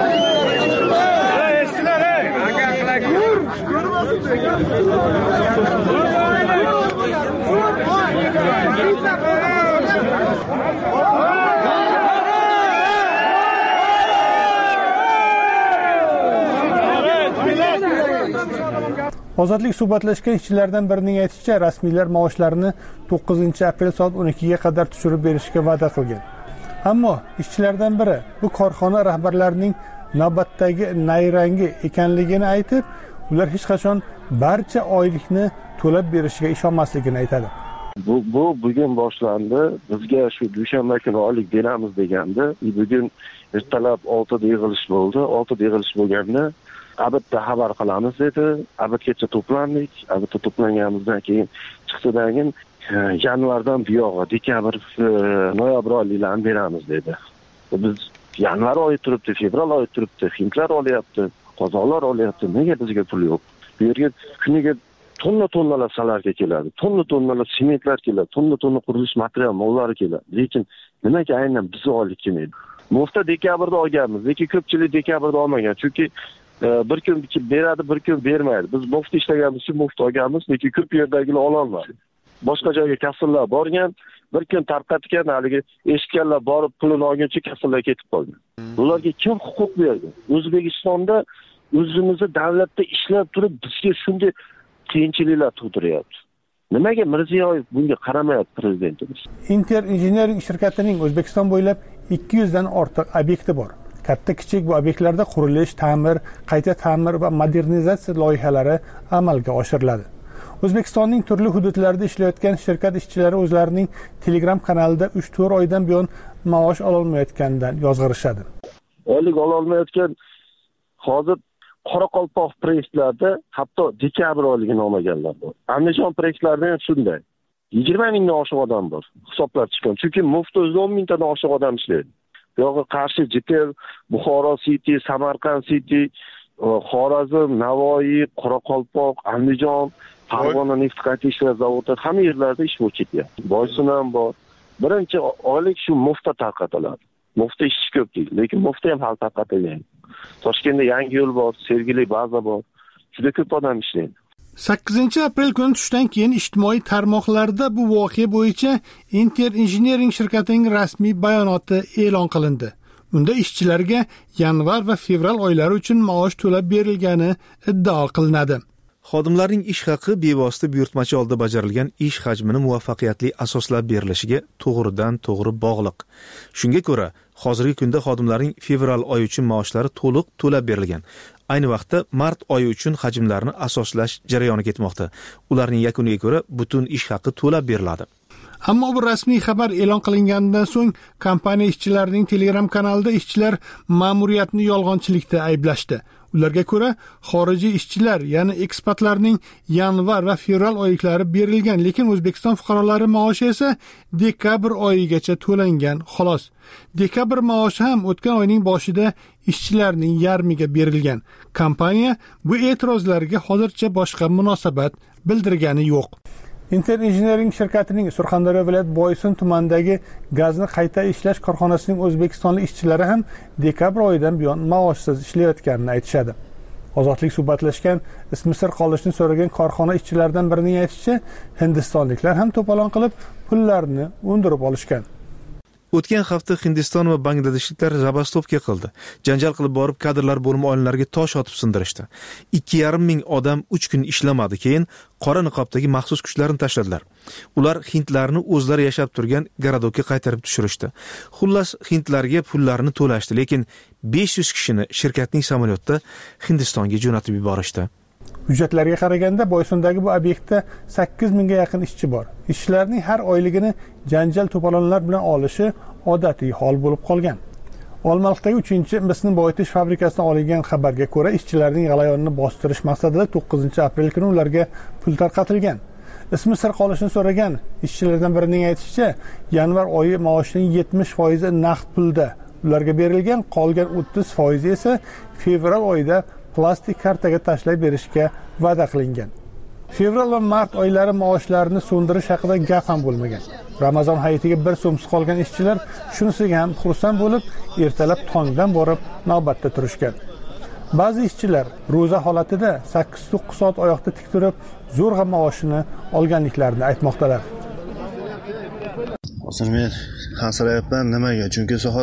Ozodlik suhbatlashgan ishchilardan birining aytishicha, rasmiylar maoshlarini 9-aprel soat 12 ga qadar tushirib berishga va'da qilgan. Ammo ishchilardan biri bu korxona rahbarlarining navbatdagi nayrangi ekanligini aytib, ular hech qachon barcha oylikni to'lab berishiga ishonmasligini aytadi. Bugun boshlandi. Bizga shu dushanba kuni oylik beramiz degandi. Bugun ertalab 6 da yig'ilish bo'ldi. 6 da yig'ilish bo'lganda albatta xabar qilamiz dedi. Albatta to'plandik. Albatta to'planganimizdan keyin chiqdidan keyin yanvardan buyog'i dekabr, noyabr oyliklarini beramiz dedi. Biz yanvar oyi turibdi, fevral oyi turibdi, hindlar olyapti, qozoqlar olyapti. Nega bizga pul yo'q? Bu yerga kuniga tonna salarga keladi. Tonna sementlar keladi. Tonna qurilish material mollari keladi. Lekin nimaga aynan bizni oylik kelmaydi? Mufta dekabrda olganmiz, lekin ko'pchilik dekabrda olmagan. Chunki bir kun beradi, bir kun bermaydi. Biz mufta ishlaganimiz uchun mufta olganmiz, lekin ko'p yerdagilar ola olmadi. Boshqa joyga kassalar borgan, bir kun tarqatgan, haligi eshitganlar borib pulini olguncha kassalar ketib qolgan. Ularga kim huquq berdi? O'zbekistonda o'zimizni davlatda ishlab turib bizga shunday qiyinchiliklar tug'diryapti. Nimaga Mirziyoyev bunga qaramayapti prezidentimiz? Inter Engineering shirkatining O'zbekiston bo'ylab 200 dan ortiq obyekti bor. Katta-kichik bu obyektlarda qurilish, ta'mir, qayta ta'mir va modernizatsiya loyihalari amalga oshiriladi. O'zbekistonning turli hududlarida ishlayotgan shirkat ishchilari o'zlarining Telegram kanalida 3-4 oydan buyon maosh ololmayotganidan yozg'irishadi. Oylik ololmayotgan hozir Qoraqalpoq prekslarida hatto dekabr oyligini olmaganlar bor. Andijon prekslarida ham shunday. 20 mingdan oshiq odam bor. Hisoblar chiqqan. Chunki Mufti o'zida 10 mingdan oshiq odam ishlaydi. Bu yoqda Qarshi, Jitel, Buxoro City, Samarqand City, Xorazm, Navoiy, Qoraqalpoq, Andijon, Farg'ona neft qayta ishlash zavodi hamma yerlarda ish bo'lib ketyapti. Boysun ham bor. Birinchi oylik shu Mufta tarqatiladi. Mufta ishi ko'p deydi, lekin Mufta ham hal tarqatilgan. Toshkentda yangi yo'l bor, Sergeli baza bor. Juda ko'p odam ishlaydi. 8-aprel kuni tushdan keyin ijtimoiy tarmoqlarda bu voqea bo'yicha Inter Engineering shirkatining rasmiy bayonoti e'lon qilindi. Unda ishchilarga yanvar va fevral oylari uchun maosh to'lab berilgani iddao qilinadi. Xodimlarning ish haqi bevosita buyurtmachi oldida bajarilgan ish hajmini muvaffaqiyatli asoslab berilishiga to'g'ridan-to'g'ri bog'liq. Shunga ko'ra, hozirgi kunda xodimlarning fevral oyi uchun maoshlari to'liq to'lab berilgan. Ayni vaqtda mart oyi uchun hajmlarni asoslash jarayoni ketmoqda. Ularning yakuniga ko'ra butun ish haqi to'lab beriladi. Ammo bu rasmiy xabar e'lon qilinganidan so'ng kompaniya ishchilarining Telegram kanalida ishchilar ma'muriyatni yolg'onchilikda ayblashdi. Ularga ko'ra, xorijiy ishchilar, ya'ni ekspatlarning yanvar va fevral oyliklari berilgan, lekin O'zbekiston fuqarolari maoshi esa dekabr oyigacha to'langan, xolos. Dekabr maoshi ham o'tgan oyning boshida ishchilarning yarmiga berilgan. Kompaniya bu e'tirozlarga hozircha boshqa munosabat bildirgani yo'q. Inter Engineering shirkatining Surxondaryo viloyat Boysun tumanidagi gazni qayta ishlash korxonasining o'zbekistonlik ishchilari ham dekabr oyidan buyon maoshsiz ishlayotganini aytishadi. Ozodlik suhbatlashgan, ismi sir qolishni so'ragan korxona ishchilaridan birining aytishicha, hindistonliklar ham to'polon qilib pullarni undirib olishgan. O'tgan hafta Hindiston va Bangladeshliklar zabastopka qildi. Janjal qilib borib kadrlar bo'limi oynalariga tosh otib sindirishdi. 2,5 ming odam 3 kun ishlamadi, keyin qora niqobdagi maxsus kuchlarni tashladilar. Ular hindlarni o'zlari yashab turgan garadokka qaytarib tushirishdi. Xullas, hindlarga pullarni to'lashdi, lekin 500 kishini shirkatning samolyotda Hindistonga jo'natib yuborishdi. Hujjatlarga qaraganda Boysundagi bu obyektda 8 mingga yaqin ishchi bor. Ishchilarning har oyligini janjal to'polonlar bilan olishi odatiy hol bo'lib qolgan. Olmaliqdagi 3-misni boyitish fabrikasidan olingan xabarga ko'ra, ishchilarning g'alayonini bostirish maqsadida 9-aprel kuni ularga pul tarqatilgan. Ismi sir qolishini so'ragan ishchilardan birining aytishicha, yanvar oyi maoshining 70% naqd pulda ularga berilgan, qolgan 30% esa fevral oyida plastik kartaga tashlab berishga va'da qilingan. Fevral va mart oylari maoshlarini so'ndirish haqida gap ham bo'lmagan. Ramazon hayitiga bir so'msiz qolgan ishchilar shunisiga ham xursand bo'lib, ertalab tongdan borib navbatda turishgan. Ba'zi ishchilar ro'za holatida 8-9 soat oyoqda tik turib, zo'rg'a maoshini olganliklarini aytmoqdalar. Hozir men hasrayapman nimaga? Chunki soat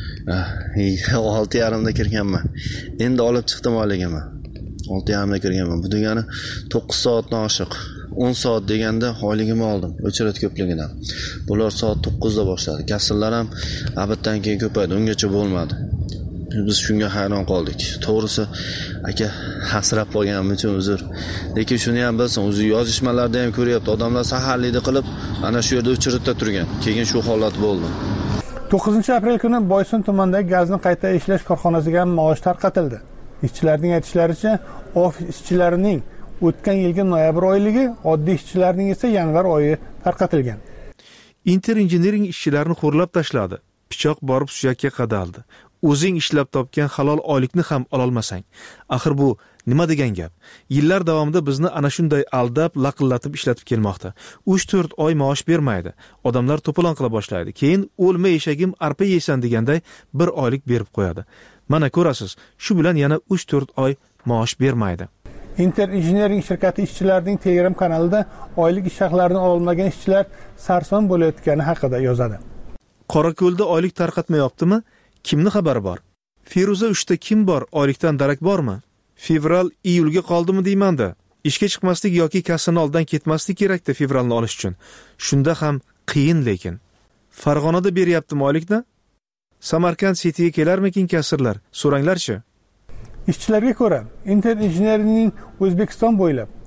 6:30da kirganman. Endi olib chiqdim oyligimni. 6:30da kirganman. Bu degani 9 soatdan oshiq. 10 soat deganda oyligimni oldim. O'chirat ko'pligidan. Bular soat 9da boshladi. Kassalar ham abitdan keyin ko'paydi. Ungacha bo'lmadi. Biz shunga hayron qoldik. To'g'risi, aka hasrab qolganim uchun uzr. Lekin shuni ham bilsin, o'zi yozishmalarda ham ko'ryapti. Odamlar saharlikda qilib, ana shu yerda o'chiratda turgan. Keyin shu holat bo'ldi. 9-aprel kuni Boysun tumanidagi gazni qayta ishlash korxonasiga ham maosh tarqatildi. Ishchilarning aytishlaricha, ofis ishchilarining o'tgan yilgi noyabr oyligi, oddiy ishchilarning esa yanvar oyi tarqatilgan. Inter Engineering ishchilarini xo'rlab tashladi. Pichoq borib suyakka qadaldi. O'zing ishlab topgan halol oylikni ham ololmasang. Axir bu nima degan gap? Yillar davomida bizni ana shunday aldab, laqillatib ishlatib kelmoqda. 3-4 oy maosh bermaydi. Odamlar to'polon qila boshlaydi. Keyin o'lma eshagim arpa yeysan deganday 1 oylik berib qo'yadi. Mana ko'rasiz, shu bilan yana 3-4 oy maosh bermaydi. Inter Engineering shirkati ishchilarining Telegram kanalida oylik ish haqlarini ololmagan ishchilar sarson bo'layotgani haqida yozadi. Qorako'lda oylik tarqatmayaptimi? Kimni xabari bor? Feruza 3da kim bor? Oylikdan darak bormi? Fevral iyulga qoldimi deymanda. Ishga chiqmaslik yoki kassani oldan ketmaslik kerakda fevralni olish uchun. Shunda ham qiyin lekin. Farg'onada beryaptimi oylikni? Samarqand Cityga kelarmikin kassirlar? So'ranglarchi. Ishchilarga ko'ra, Inter Engineeringning O'zbekiston bo'ylab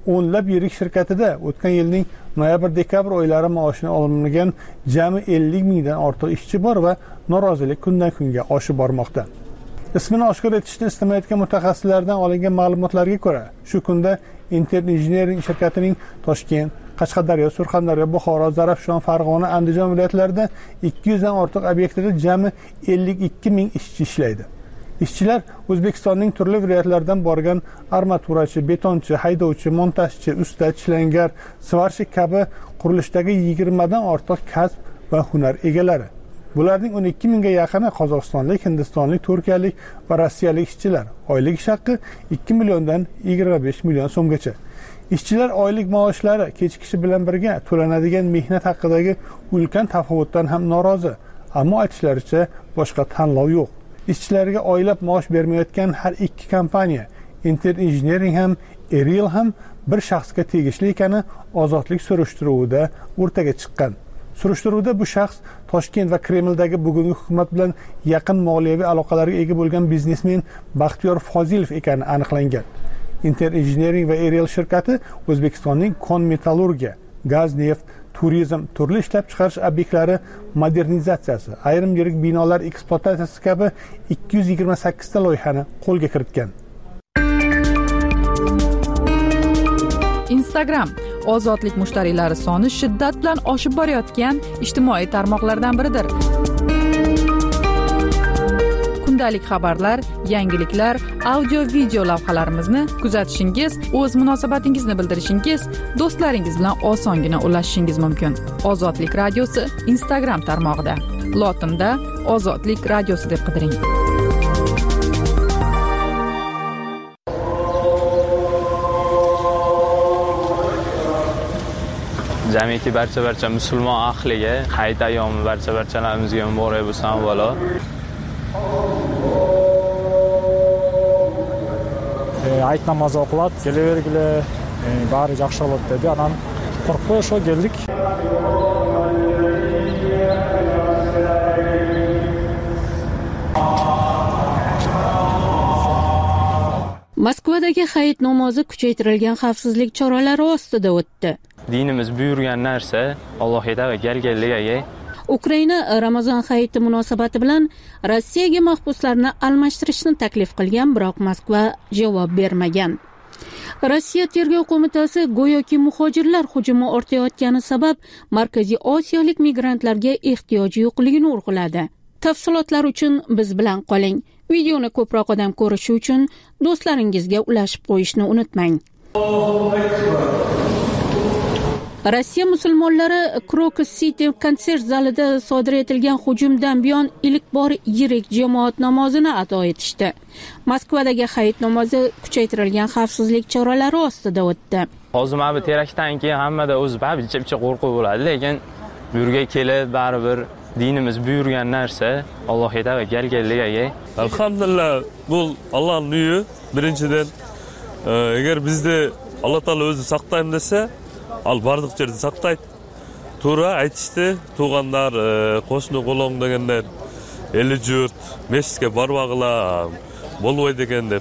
o'nlab yirik shirkatida o'tgan yilning noyabr-dekabr oylari maoshini olmagan jami 50 mingdan ortiq ishchi bor va norozilik kundan kunga oshib bormoqda. Ismini oshkor etishni istamayotgan mutaxassislardan olingan ma'lumotlarga ko'ra, shu kunda Inter Engineering shirkatining Toshkent, Qashqadaryo, Surxondaryo, Buxoro, Zarafshon, Farg'ona, Andijon viloyatlarida 200 dan ortiq obyektida jami 52 ming ishchi ishlaydi. Ishchilar O'zbekistonning turli viloyatlaridan borgan armaturachi, betonchi, haydovchi, montajchi, usta, chilangar, svarshik kabi qurilishdagi 20 dan ortiq kasb va hunar egalari. Bularning 12 mingga yaqini Qozog'istonlik, Hindistonlik, Turkiyalik va Rossiyalik ishchilar. Oylik ish haqi 2 milliondan 25 million so'mgacha. Ishchilar oylik maoshlari kechikishi bilan birga to'lanadigan mehnat haqidagi ulkan tafovutdan ham norozi, ammo aytishlaricha boshqa tanlov yo'q. Ishchilarga oylab maosh bermayotgan har ikki kompaniya, Inter Engineering ham, Erial ham bir shaxsga tegishli ekani ozodlik surishtiruvida o'rtaga chiqqan. Surishtiruvda bu shaxs Toshkent va Kremldagi bugungi hukumat bilan yaqin moliyaviy aloqalarga ega bo'lgan biznesmen Baxtiyor Fozilov ekani aniqlangan. Inter Engineering va Erial shirkati O'zbekistonning kon metallurgiya, gaz, neft, turizm, turli ishlab chiqarish obyektlari modernizatsiyasi, ayrim yirik binolar ekspluatatsiyasi kabi 228 ta loyihani qo'lga kiritgan. Instagram ozodlik mushtariylari soni shiddat bilan oshib borayotgan ijtimoiy tarmoqlardan biridir. Kundalik xabarlar, yangiliklar, audio-video lavhalarimizni kuzatishingiz, o'z munosabatingizni bildirishingiz, do'stlaringiz bilan osongina ulashishingiz mumkin. Ozodlik radiosi Instagram tarmog'ida. Lotinda Ozodlik radiosi deb qidiring. Jamiki barcha musulmon ahliga hayit ayyomi barchalarimizga muborak bo'lsin avvalo. Hayit namozi o'qiladi, kelavergili, bari yaxshi bo'ladi dedi. Anam qo'rqib shu keldik. Moskvadagi hayit namozi kuchaytirilgan xavfsizlik choralari ostida o'tdi. Dinimiz buyurgan narsa Allohga va galgalligiga. Ukraina Ramazon hayiti munosabati bilan Rossiyaga mahbuslarni almashtirishni taklif qilgan, biroq Moskva javob bermagan. Rossiya tergov qo'mitasi go'yoki muhojirlar hujumi ortayotgani sabab Markaziy Osiyolik migrantlarga ehtiyoji yo'qligini urg'uladi. Tafsilotlar uchun biz bilan qoling. Videoni ko'proq odam ko'rishi uchun do'stlaringizga ulashib qo'yishni unutmang. Rossiya musulmonlari Crocus City konsert zalida sodir etilgan hujumdan buyon ilk bor yirik jamoat namozini ado etishdi. Moskvadagi hayit namozi kuchaytirilgan xavfsizlik choralari ostida o'tdi. Hozir mana bu teraktdan keyin hammada o'zi bicha qo'rquv bo'ladi, lekin bu yerga kelib baribir dinimiz buyurgan narsa Allohga va galgalligiga. Alhamdulillah, bu Allohning uyi. Birinchidan, agar bizda Alloh taolo o'zi saqlaydi desa, al barliq yerda saqlaydi. To'g'ri aytishdi, tug'anlar, qo'shni qo'lon deganlar, eli jurt, mesjidga bormag'lar, bo'lmaydi degan deb.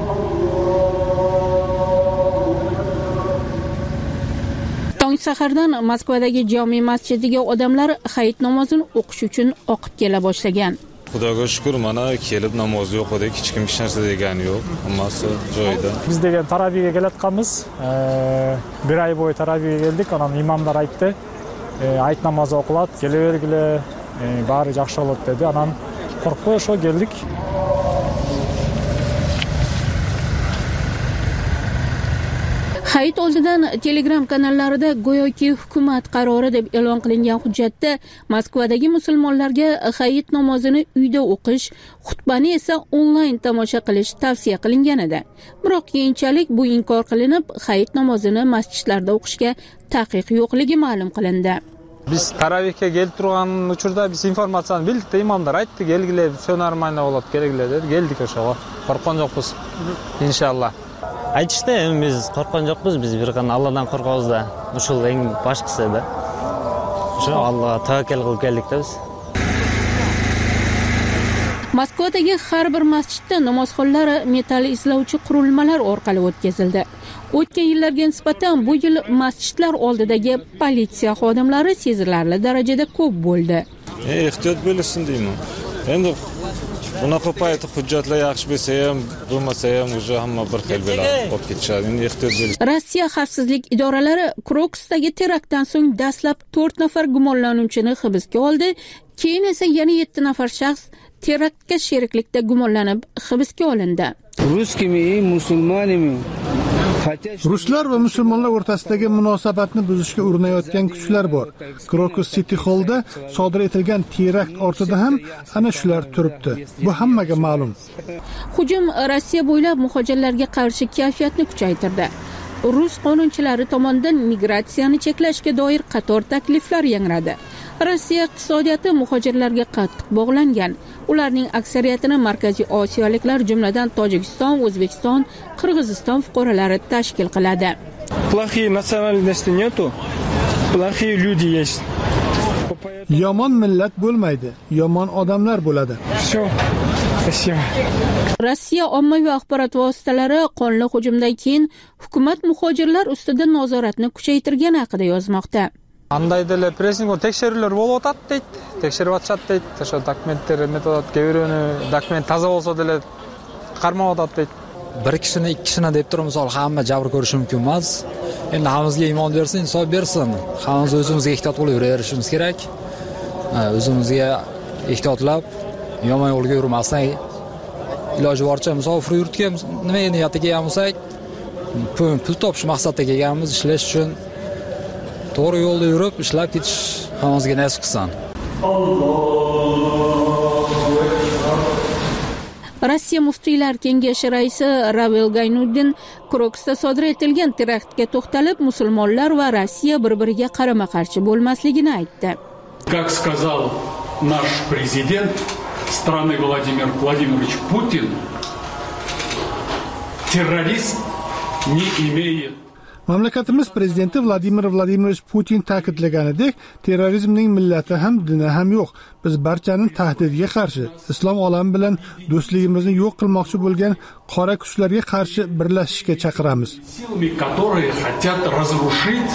Tong sahardan Moskvadagi jome masjidiga odamlar hayit namozini o'qish uchun oqib kela boshlagan. Xudoga shukr, mana kelib namoz o'qib edik, hech kim hech narsa degani yo'q, hammasi joyida. Biz degan taraviyga kelayotganmiz. Bir oy bo'yi taraviyga keldik, onam imomlar aytdi, hayit namozi o'qiladi, kelavergili, bari yaxshi bo'ladi dedi. Onam qo'rqib shu keldik. Hayit oldidan Telegram kanallarida go'yoki hukumat qarori deb e'lon qilingan hujjatda Moskvadagi musulmonlarga hayit namozini uyda o'qish, xutbani esa onlayn tomosha qilish tavsiya qilingan edi. Biroq keyinchalik bu inkor qilinib, hayit namozini masjidlarda o'qishga taqiq yo'qligi ma'lum qilindi. Biz taravihga kelib turgan uchurda biz informatsiyani bildik, imomlar aytdi, kelgile so'narmayna bo'ladi, keraklar dedi. Keldik o'shaga. Qo'rqgan yo'qmiz. Inshaalloh. Aytishdi, biz qo'rqgan yo'qmiz, biz bir qanday Allohdan qo'rqamiz-da. O'sha eng boshqasi-da. O'sha Allohga tavakkal qilib keldik-da biz. Moskvadagi har bir masjidda namozxonlar metall izlovchi qurilmalar orqali o'tkazildi. O'tgan yillarga nisbatan bu yil masjidlar oldidagi politsiya xodimlari sezilarli darajada ko'p bo'ldi. Ehtiyot bo'lsin deyman. Endi bunaqa paytda hujjatlar yaxshi bo'lsa ham, bo'lmasa ham o'zi hamma bir xil bo'ladi, olib ketishadi. Endi ehtiyot bo'lsin. Rossiya xavfsizlik idoralari Kroksdagi teraktdan so'ng dastlab 4 nafar gumonlanuvchini hibsga oldi, keyin esa yana 7 nafar shaxs teraktga sheriklikda gumonlanib hibsga olindi. Ruslar va musulmonlar o'rtasidagi munosabatni buzishga urinayotgan kuchlar bor. Krokus City Hallda sodir etilgan terakt ortida ham ana shular turibdi. Bu hammaga ma'lum. Hujum Rossiya bo'ylab muhojirlarga qarshi kayfiyatni kuchaytirdi. Rus qonunchilari tomonidan migratsiyani cheklashga doir qator takliflar yangradi. Rossiya iqtisodiyoti muhojirlarga qattiq bog'langan. Ularning aksariyatini Markaziy Osiyoliklar, jumladan Tojikiston, O'zbekiston, Qirg'iziston fuqarolari tashkil qiladi. Плохие национальности нету, плохие люди есть. Yomon millat bo'lmaydi, yomon odamlar bo'ladi. Всё. Спасибо. Rossiya ommaviy axborot vositalari qonli hujumdan keyin hukumat muhojirlar ustida nazoratni kuchaytirgani haqida yozmoqda. Andayda pressing tekshiruvlar bo'lib o'tadi deydi. Tekshirib atishadi deydi. O'sha dokumentlar metodga ko'ra dokument toza bo'lsa da qarmab o'tadi deydi. Bir kishini, ikki kishini deb turib, misol hamma jabr ko'rishi mumkin emas. Endi hammamizga iymon bersin, insof bersin. Hammamiz o'zimizga ehtiyot qilib yuraverishimiz kerak. O'zimizga ehtiyotlab, yomon yo'lga yurmasdan iloji boricha musofir yurtga nima niyatiga kelgansak, pul topish maqsadida kelganmiz, ishlash uchun to'g'ri yo'lda yurib, ishlab ketish hammamizga nasib qilsin. Rossiya muftiylar kengashi raisi Ravel Gaynuddin Kroksda sodir etilgan teraktga to'xtalib, musulmonlar va Rossiya bir-biriga qarama-qarshi bo'lmasligini aytdi. Как сказал наш президент страны Владимир Владимирович Путин, террорист не имеет. Mamlakatimiz prezidenti Vladimir Vladimirovich Putin ta'kidlaganidek, terrorizmning millati ham, dini ham yo'q. Biz barchaning tahdidiga qarshi, islom olami bilan do'stligimizni yo'q qilmoqchi bo'lgan qora kuchlarga qarshi birlashishga chaqiramiz. Силами, которые хотят разрушить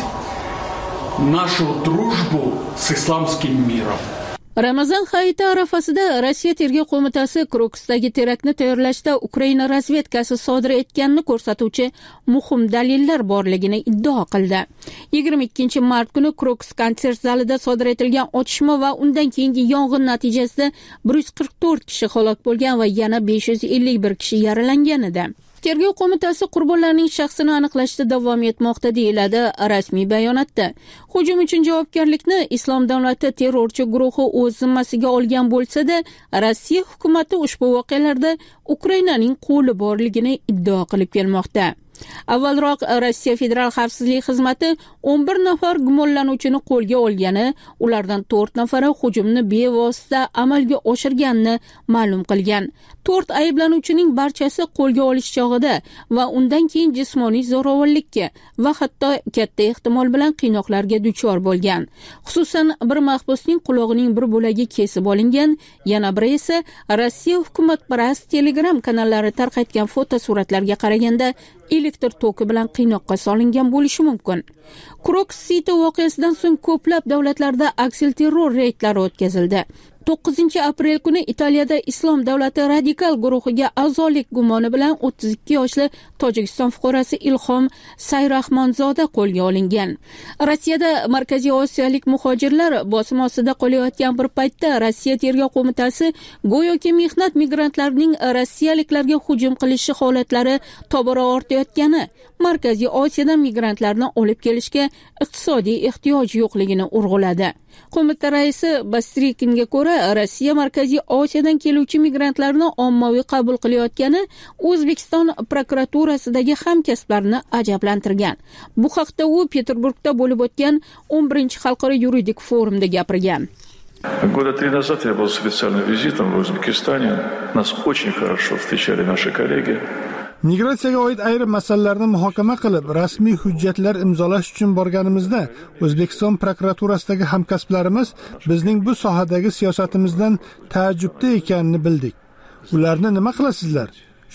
нашу дружбу с исламским миром. Ramazon hayiti arafasida Rossiya tergov qo'mitasi Kroksdagi teraktni tayyorlashda Ukraina razvedkasi sodir etganini ko'rsatuvchi muhim dalillar borligini iddao qildi. 22-mart kuni Kroks konsert zalida sodir etilgan otishma va undan keyingi yong'in natijasida 144 kishi halok bo'lgan va yana 551 kishi yaralangan edi. Tergov qo'mitasi qurbonlarning shaxsini aniqlashda davom etmoqda deyiladi rasmiy bayonotda. Hujum uchun javobgarlikni Islom davlati terrorchi guruhi o'z zimmasiga olgan bo'lsa-da, Rossiya hukumatı ushbu voqealarda Ukrainaning qo'li borligini iddao qilib kelmoqda. Avvalroq Rossiya Federal xavfsizlik xizmati 11 nafar gumonlanuvchini qo'lga olgani, ulardan 4 nafari hujumni bevosita amalga oshirganini ma'lum qilgan. 4 ayblanuvchining barchasi qo'lga olish chog'ida va undan keyin jismoniy zo'ravonlikka va hatto katta ehtimol bilan qiynoqlarga duchor bo'lgan. Xususan, bir mahbusning qulog'ining bir bo'lagi kesib olingan, yana biri esa Rossiya hukumatparast Telegram kanallari tarqatgan fotosuratlarga qaraganda elektr toki bilan qiynoqqa solingan bo'lishi mumkin. Kroks City voqeasidan so'ng ko'plab davlatlarda aksilterror reydlari o'tkazildi. 9-aprel kuni Italiyada Islom davlati radikal guruhiga a'zolik gumoni bilan 32 yoshli Tojikiston fuqarosi Ilhom Sayrahmonzoda qo'lga olingan. Rossiyada Markaziy Osiyolik muhojirlar bosim ostida qolayotgan bir paytda Rossiya tergov qo'mitasi go'yoki mehnat migrantlarining rossiyaliklarga hujum qilishi holatlari tobora ortayotgani, Markaziy Osiyodan migrantlarni olib kelishga iqtisodiy ehtiyoj yo'qligini urg'uladi. Qo'mita raisi Bastrikinga ko'ra, Rossiya Markaziy Osiyodan keluvchi migrantlarni ommaviy qabul qilayotgani O'zbekiston prokuraturasidagi hamkasblarni ajablantirgan. Bu haqda u Peterburgda bo'lib o'tgan 11-xalqaro yuridik forumda gapirgan. Года 3 назад я был специальным визитом в Узбекистане. Нас очень хорошо встречали наши коллеги. Migratsiyaga oid ayrim masalalarni muhokama qilib, rasmiy hujjatlar imzolash uchun borganimizda, O'zbekiston prokuraturasidagi hamkasblarimiz bizning bu sohadagi siyosatimizdan taajjubda ekanini bildik. Ularni nima qilasizlar?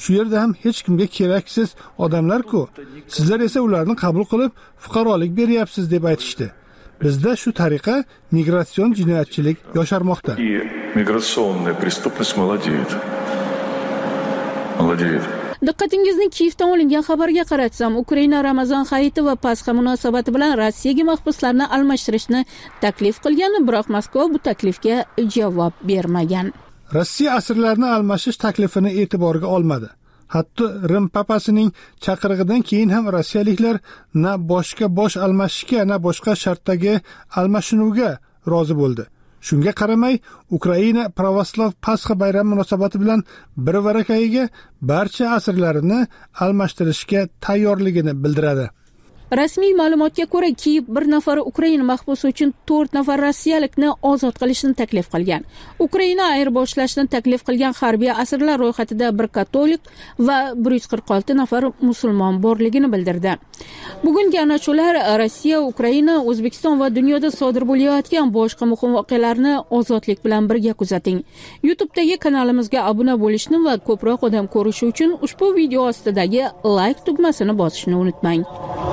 shu yerda ham hech kimga keraksiz odamlar-ku. Sizlar esa ularni qabul qilib, fuqarolik beryapsiz deb aytishdi. Bizda shu tariqa migratsion jinoyatchilik yosharmoqda. Migratsioniy преступность молодеет. Молодеет. Diqqatingizni Kiyevdan olingan xabarga qaratsam, Ukraina Ramazon hayiti va Pasxa munosabati bilan Rossiyaga mahbuslarni almashtirishni taklif qilgan, biroq Moskva bu taklifga javob bermagan. Rossiya asirlarni almashish taklifini e'tiborga olmadi. Hatto Rim papasining chaqirig'idan keyin ham rossiyaliklar na boshqa bosh almashishga, na boshqa shartdagi almashinuvga rozi bo'ldi. Shunga qaramay, Ukraina pravoslav Pasxa bayrami munosabati bilan bir varakayiga barcha asirlarini almashtirishga tayyorligini bildiradi. Rasmiy ma'lumotga ko'ra, Kiyev bir nafar Ukraina mahbusi uchun 4 nafar rossiyalikni ozod qilishni taklif qilgan. Ukraina ayirboshlashni taklif qilgan harbiy asirlar ro'yxatida bir katolik va 146 nafar musulmon borligini bildirdi. Bugungi anacholar Rossiya, Ukraina, O'zbekiston va dunyoda sodir bo'layotgan boshqa muhim voqealarni ozodlik bilan birga kuzating. YouTube'dagi kanalimizga obuna bo'lishni va ko'proq odam ko'rishi uchun ushbu video ostidagi like tugmasini bosishni unutmang.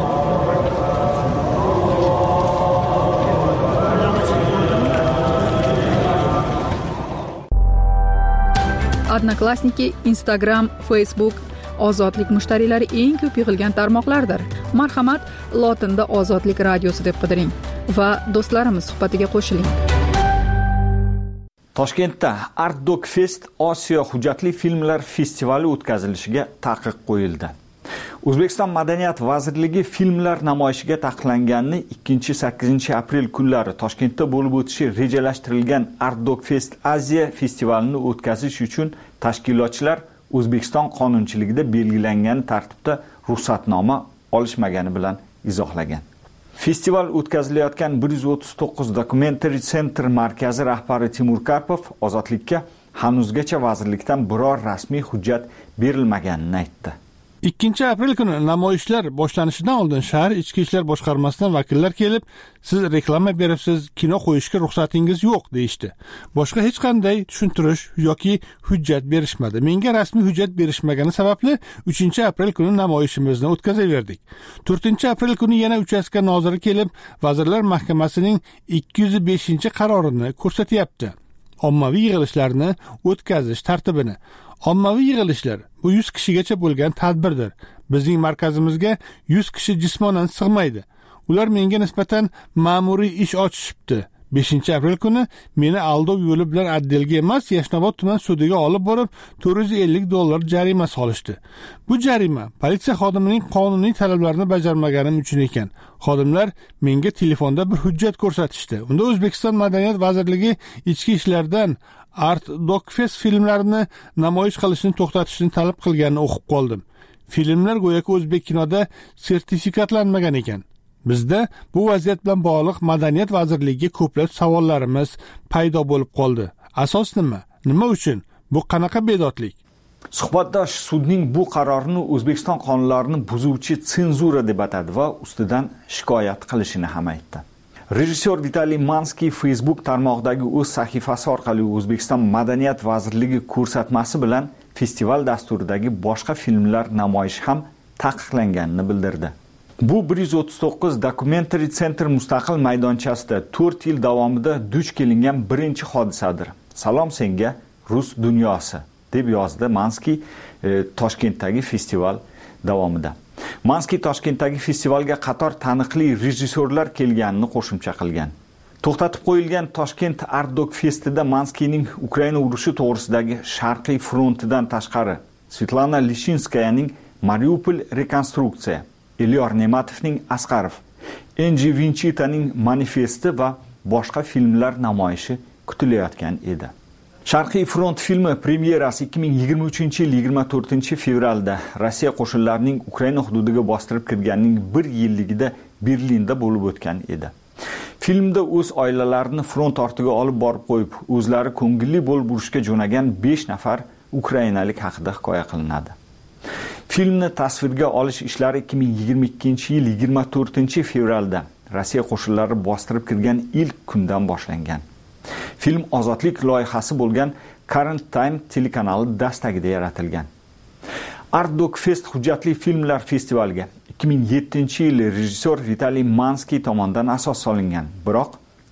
Odnoklassniki, Instagram, Facebook ozodlik mushtariylari eng ko'p yig'ilgan tarmoqlardir. Marhamat, lotinda Ozodlik radiosi deb qidiring va do'stlarimiz suhbatiga qo'shiling. Toshkentda Art Doc Fest Osiyo hujjatli filmlar festivali o'tkazilishiga taqiq qo'yildi. O'zbekiston Madaniyat vazirligi filmlar namoyishiga taqiqlanganini 2-8 aprel kunlari Toshkentda bo'lib o'tishi rejalashtirilgan Art Doc Fest Aziya festivalini o'tkazish uchun tashkilotchilar O'zbekiston qonunchiligida belgilangan tartibda ruxsatnoma olishmagani bilan izohlagan. Festival o'tkazilayotgan 139 Documentary Center markazi rahbari Timur Karpov ozodlikka hanuzgacha vazirlikdan biror rasmiy hujjat berilmaganini aytdi. 2 aprel kuni namoyishlar boshlanishidan oldin shahar ichki ishlar boshqarmasidan vakillar kelib, siz reklama beribsiz, kino qo'yishga ruxsatingiz yo'q deyishdi. Boshqa hech qanday tushuntirish yoki hujjat berishmadi. Menga rasmiy hujjat berishmagani sababli 3 aprel kuni namoyishimizni o'tkazaverdik. 4 aprel kuni yana uchastka noziri kelib, Vazirlar Mahkamasining 205-qarorini ko'rsatyapti. Ommaviy yig'ilishlarni o'tkazish tartibini. Ommaviy yig'ilishlar bu 100 kishigacha bo'lgan tadbirdir. Bizning markazimizga 100 kishi jismonan sig'maydi. Ular menga nisbatan ma'muriy ish ochishibdi. 5 aprel kuni meni aldov yo'li bilan Addelga emas, Yashnobod tuman sudiga olib borib $450 jarima solishdi. Bu jarima politsiya xodimining qonuniy talablarini bajarmaganim uchun ekan. Xodimlar menga telefonda bir hujjat ko'rsatishdi. Unda O'zbekiston Madaniyat vazirligi ichki ishlardan Art Doc Fest filmlarini namoyish qilishni to'xtatishni talab qilganini o'qib qoldim. Filmlar go'yoki o'zbek kinoda sertifikatlanmagan ekan. Bizda bu vaziyat bilan bog'liq Madaniyat vazirligiga ko'plab savollarimiz paydo bo'lib qoldi. Asos nima? Nima uchun? Bu qanaqa bedodlik? Suhbatdosh sudning bu qarorini O'zbekiston qonunlarini buzuvchi senzura deb atadi va ustidan shikoyat qilishini ham aytdi. Rejissor Vitaliy Manskiy Facebook tarmog'idagi o'z sahifasi orqali O'zbekiston Madaniyat vazirligi ko'rsatmasi bilan festival dasturidagi boshqa filmlar namoyishi ham taqiqlanganini bildirdi. Bu 139 Documentary Center mustaqil maydonchasida 4 yil davomida duch kelingan birinchi hodisadir. Salom senga Rus dunyosi deb yozdi Manskiy Toshkentdagi festival davomida. Manskiy Toshkentdagi festivalga qator taniqli rejissyorlar kelganini qo'shimcha qilgan. To'xtatib qo'yilgan Toshkent Art Doc Festida Manskiyning Ukraina urushi to'g'risidagi Sharqiy frontidan tashqari Svetlana Lishinskayaning Mariupol rekonstruksiya, Elyor Nematovning Asqarov, Enji Vinchitaning manifesti va boshqa filmlar namoyishi kutilayotgan edi. Sharqiy front filmi premyerasi 2023-yil 24-fevralda Rossiya qo'shinlarining Ukraina hududiga bostirib kirganining 1 yilligida Berlinda bo'lib o'tgan edi. Filmda o'z oilalarini front ortiga olib borib qo'yib, o'zlari ko'ngilli bo'lib urushga jo'nagan 5 nafar ukrainalik haqida hikoya qilinadi. Filmni tasvirga olish ishlari 2022-yil 24-fevralda Rossiya qo'shinlari bostirib kirgan ilk kundan boshlangan. Film ozodlik loyihasi bo'lgan Current Time telekanali dastagida yaratilgan. Art Dog Fest hujjatli filmlar festivaliga 2007-yil rejissyor Vitaliy Manskiy tomonidan asos solingan. Biroq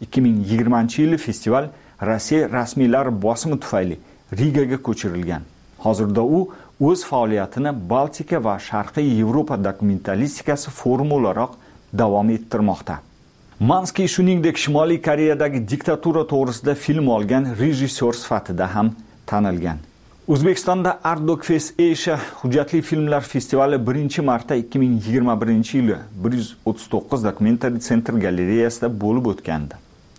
2020-yil festival Rossiya rasmiylari bosimi tufayli Rigaga ko'chirilgan. Hozirda u o'z faoliyatini Baltika va Sharqiy Yevropa dokumentalistikasi forumi o'laroq davom ettirmoqda. Manskiy shuningdek Shimoliy Koreyadagi diktatura to'g'risida film olgan rejissyor sifatida ham tanilgan. O'zbekistonda Art Dog Fest Asia hujjatli filmlar festivali 1-marta 2021-yili 139 Documentary Center galereyasida bo'lib o'tgandi.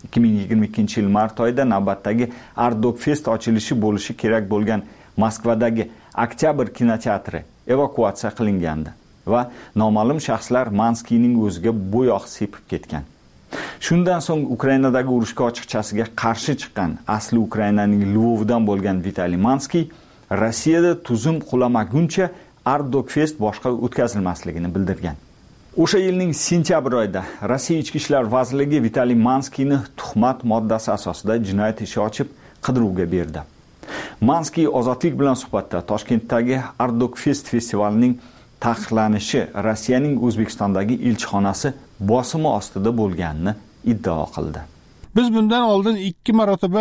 2022-yil mart oyida navbatdagi Art Dog Fest ochilishi bo'lishi kerak bo'lgan Moskvadagi Oktyabr kinoteatri evakuatsiya qilingandi va noma'lum shaxslar Manskiyning o'ziga bo'yoq sepib ketgan. Shundan so'ng Ukrainadagi urushga ochiqchasiga qarshi chiqqan asli Ukrainaning Lvovdan bo'lgan Vitaliy Manskiy Rossiyada tuzum qulamaguncha Art Dog Fest boshqa o'tkazilmasligini bildirgan. O'sha yilning sentyabr oyida Rossiya Ichki ishlar vazirligi Vitaliy Manskiyni tuhmat moddasi asosida jinoyat ishi ochib qidiruvga berdi. Manskiy Ozodlik bilan suhbatda Toshkentdagi Art Dog Fest festivalining taqiqlanishi Rossiyaning O'zbekistondagi elchixonasi bosimi ostida bo'lganini iddao qildi. Biz bundan oldin 2 marotaba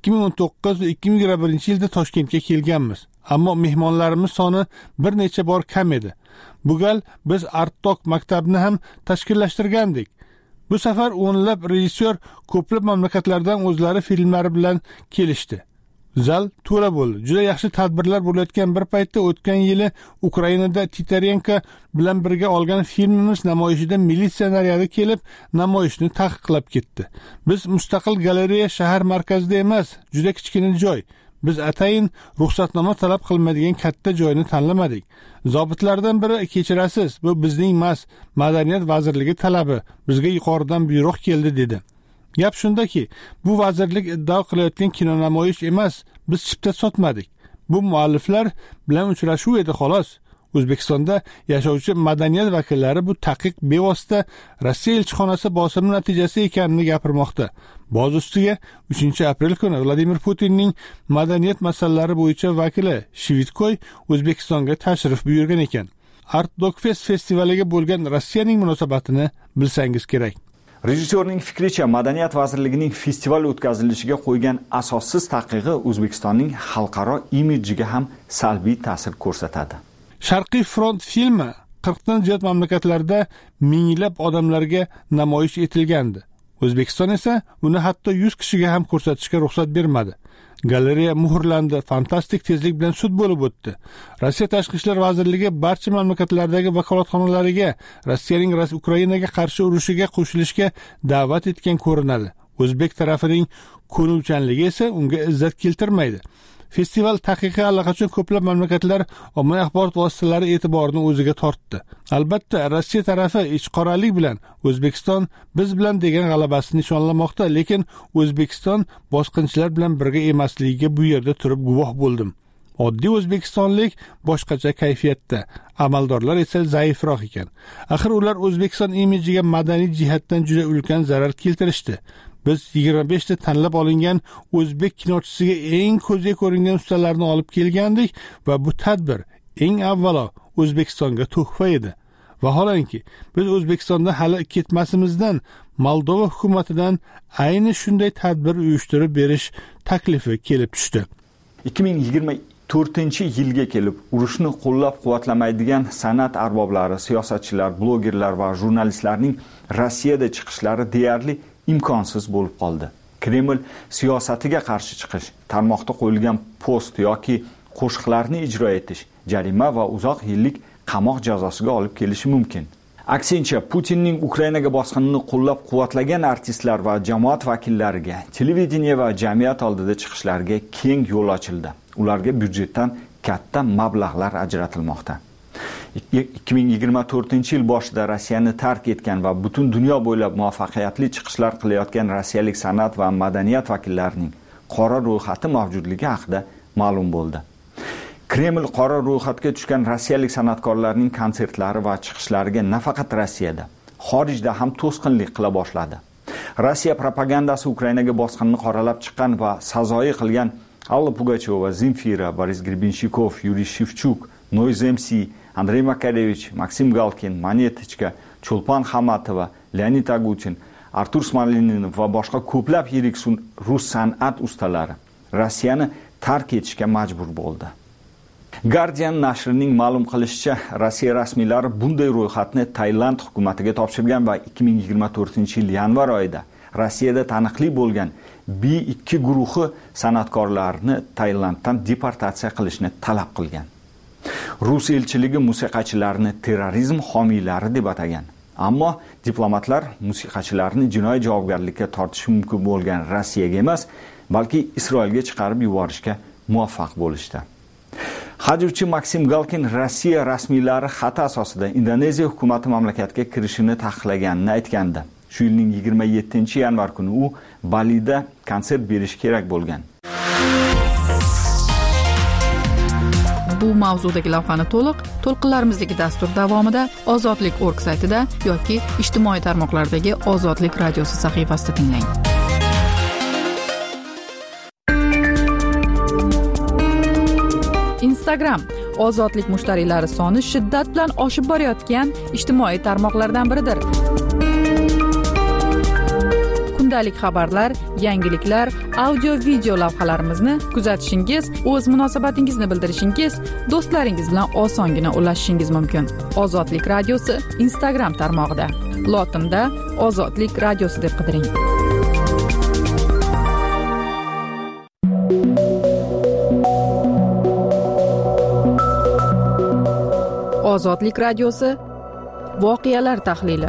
2019 va 2021-yilda Toshkentga kelganmiz, ammo mehmonlarimiz soni bir necha bor kam edi. Bu gal biz Art Dog maktabini ham tashkillashtirgandik. Bu safar o'nlab rejissyor ko'plab mamlakatlardan o'zlari filmlari bilan kelishdi. Zal to'la bo'ldi. Juda yaxshi tadbirlar bo'layotgan bir paytda o'tgan yili Ukrainada Titarenko bilan birga olgan filmimiz namoyishida militsiya naryadi kelib, namoyishni taqiqlab ketdi. Biz mustaqil galereya shahar markazida emas, juda kichkina joy. Biz atayin ruxsatnoma talab qilmaydigan katta joyni tanlamadik. Zobitlardan biri kechirasiz, bu bizning emas, Madaniyat vazirligi talabi, bizga yuqoridan buyruq keldi dedi. Gap shundaki, bu vazirlik iddao qilayotgan kino namoyish emas, biz chipta sotmadik. Bu mualliflar bilan uchrashuv edi xolos. O'zbekistonda yashovchi madaniyat vakillari bu taqiq bevosita Rossiya elchixonasi bosimi natijasi ekanini gapirmoqda. Boz ustiga 3-aprel kuni Vladimir Putinning madaniyat masalalari bo'yicha vakili Shvitkoy O'zbekistonga tashrif buyurgan ekan. Art Dog Fest festivaliga bo'lgan Rossiyaning munosabatini bilsangiz kerak. Rejissyorning fikricha, Madaniyat vazirligining festival o'tkazilishiga qo'ygan asossiz taqiqi O'zbekistonning xalqaro imijiga ham salbiy ta'sir ko'rsatadi. Sharqiy front filmi 40 dan ziyod mamlakatlarda minglab odamlarga namoyish etilgandi. O'zbekiston esa uni hatto 100 kishiga ham ko'rsatishga ruxsat bermadi. Galereya muhrlandi, fantastik tezlik bilan sud bo'lib o'tdi. Rossiya Tashqi ishlar vazirligi barcha mamlakatlardagi vakolatxonalariga Rossiyaning Ukrainaga qarshi urushiga qo'shilishga da'vat etgan ko'rinadi. O'zbek tarafining ko'nuvchanligi esa unga izzat keltirmaydi. Festival taqiqi allaqachon ko'plab mamlakatlar ommaviy axborot vositalari e'tiborini o'ziga tortdi. Albatta, Rossiya tarafi ichqoralik bilan O'zbekiston biz bilan degan g'alabasini nishonlamoqda, lekin O'zbekiston bosqinchilar bilan birga emasligiga bu yerda turib guvoh bo'ldim. Oddiy o'zbekistonlik boshqacha kayfiyatda, amaldorlar esa zaifroq ekan. Axir ular O'zbekiston imijiga madaniy jihatdan juda ulkan zarar keltirishdi. Biz 25 ta tanlab olingan o'zbek kinochisiga eng ko'zga ko'ringan ustalarni olib kelgandik va bu tadbir eng avvalo O'zbekistonga tuhfa edi. Vaholanki, biz O'zbekistonda hali ketmasimizdan Moldova hukumatidan ayni shunday tadbir uyushtirib berish taklifi kelib tushdi. 2024-yilga kelib urushni qo'llab-quvvatlamaydigan san'at arboblari, siyosatchilar, blogerlar va jurnalistlarning Rossiyada chiqishlari deyarli imkonsiz bo'lib qoldi. Kreml siyosatiga qarshi chiqish, tarmoqda qo'yilgan post yoki qo'shiqlarni ijro etish jarima va uzoq yillik qamoq jazosiga olib kelishi mumkin. Aksincha, Putinning Ukrainaga bosqinini qo'llab-quvvatlagan artistlar va jamoat vakillariga televideniya va jamiyat oldida chiqishlariga keng yo'l ochildi. Ularga byudjetdan katta mablag'lar ajratilmoqda. 2024-yil boshida Rossiyani tark etgan va butun dunyo bo'ylab muvaffaqiyatli chiqishlar qilayotgan rossiyalik san'at va madaniyat vakillarining qora ro'yxati mavjudligi haqida ma'lum bo'ldi. Kreml qora ro'yxatga tushgan rossiyalik san'atkorlarning konsertlari va chiqishlariga nafaqat Rossiyada, xorijda ham to'sqinlik qila boshladi. Rossiya propagandasi Ukrainaga bosqinni qoralab chiqqan va sazoyi qilgan Alla Pugacheva, Zemfira, Boris Grebinshikov, Yuriy Shevchuk, Noise MC, Andrey Makarevich, Maksim Galkin, Monetichka, Chulpan Xamatova, Leonid Agutin, Artur Smoleninov va boshqa ko'plab yirik rus san'at ustalari Rossiyani tark etishga majbur bo'ldi. Guardian nashrining ma'lum qilishicha, Rossiya rasmiylari bunday ro'yxatni Tailand hukumatiga topshirgan va 2024-yil yanvar oyida Rossiyada taniqli bo'lgan B2 guruhi san'atkorlarini Tailanddan deportatsiya qilishni talab qilgan. Rus elchiligi musiqachilarni terrorizm homiylari deb atagan. Ammo diplomatlar musiqachilarni jinoiy javobgarlikka tortishi mumkin bo'lgan Rossiyaga emas, balki Isroilga chiqarib yuborishga muvaffaq bo'lishdi. Hajuvchi Maksim Galkin Rossiya rasmiylari xat asosida Indoneziya hukumati mamlakatga kirishini taqiqlaganini aytgandi. Shu yilning 27-yanvar kuni u Balida konsert berish kerak bo'lgan. Bu mavzudagi lavhani to'lqinlarimizdagi dastur davomida Ozodlik.org saytida yoki ijtimoiy tarmoqlardagi Ozodlik radiosi sahifasida tinglang. Instagram Ozodlik mushtariylari soni shiddat bilan oshib borayotgan ijtimoiy tarmoqlardan biridir. Kundalik xabarlar, yangiliklar, audio-video lavhalarimizni kuzatishingiz, o'z munosabatingizni bildirishingiz, do'stlaringiz bilan osongina ulashishingiz mumkin. Ozodlik radiosi Instagram tarmog'ida. Lotinda Ozodlik radiosi deb qidiring. Ozodlik radiosi voqealar tahlili.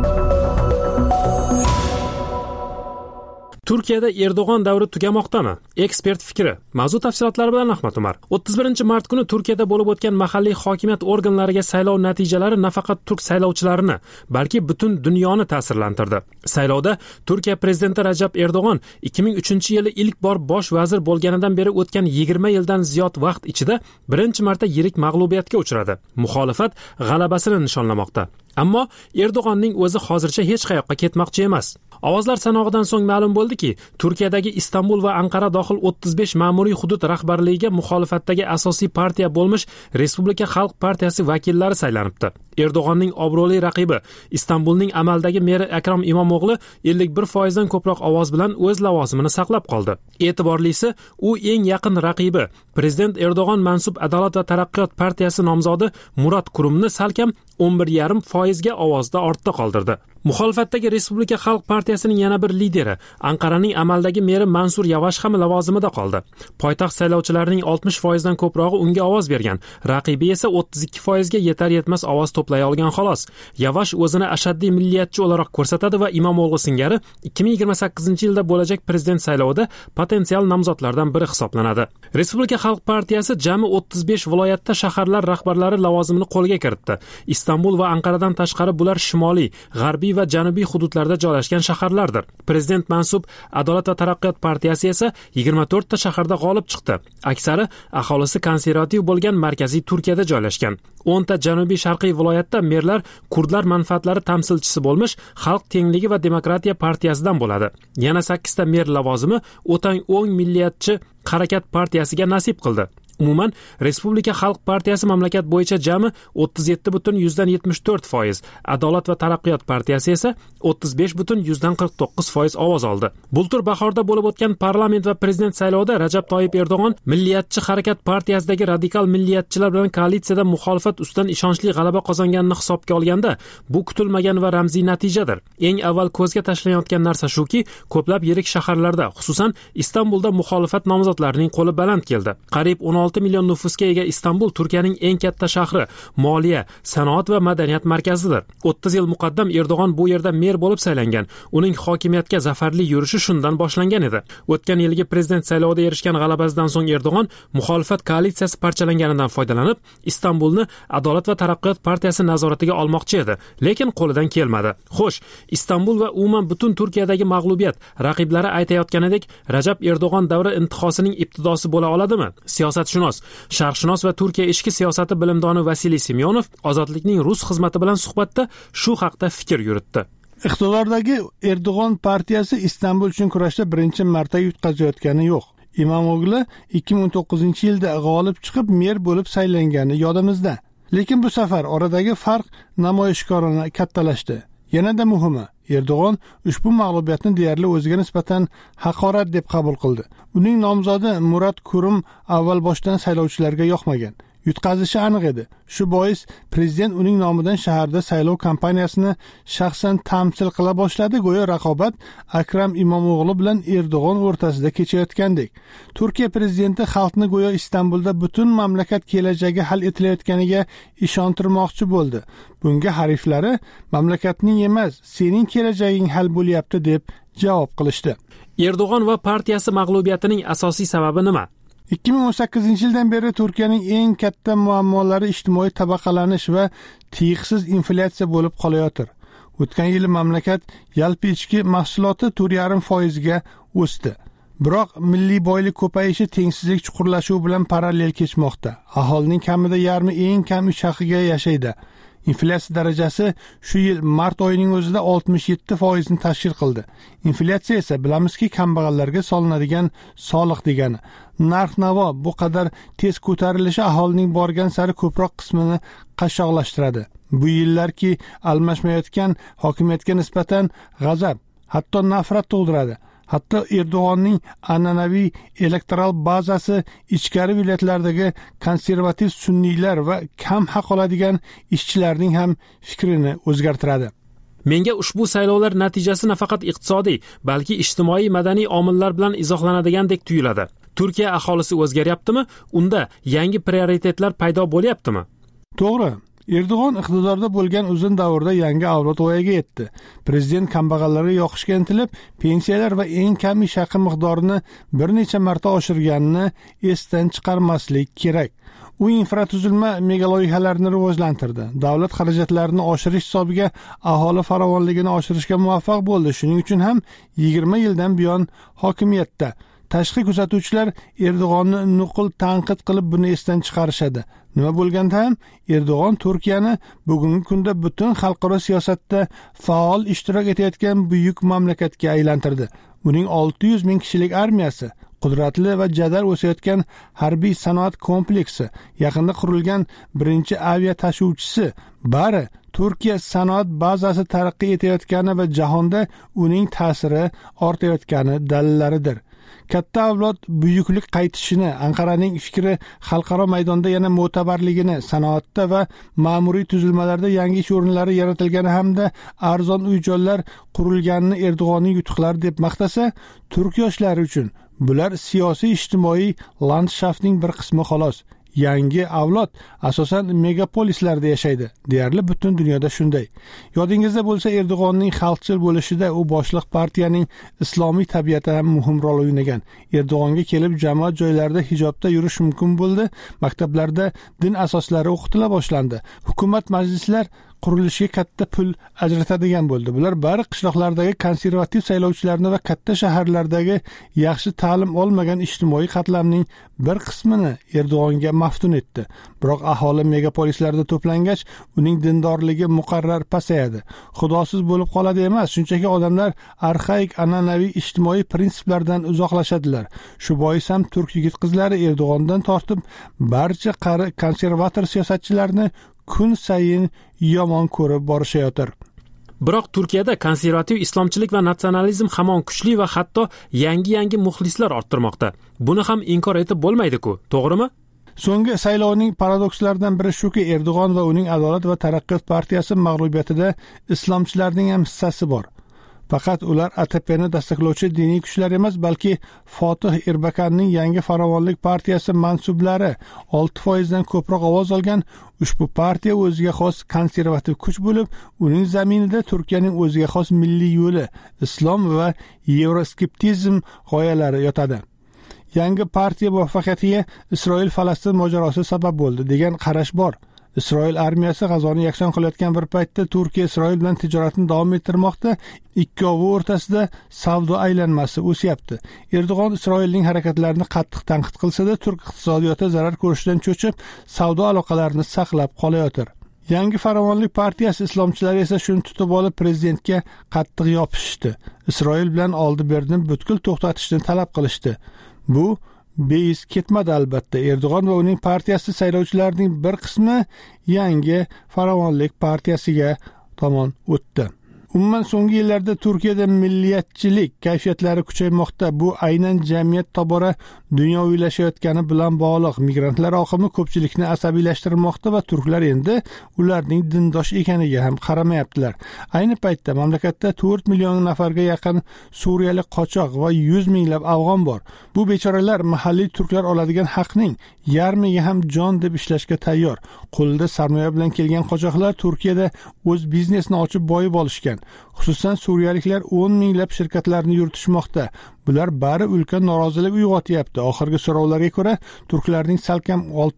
Turkiyada Erdo'g'on davri tugamoqdami? Ekspert fikri. Mavzu tafsilotlari bilan Ahmad Umar. 31-mart kuni Turkiyada bo'lib o'tgan mahalliy hokimiyat organlariga saylov natijalari nafaqat turk saylovchilarini, balki butun dunyoni ta'sirlantirdi. Saylovda Turkiya prezidenti Rajab Erdo'g'on 2003-yili ilk bor bosh vazir bo'lganidan beri o'tgan 20 yildan ziyod vaqt ichida birinchi marta yirik mag'lubiyatga uchradi. Muxolifat g'alabasini nishonlamoqda. Ammo Erdo'g'onning o'zi hozircha hech qayoqqa ketmoqchi emas. Ovozlar sanog'idan so'ng ma'lum bo'ldiki, Turkiyadagi Istanbul va Anqara dohil 35 ma'muriy hudud rahbarligiga muxolifatdagi asosiy partiya bo'lmish Respublika Xalq partiyasi vakillari saylanibdi. Erdo'g'onning obro'li raqibi Istanbulning amaldagi meri Akrom Imomo'g'li 51% dan ko'proq ovoz bilan o'z lavozimini saqlab qoldi. E'tiborlisi, u eng yaqin raqibi prezident Erdo'g'on mansub Adolat va taraqqiyot partiyasi nomzodi Murat Kurumni salkam 11,5% ga ovozda ortda qoldirdi. Muxolifatdagi Respublika Xalq partiyasining yana bir lideri Anqaraning amaldagi meri Mansur Yavash ham lavozimida qoldi. Poytaxt saylovchilarining 60% dan ko'prog'i unga ovoz bergan. Raqibi esa 32% ga yetar-yetmas ovoz to'play olgan xolos. Yavash o'zini ashaddiy milliyatchi o'laroq ko'rsatadi va Imomo'g'li singari 2028-yilda bo'lajak prezident saylovida potensial nomzodlardan biri hisoblanadi. Respublika Xalq partiyasi jami 35 viloyatda shaharlar rahbarlari lavozimini qo'lga kiritdi. Istanbul va Anqaradan tashqari bular shimoliy, g'arbiy va janubiy hududlarda joylashgan shaharlardir. Prezident mansub Adolat va taraqqiyot partiyasi esa 24 ta shaharda g'olib chiqdi. Aksari aholisi konservativ bo'lgan markaziy Turkiyada joylashgan. 10 ta janubiy sharqiy viloyatda merlar kurdlar manfaatlari tamsilchisi bo'lmish Xalq tengligi va demokratiya partiyasidan bo'ladi. Yana 8 ta mer lavozimi o'tang o'ng milliyatchi harakat partiyasiga nasib qildi. Umuman, Respublika Xalq partiyasi mamlakat bo'yicha jami 37,74%, Adolat va taraqqiyot partiyasi esa 35,49% ovoz oldi. Bultur bahorda bo'lib o'tgan parlament va prezident saylovida Rajab Toyib Erdo'g'on Milliyatchi harakat partiyasidagi radikal milliyatchilar bilan koalitsiyada muxolifat ustidan ishonchli g'alaba qozonganini hisobga olganda, bu kutilmagan va ramziy natijadir. Eng avval ko'zga tashlanayotgan narsa shuki, ko'plab yirik shaharlarda, xususan Istanbulda muxolifat nomzodlarining qo'li baland keldi. Qariyb 16 million nufusga ega Istanbul Turkiyaning eng katta shahri, moliya, sanoat va madaniyat markazidir. 30 yil muqaddam Erdo'g'on bu yerda mer bo'lib saylangan. Uning hokimiyatga zafarli yurishi shundan boshlangan edi. O'tgan yilgi prezident saylovida erishgan g'alabasidan so'ng Erdo'g'on muxolifat koalitsiyasi parchalanganidan foydalanib, Istanbulni Adolat va taraqqiyot partiyasi nazoratiga olmoqchi edi, lekin qo'lidan kelmadi. Xo'sh, Istanbul va umuman butun Turkiyadagi mag'lubiyat raqiblari aytayotganidek Rajab Erdo'g'on davri intihosining ibtidosi bo'la oladimi? Siyosatshunos, sharqshunos va Turkiya ichki siyosati bilimdoni Vasiliy Semyonov Ozodlikning rus xizmati bilan suhbatda shu haqda fikr yuritdi. Iqtidordagi Erdo'g'on partiyasi Istanbul uchun kurashda birinchi marta yutqazayotgani yo'q. Imamog'lu 2019-yilda g'olib chiqib mer bo'lib saylangani yodimizda. Lekin bu safar oradagi farq namoyishkorona kattalashdi. Yanada muhimi, Erdo'g'on ushbu mag'lubiyatni deyarli o'ziga nisbatan haqorat deb qabul qildi. Uning nomzodi Murat Kurum avval boshdan saylovchilarga yoqmagan. Yutqazishi aniq edi. Shu bois prezident uning nomidan shaharda saylov kampaniyasini shaxsan tamsil qila boshladi. Go'yo raqobat Akram Imomog'lu bilan Erdo'g'on o'rtasida kechayotgandek. Turkiya prezidenti xalqni go'yo Istanbulda butun mamlakat kelajagi hal etilayotganiga ishontirmoqchi bo'ldi. Bunga hariflari mamlakatning emas, sening kelajaging hal bo'lyapti deb javob qilishdi. Erdo'g'on va partiyasi mag'lubiyatining asosiy sababi nima? 2018-yildan beri Turkiyaning eng katta muammolari ijtimoiy tabaqalanish va tiyiqsiz inflyatsiya bo'lib qolayotir. O'tgan yil mamlakat yalpi ichki mahsuloti 4,5% ga o'sdi. Biroq milliy boylik ko'payishi tengsizlik chuqurlashuvi bilan parallel kechmoqda. Aholining kamida yarmi eng kam ish haqiga yashaydi. Inflyatsiya darajasi shu yil mart oyining o'zida 67% ni tashkil qildi. Inflyatsiya esa bilamizki kambag'allarga solinadigan soliq degani. Narx-navo bu qadar tez ko'tarilishi aholining borgan sari ko'proq qismini qashshoqlashtiradi. Bu yillarki almashmayotgan hokimiyatga nisbatan g'azab, hatto nafrat tug'diradi. Hatto Erdo'g'onning an'anaviy elektoral bazasi ichkari viloyatlardagi konservativ sunniylar va kam haq oladigan ishchilarning ham fikrini o'zgartiradi. Menga ushbu saylovlar natijasi nafaqat iqtisodiy, balki ijtimoiy madaniy omillar bilan izohlanadigandek tuyuladi. Turkiya aholisi o'zgaryaptimi? Unda yangi prioritetlar paydo bo'lyaptimi? To'g'ri. Erdo'g'on iqtidorda bo'lgan uzun davrda yangi avlod voyaga yetdi. Prezident kambag'allarga yoqishga intilib, pensiyalar va eng kam ish haqi miqdorini bir necha marta oshirganini esdan chiqarmaslik kerak. U infratuzilma megaloyihalarini rivojlantirdi. Davlat xarajatlarini oshirish hisobiga aholi farovonligini oshirishga muvaffaq bo'ldi. Shuning uchun ham 20 yildan buyon hokimiyatda. Tashqi kuzatuvchilar Erdo'g'onni nuqul tanqid qilib buni esdan chiqarishadi. Nima bo'lganda ham Erdo'g'on Turkiyani bugungi kunda butun xalqaro siyosatda faol ishtirok etayotgan buyuk mamlakatga aylantirdi. Uning 600 ming kishilik armiyasi, qudratli va jadal o'sayotgan harbiy sanoat kompleksi, yaqinda qurilgan birinchi avia tashuvchisi bari Turkiya sanoat bazasi taraqqiy etayotgani va jahonda uning ta'siri ortayotgani dalillaridir. Katta avlod buyuklik qaytishini, Anqaraning fikri xalqaro maydonda yana mo'tabarligini, sanoatda va ma'muriy tuzilmalarda yangi ish o'rinlari yaratilgani hamda arzon uy-joylar qurilganini Erdo'g'onning yutuqlari deb maqtasa, turk yoshlari uchun bular siyosiy ijtimoiy landshaftning bir qismi xolos. Yangi avlod asosan megapolislarda yashaydi. Deyarli butun dunyoda shunday. Yodingizda bo'lsa, Erdo'g'onning xalqchil bo'lishida u boshliq partiyaning islomiy tabiati ham muhim rol o'ynagan. Erdo'g'onga kelib jamoat joylarida hijobda yurish mumkin bo'ldi. Maktablarda din asoslari o'qitila boshlandi. Hukumat majlislar qurilishiga katta pul ajratadigan bo'ldi. Bular bari qishloqlardagi konservativ saylovchilarni va katta shaharlardagi yaxshi ta'lim olmagan ijtimoiy qatlamning bir qismini Erdo'g'onga maftun etdi. Biroq aholi megapolislarda to'plangach, uning dindorligi muqarrar pasayadi. Xudosiz bo'lib qoladi emas, shunchaki odamlar arxaik an'anaviy ijtimoiy prinsiplardan uzoqlashadilar. Shu bois ham turk yigit-qizlari Erdo'g'ondan tortib barcha qari konservator siyosatchilarni kun sayin yomon ko'rib borishayotir. Biroq Turkiyada konservativ islomchilik va natsionalizm hamon kuchli va hatto yangi muxlislar orttirmoqda. Buni ham inkor etib bo'lmaydi-ku, to'g'rimi? So'nggi saylovning paradokslaridan biri shuki, Erdo'g'on va uning Adolat va taraqqiyot partiyasi mag'lubiyatida islomchilarning ham hissasi bor. Faqat ular ATPni dastaklovchi diniy kuchlar emas, balki Fotih Erbakanning yangi farovonlik partiyasi mansublari 6% dan ko'proq ovoz olgan. Ushbu partiya o'ziga xos konservativ kuch bo'lib, uning zaminida Turkiyaning o'ziga xos milliy yo'li, islom va yevroskeptizm g'oyalari yotadi. Yangi partiya muvaffaqiyatiga Isroil-Falastin mojarosi sabab bo'ldi degan qarash bor. Isroil armiyasi G'azoni yakson qilayotgan bir paytda Turkiya Isroil bilan tijoratni davom ettirmoqda, ikkovi o'rtasida savdo aylanmasi o'syapti. Erdo'g'on Isroilning harakatlarini qattiq tanqid qilsa-da, turk iqtisodiyoti zarar ko'rishdan cho'chib, savdo aloqalarini saqlab qolayotir. Yangi farovonlik partiyasi islomchilari esa shuni tutib olib prezidentga qattiq yopishishdi. Isroil bilan oldi-berni butkul to'xtatishni talab qilishdi. Bu beis ketmadi albatta. Erdo'g'on va uning partiyasi saylovchilarning bir qismi yangi farovonlik partiyasiga tomon o'tdi. Umuman so'nggi yillarda Turkiyada milliyatchilik kayfiyatlari kuchaymoqda. Bu aynan jamiyat tobora dunyoviylashayotgani bilan bog'liq. Migrantlar oqimi ko'pchilikni asabiylashtirmoqda va turklar endi ularning dindosh ekaniga ham qaramayaptilar. Ayni paytda mamlakatda 4 million nafarga yaqin suriyalik qochoq va 100 minglab afg'on bor. Bu bechoralar mahalliy turklar oladigan haqning yarmiga ham jon deb ishlashga tayyor. Qo'lida sarmoya bilan kelgan qochoqlar Turkiyada o'z biznesini ochib boyib olishgan. Xususan suriyaliklar 10 minglab shirkatlarni yuritishmoqda. Bular bari ulkan norozilik uyg'otyapti. Oxirgi so'rovlarga ko'ra, turklarning salkam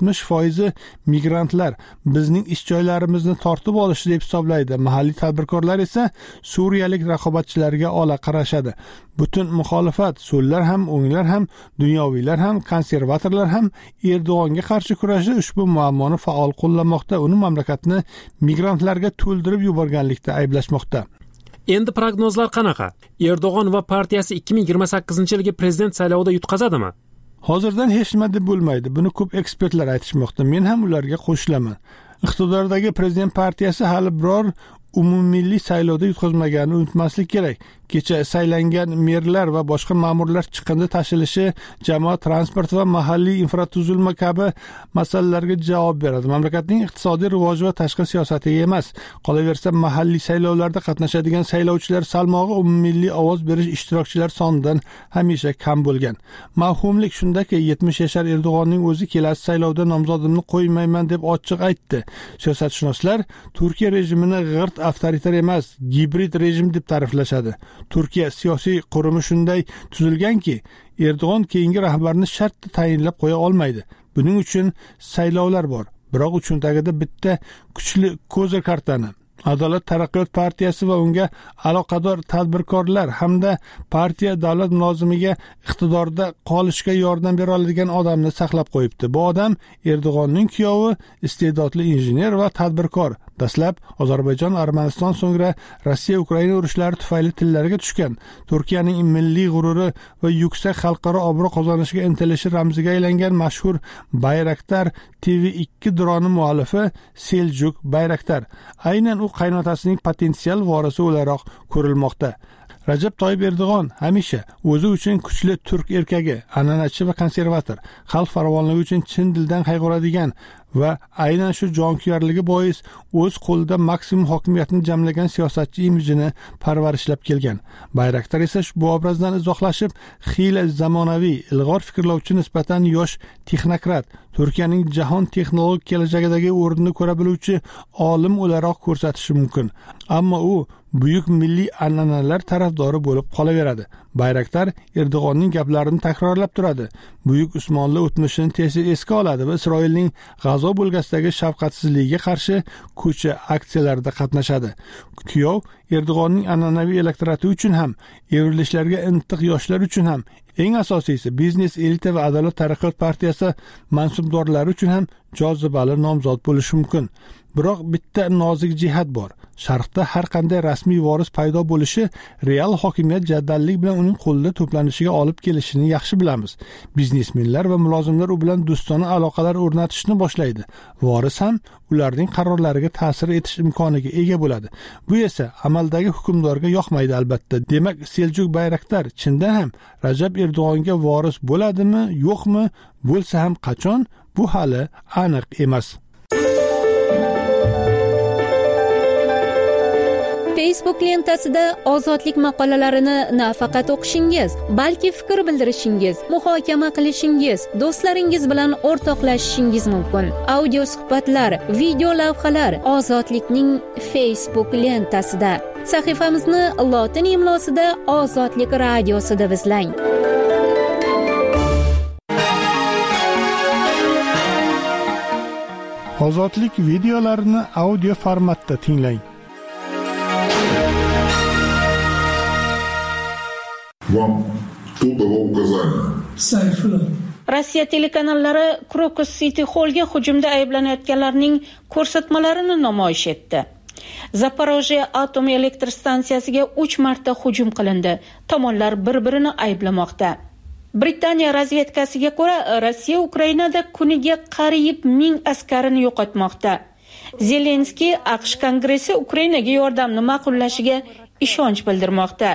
60% migrantlar bizning ish joylarimizni tortib olishi deb hisoblaydi. Mahalliy tadbirkorlar esa suriyalik raqobatchilarga ola qarashadi. Butun muxolifat, so'llar ham, o'nglar ham, dunyoviylar ham, konservatorlar ham Erdo'g'onga qarshi kurashda ushbu muammoni faol qo'llamoqda. Uni mamlakatni migrantlarga to'ldirib yuborganlikda ayblashmoqda. Endi prognozlar qanaqa? Erdo'g'on va partiyasi 2028-yilgi prezident saylovida yutqazadimi? Hozirdan hech nima deb bo'lmaydi. Buni ko'p ekspertlar aytishmoqda. Men ham ularga qo'shilaman. Iqtidordagi prezident partiyasi hali biror umummilliy saylovda yutqazmaganini unutmaslik kerak. Kecha saylangan merlar va boshqa ma'murlar chiqindi tashilishi, jamoat transporti va mahalliy infratuzilma kabi masalalarga javob beradi. Mamlakatning iqtisodiy rivoji va tashqi siyosatiga emas. Qolaversa, mahalliy saylovlarda qatnashadigan saylovchilar salmog'i umummilliy ovoz berish ishtirokchilar sonidan hamisha kam bo'lgan. Mavhumlik shundaki, 70 yashar Erdo'g'onning o'zi kelasi saylovda nomzodimni qo'ymayman deb ochiq aytdi. Siyosatshunoslar Turkiya rejimini g'irt avtoritar emas, gibrid rejim deb ta'riflashadi. Turkiya siyosiy qurumi shunday tuzilganki, Erdo'g'on keyingi rahbarni shart tayinlab qo'ya olmaydi. Buning uchun saylovlar bor. Biroq uchun tagida bitta kuchli ko'zir kartani Adolat taraqqiyot partiyasi va unga aloqador tadbirkorlar hamda partiya davlat mulozimiga iqtidorda qolishga yordam bera oladigan odamni saqlab qo'yibdi. Bu odam Erdo'g'onning kuyovi, iste'dodli injener va tadbirkor. Dastlab Ozarbayjon, Armaniston, so'ngra Rossiya Ukraina urushlari tufayli tillariga tushgan. Turkiyaning milliy g'ururi va yuksak xalqaro obro' qozonishiga intilishi ramziga aylangan mashhur Bayraktar TV2 droni muallifi Seljuk Bayraktar. Aynan u qaynotasining potensial vorisi o'laroq ko'rilmoqda. Rajab Toyyib Erdo'g'on hamisha o'zi uchun kuchli turk erkagi, an'anachi va konservator, xalq farovonligi uchun chin dildan qayg'uradigan va aynan shu jonkuyarligi bois o'z qo'lida maksimum hokimiyatni jamlagan siyosatchi imijini parvarishlab kelgan. Bayraktar esa bu obrazdan izohlashib, xiyla zamonaviy, ilg'or fikrlovchi, nisbatan yosh texnokrat, Turkiyaning jahon texnologik kelajagidagi o'rnini ko'ra biluvchi olim o'laroq ko'rsatishi mumkin. Ammo u buyuk milliy an'analar tarafdori bo'lib qolaveradi. Bayraktar Erdo'g'onning gaplarini takrorlab turadi. Buyuk Usmonli o'tmishini tez esga oladi va Isroilning G'azo bo'lgasidagi shafqatsizligiga qarshi ko'cha aksiyalarida qatnashadi. Kuyov Erdo'g'onning an'anaviy elektorati uchun ham, evrilishlarga intiq yoshlar uchun ham, eng asosiysi biznes elita va Adolat taraqqiyot partiyasi mansubdorlari uchun ham jozibali nomzod bo'lishi mumkin. Biroq bitta nozik jihat bor. Sharqda har qanday rasmiy voris paydo bo'lishi real hokimiyat jaddallik bilan uning qo'lida to'planishiga olib kelishini yaxshi bilamiz. Biznesmenlar va mulozimlar u bilan do'stona aloqalar o'rnatishni boshlaydi. Voris ham ularning qarorlariga ta'sir etish imkoniga ega bo'ladi. Bu esa amaldagi hukmdorga yoqmaydi albatta. Demak, Seljuk Bayraktar chindan ham Rajab Erdo'g'onga voris bo'ladimi, yo'qmi? Bo'lsa ham qachon? Bu hali aniq emas. Facebook lentasida ozodlik maqolalarini nafaqat o'qishingiz, balki fikr bildirishingiz, muhokama qilishingiz, do'stlaringiz bilan o'rtoqlashishingiz mumkin. Audio suhbatlar, video lavhalar Ozodlikning Facebook lentasida. Sahifamizni lotin imlosida Ozodlik radiosi deb izlang. Ozodlik videolarini audio formatda tinglang. Вам тут дало указание. Rossiya telekanallari Crocus City Hallga hujumda ayblanayotganlarning ko'rsatmalarini namoyish etdi. Zaporojye atom elektr stansiyasiga 3 marta hujum qilindi. Tomonlar bir-birini ayblamoqda. Britaniya razvedkasiga ko'ra, Rossiya Ukrainada kuniga qariyb 1000 askarini yo'qotmoqda. Zelenskiy AQSh Kongressi Ukrainaga yordamni ma'qullashiga ishonch bildirmoqda.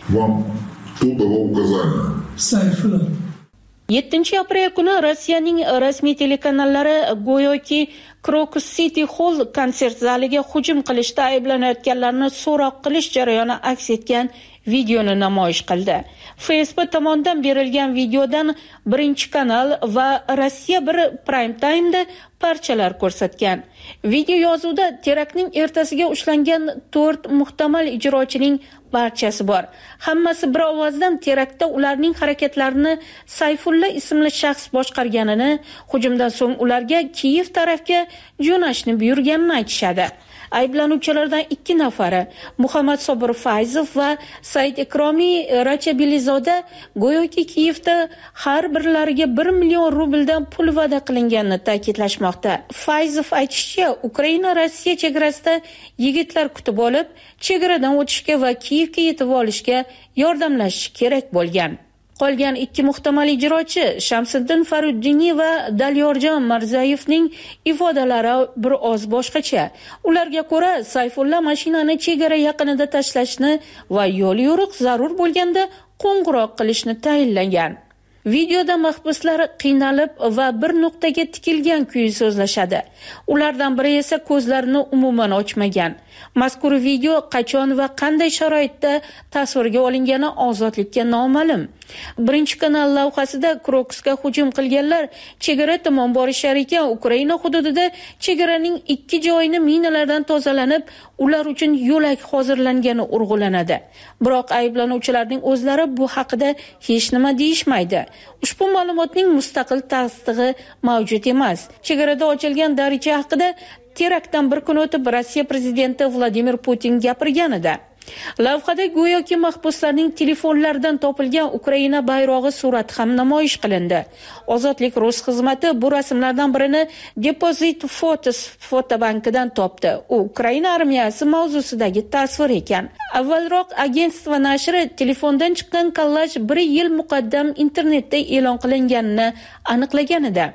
7 aprel kuni Rossiyaning rasmiy telekanallari go'yoki Crocus City Hall konsert zaliga hujum qilishda ayblanayotganlarni so'roq qilish jarayoni aks etgan videoni namoyish qildi. Facebook tomonidan berilgan videodan Birinchi kanal va Rossiya 1 Prime Time'da parchalar ko'rsatgan. Video yozuvda teraktning ertasiga ushlangan 4 muhtamal ijrochining barchasi bor. Hammasi bir ovozdan teraktda ularning harakatlarini Sayfulla ismli shaxs boshqarganini, hujumdan so'ng ularga Kiyev tarafga jo'nashni buyurganini aytishadi. Ayblanuvchilardan 2 nafari, Muhammad Sobir Fayzov va Said Ikromiy Rachabilizoda, go'yoki Kiyevda har birlariga 1 million rubldan pul va'da qilinganini ta'kidlashmoqda. Fayzov aytishicha, Ukraina Rossiya chegarasida yigitlar kutib olib, chegaradan o'tishga va Kiyevga yetib olishga yordamlashishi kerak bo'lgan. Qolgan 2 muhtamal ijrochi Shamsiddin Faruddiniy va Dalyorjon Marzayevning ifodalari bir oz boshqacha. Ularga ko'ra, Sayfulla mashinani chegara yaqinida tashlashni va yo'l yo'riq zarur bo'lganda qo'ng'iroq qilishni tayinlagan. Videoda mahbuslar qiynalib va bir nuqtaga tikilgan kuyi so'zlashadi. Ulardan biri esa ko'zlarini umuman ochmagan. Mazkur video qachon va qanday sharoitda tasvirga olingani ozodlikka noma'lum. Birinchi kanal lavhasida Crocusga hujum qilganlar chegara tomon borishar ekan, Ukraina hududida chegaraning 2 joyini minalardan tozalanib, ular uchun yo'lak hozirlangani urg'ulanadi. Biroq ayblanuvchilarning o'zlari bu haqida hech nima deyishmaydi. Ushbu ma'lumotning mustaqil tasdig'i mavjud emas. Chegarada ochilgan daricha haqida teraktdan bir kun o'tib Rossiya prezidenti Vladimir Putin gapirgan edi. Lavhada go'yoki mahbuslarning telefonlaridan topilgan Ukraina bayrog'i surati ham namoyish qilindi. Ozodlik Rus xizmati bu rasmlardan birini Deposit Photos fotobankidan topdi. U Ukraina armiyasi mavzusidagi tasvir ekan. Avvalroq agentство nashri telefondan chiqqan kollaj 1 yil muqaddam internetda e'lon qilinganini aniqlagan edi.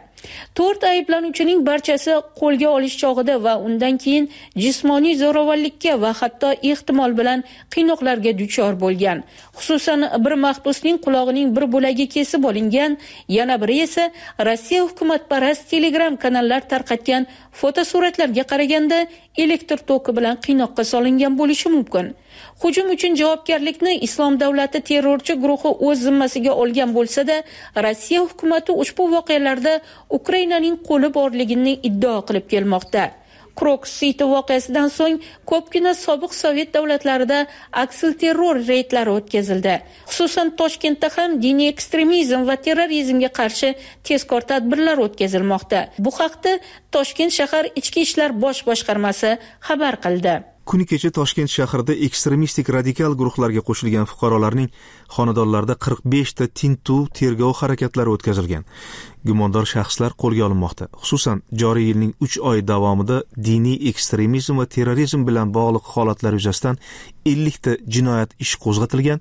4 ayblanuvchining barchasi qo'lga olish chog'ida va undan keyin jismoniy zo'ravonlikka va hatto ehtimol bilan qiynoqlarga duchor bo'lgan. Xususan, bir mahbusning qulog'ining bir bo'lagi kesib olingan, yana biri esa Rossiya hukumatparast Telegram kanallar tarqatgan fotosuratlarga qaraganda elektr toki bilan qiynoqqa solingan bo'lishi mumkin. Hujum uchun javobgarlikni Islom davlati terrorchi guruhi o'z zimmasiga olgan bo'lsa-da, Rossiya hukumatı ushbu voqealarda Ukrainaning qo'li borligini iddao qilib kelmoqda. Crocus City voqeasidan so'ng ko'pgina sobiq Sovet davlatlarida aksilterror reydlari o'tkazildi. Xususan Toshkentda ham diniy ekstremizm va terrorizmga qarshi tezkor tadbirlar o'tkazilmoqda. Bu haqda Toshkent shahar Ichki ishlar bosh boshqarmasi xabar qildi. Kuni kecha Toshkent shahrida ekstremistik radikal guruhlarga qo'shilgan fuqarolarning xonadonlarida 45 ta tintuv tergov harakatlari o'tkazilgan. Gumondor shaxslar qo'lga olinmoqda. Xususan, joriy yilning 3 oy davomida diniy ekstremizm va terrorizm bilan bog'liq holatlar yuzasidan 50 ta jinoyat ishi qo'zg'atilgan,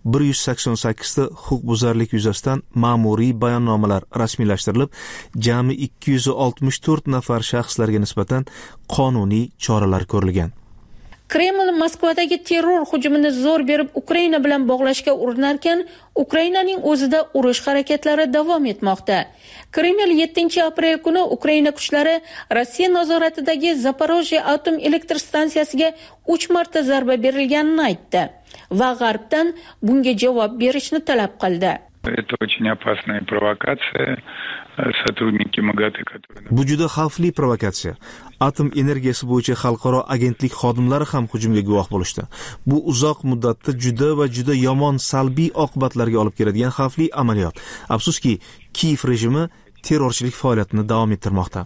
188 ta huquqbuzarlik yuzasidan ma'muriy bayonnomalar rasmiylashtirilib, jami 264 nafar shaxslarga nisbatan qonuniy choralar ko'rilgan. Kreml Moskvadagi terror hujumini zo'r berib Ukraina bilan bog'lashga urinarkan, Ukrainaning o'zida urush harakatlari davom etmoqda. Kreml 7 aprel kuni Ukraina kuchlari Rossiya nazoratidagi Zaporojye atom elektr stansiyasiga 3 marta zarba berilganini aytdi va G'arbdan bunga javob berishni talab qildi. Это очень опасная провокация. Сотрудники МАГАТЭ, которые... Bu juda xavfli provokatsiya. Atom energiyasi bo'yicha xalqaro agentlik xodimlari ham hujumga guvoh bo'lishdi. Bu uzoq muddatda juda yomon salbiy oqibatlarga olib keladigan xavfli amaliyot. Afsuski, Kiyev rejimi terrorchilik faoliyatini davom ettirmoqda.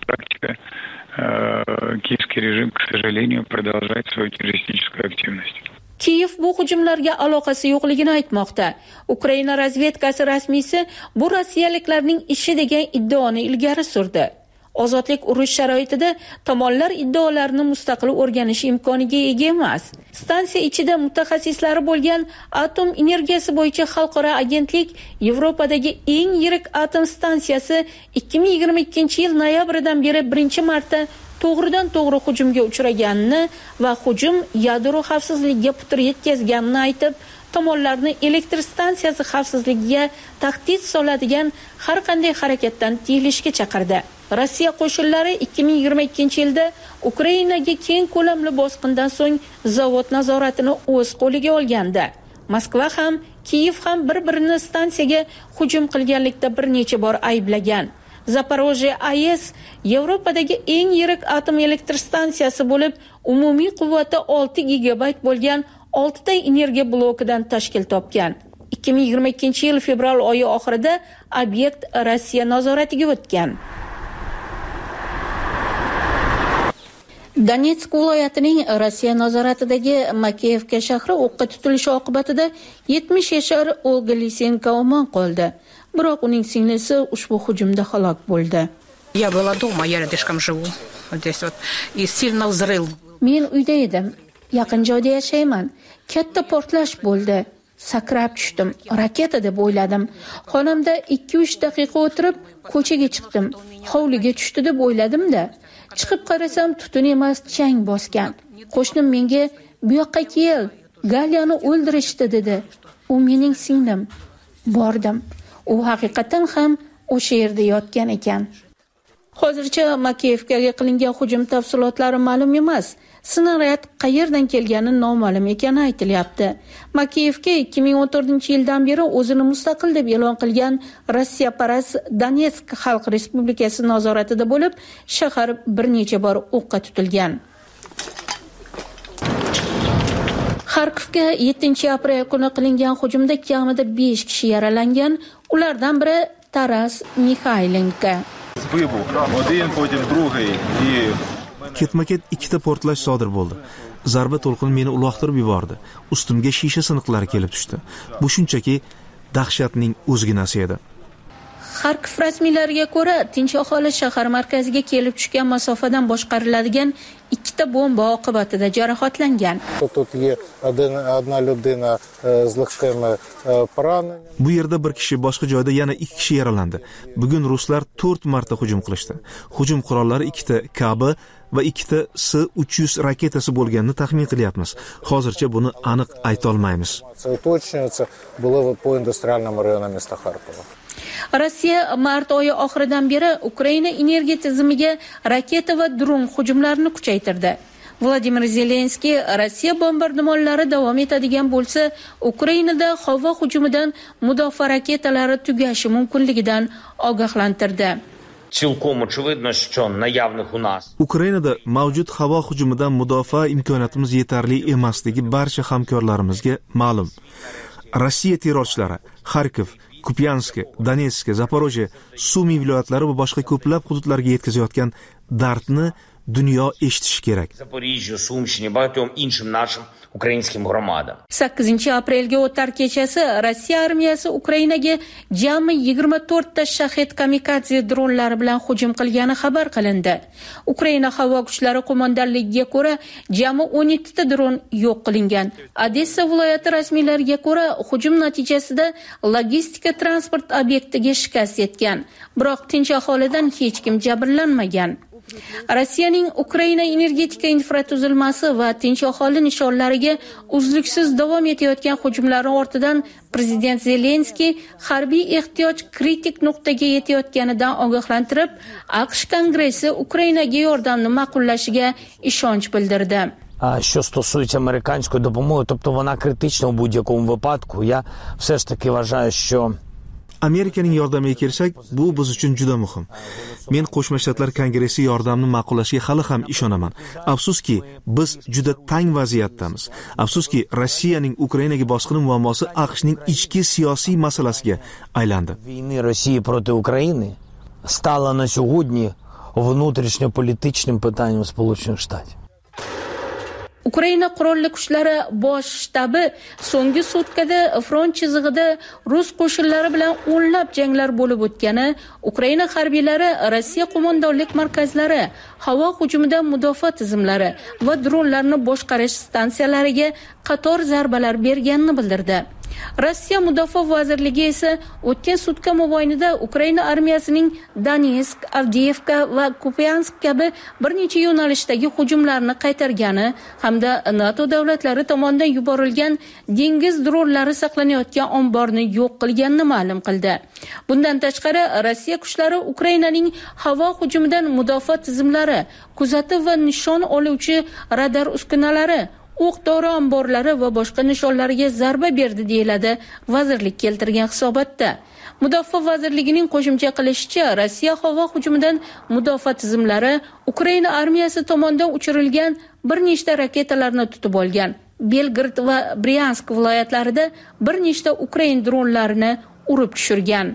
Киевский режим, к сожалению, продолжает свою террористическую активность. Kiyev bu hujumlarga aloqasi yo'qligini aytmoqda. Ukraina razvedkasi rasmiysi bu rossiyaliklarning ishi degan iddaoni ilgari surdi. ozodlik urush sharoitida tomonlar iddaolarini mustaqil o'rganish imkoniga ega emas. Stansiya ichida mutaxassislari bo'lgan atom energiyasi bo'yicha xalqaro agentlik Yevropadagi eng yirik atom stansiyasi 2022-yil noyabridan beri 1-marta to'g'ridan-to'g'ri hujumga uchraganini va hujum yadro xavfsizligiga putur yetkazganini aytib, tomonlarni elektr stansiyasi xavfsizligiga tahdid soladigan har qanday harakatdan tiyilishga chaqirdi. Rossiya qo'shinlari 2022-yilda Ukrainaga keng ko'lamli bosqindan so'ng zavod nazoratini o'z qo'liga olgandi. Moskva ham, Kiyev ham bir-birini stansiyaga hujum qilganlikda bir necha bor ayblagan. Zaporojye AES Yevropadagi eng yirik atom elektr stansiyasi bo'lib, umumiy quvvati 6 gigabayt bo'lgan 6 ta energiya blokidan tashkil topgan. 2022-yil fevral oyi oxirida obyekt Rossiya nazoratiga o'tgan. Donetsk viloyatining Rossiya nazoratidagi Makeyevka shahri o'qqa tutilishi oqibatida 70 yashar Olga Lisenko omon qoldi. Biroq uning singlisi ushbu hujumda halok bo'ldi. Я была дома, я рядышком живу. Вот здесь вот. И сильно взрыв. Men uyda edim. Yaqin joyda yashayman. Katta portlash bo'ldi. Sakrab tushdim. Raketa deb o'yladim. Xonamda 2-3 daqiqa o'tirib, ko'chaga chiqdim. Hovliga tushdi deb o'yladim-da. Chiqib qarasam, tutun emas, chang bosgan. Qo'shnim menga "Bu yoqqa kel, Galyani o'ldirishdi" dedi. U mening singlim. Bordim. U haqiqatan ham o'sha yerda yotgan ekan. Hozircha Makeyevkaga qilingan hujum tafsilotlari ma'lum emas. Snaryad qayerdan kelgani noma'lum ekani aytilyapti. Makeyevka 2014-yildan beri o'zini mustaqil deb e'lon qilgan Rossiyaparast Donetsk Xalq Respublikasi nazoratida bo'lib, shahar bir necha bor o'qqa tutilgan. Xarkovga 7-aprel kuni qilingan hujumda kamida 5 kishi yaralangan, ulardan biri Taras Mikhaylenko. Ketma-ket 2 ta portlash sodir bo'ldi. Zarba to'lqini meni uloqtirib yubordi. Ustimga shisha siniqlari kelib tushdi. Bu shunchaki dahshatning o'zginasi edi. Xarkov rasmiylariga ko'ra, tinch aholi shahar markaziga kelib tushgan masofadan boshqariladigan 2 ta bomba oqibatida jarohatlangan. Bu yerda bir kishi, boshqa joyda yana 2 kishi yaralandi. Bugun ruslar 4 marta hujum qilishdi. Hujum qurollari 2 ta KB va 2 ta S-300 raketasi bo'lganini taxmin qilyapmiz. Hozircha buni aniq ayta olmaymiz. Rossiya mart oyi oxiridan beri Ukraina energiya tizimiga raketa va dron hujumlarini kuchaytirdi. Vladimir Zelenskiy Rossiya bombardimonlari davom etadigan bo'lsa, Ukrainada havo hujumidan mudofaa raketalari tugashi mumkinligidan ogohlantirdi. Ukrainada mavjud havo hujumidan mudofaa imkoniyatimiz yetarli emasligi barcha hamkorlarimizga ma'lum. Rossiya terrorchilari Xarkov, Kupyansk, Donetsk, Zaporojye, Sumi viloyatlari va boshqa ko'plab hududlarga yetkazayotgan dardni dunyo eshitishi kerak. 8-aprelga o'tar kechasi Rossiya armiyasi Ukrainaga jami 24 ta Shahed kamikadze dronlari bilan hujum qilgani xabar qilindi. Ukraina havo kuchlari qo'mondonligiga ko'ra, jami 17 ta dron yo'q qilingan. Odessa viloyati rasmiylariga ko'ra, hujum natijasida logistika transport obyektiga shikast yetgan. Biroq tinch aholidan hech kim jabrlanmagan. Rossiyaning Ukraina energetika infratuzilmasi va tinch aholi nishonlariga uzluksiz davom etayotgan hujumlari ortidan prezident Zelenskiy harbiy ehtiyoj kritik nuqtaga yetayotganidan ogohlantirib, AQSh Kongressi Ukrainaga yordamni ma'qullashiga ishonch bildirdi. Що стосується американської допомоги, тобто вона критична у будь-якому випадку, я все ж таки вважаю, що Amerikaning yordamiga kelsak, bu biz uchun juda muhim. Men Qo'shma Shtatlar Kongressi yordamni ma'qullashiga hali ham ishonaman. Afsuski, biz juda tang vaziyatdamiz. Afsuski, Rossiyaning Ukrainaga bosqini muammosi AQShning ichki siyosiy masalasiga aylandi. Війни Росії проти України стала на сьогодні внутрішньополітичним питанням Сполучених Штатів. Ukraina qurolli kuchlari bosh shtabi so'nggi sutkada front chizig'ida rus qo'shinlari bilan o'nlab janglar bo'lib o'tgani, Ukraina harbiylari Rossiya qo'mondonlik markazlari, havo hujumidan mudofaa tizimlari va dronlarni boshqarish stansiyalariga qator zarbalar berganini bildirdi. Rossiya Mudofaa vazirligi esa o'tgan sutka mobaynida Ukraina armiyasining Donetsk, Avdiivka va Kupiansk kabi bir necha yo'nalishdagi hujumlarni qaytargani hamda NATO davlatlari tomonidan yuborilgan dengiz dronlari saqlanayotgan omborni yo'q qilganini ma'lum qildi. Bundan tashqari, Rossiya kuchlari Ukrainaning havo hujumidan mudofaa tizimlari, kuzatuv va nishon oluvchi radar uskunalari, o'q-dori omborlari va boshqa nishonlarga zarba berdi deyiladi vazirlik keltirgan hisobotda. Mudofaa vazirligining qo'shimcha qilishicha, Rossiya havo hujumidan mudofaa tizimlari Ukraina armiyasi tomonidan uchirilgan bir nechta raketalarni tutib olgan. Belgrad va Bryansk viloyatlarida bir nechta Ukraina dronlarini urib tushirgan.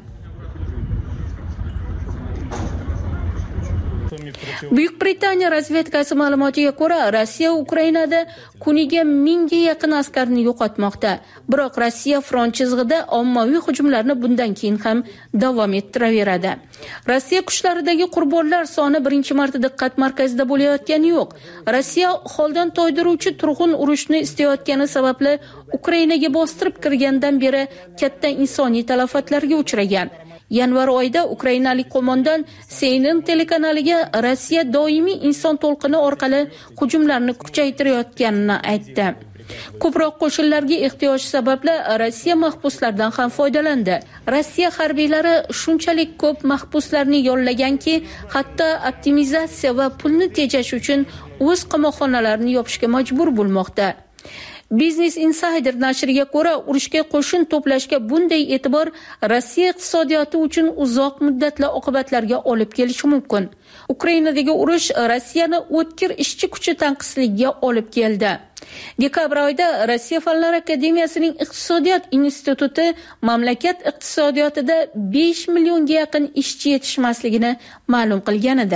Buyuk Britaniya razvedkasi ma'lumotiga ko'ra, Rossiya Ukrainada kuniga 1000 ga yaqin askarni yo'qotmoqda. Biroq Rossiya front chizig'ida ommaviy hujumlarni bundan keyin ham davom ettiraveradi. Rossiya kuchlaridagi qurbonlar soni birinchi marta diqqat markazida bo'layotgani yo'q. Rossiya holdan toydiruvchi turg'un urushni istayotgani sababli Ukrainaga bostirib kirgandan beri katta insoniy talafotlarga uchragan. Yanvar oyida ukrainalik qo'mondon CNN telekanaliga Rossiya doimiy inson to'lqini orqali hujumlarni kuchaytirayotganini aytdi. Ko'proq qo'shinlarga ehtiyoj sababli Rossiya mahbuslardan ham foydalandi. Rossiya harbiylari shunchalik ko'p mahbuslarni yollaganki, hatto optimizatsiya va pulni tejash uchun o'z qamoqxonalarini yopishga majbur bo'lmoqda. Business Insider nashriga ko'ra, urushga qo'shin to'plashga bunday e'tibor Rossiya iqtisodiyoti uchun uzoq muddatli oqibatlarga olib kelishi mumkin. Ukrainadagi urush Rossiyani o'tkir ishchi kuchi tanqisligiga olib keldi. Dekabr oyida Rossiya Fanlar akademiyasining iqtisodiyot instituti mamlakat iqtisodiyotida 5 millionga yaqin ishchi yetishmasligini ma'lum qilgan edi.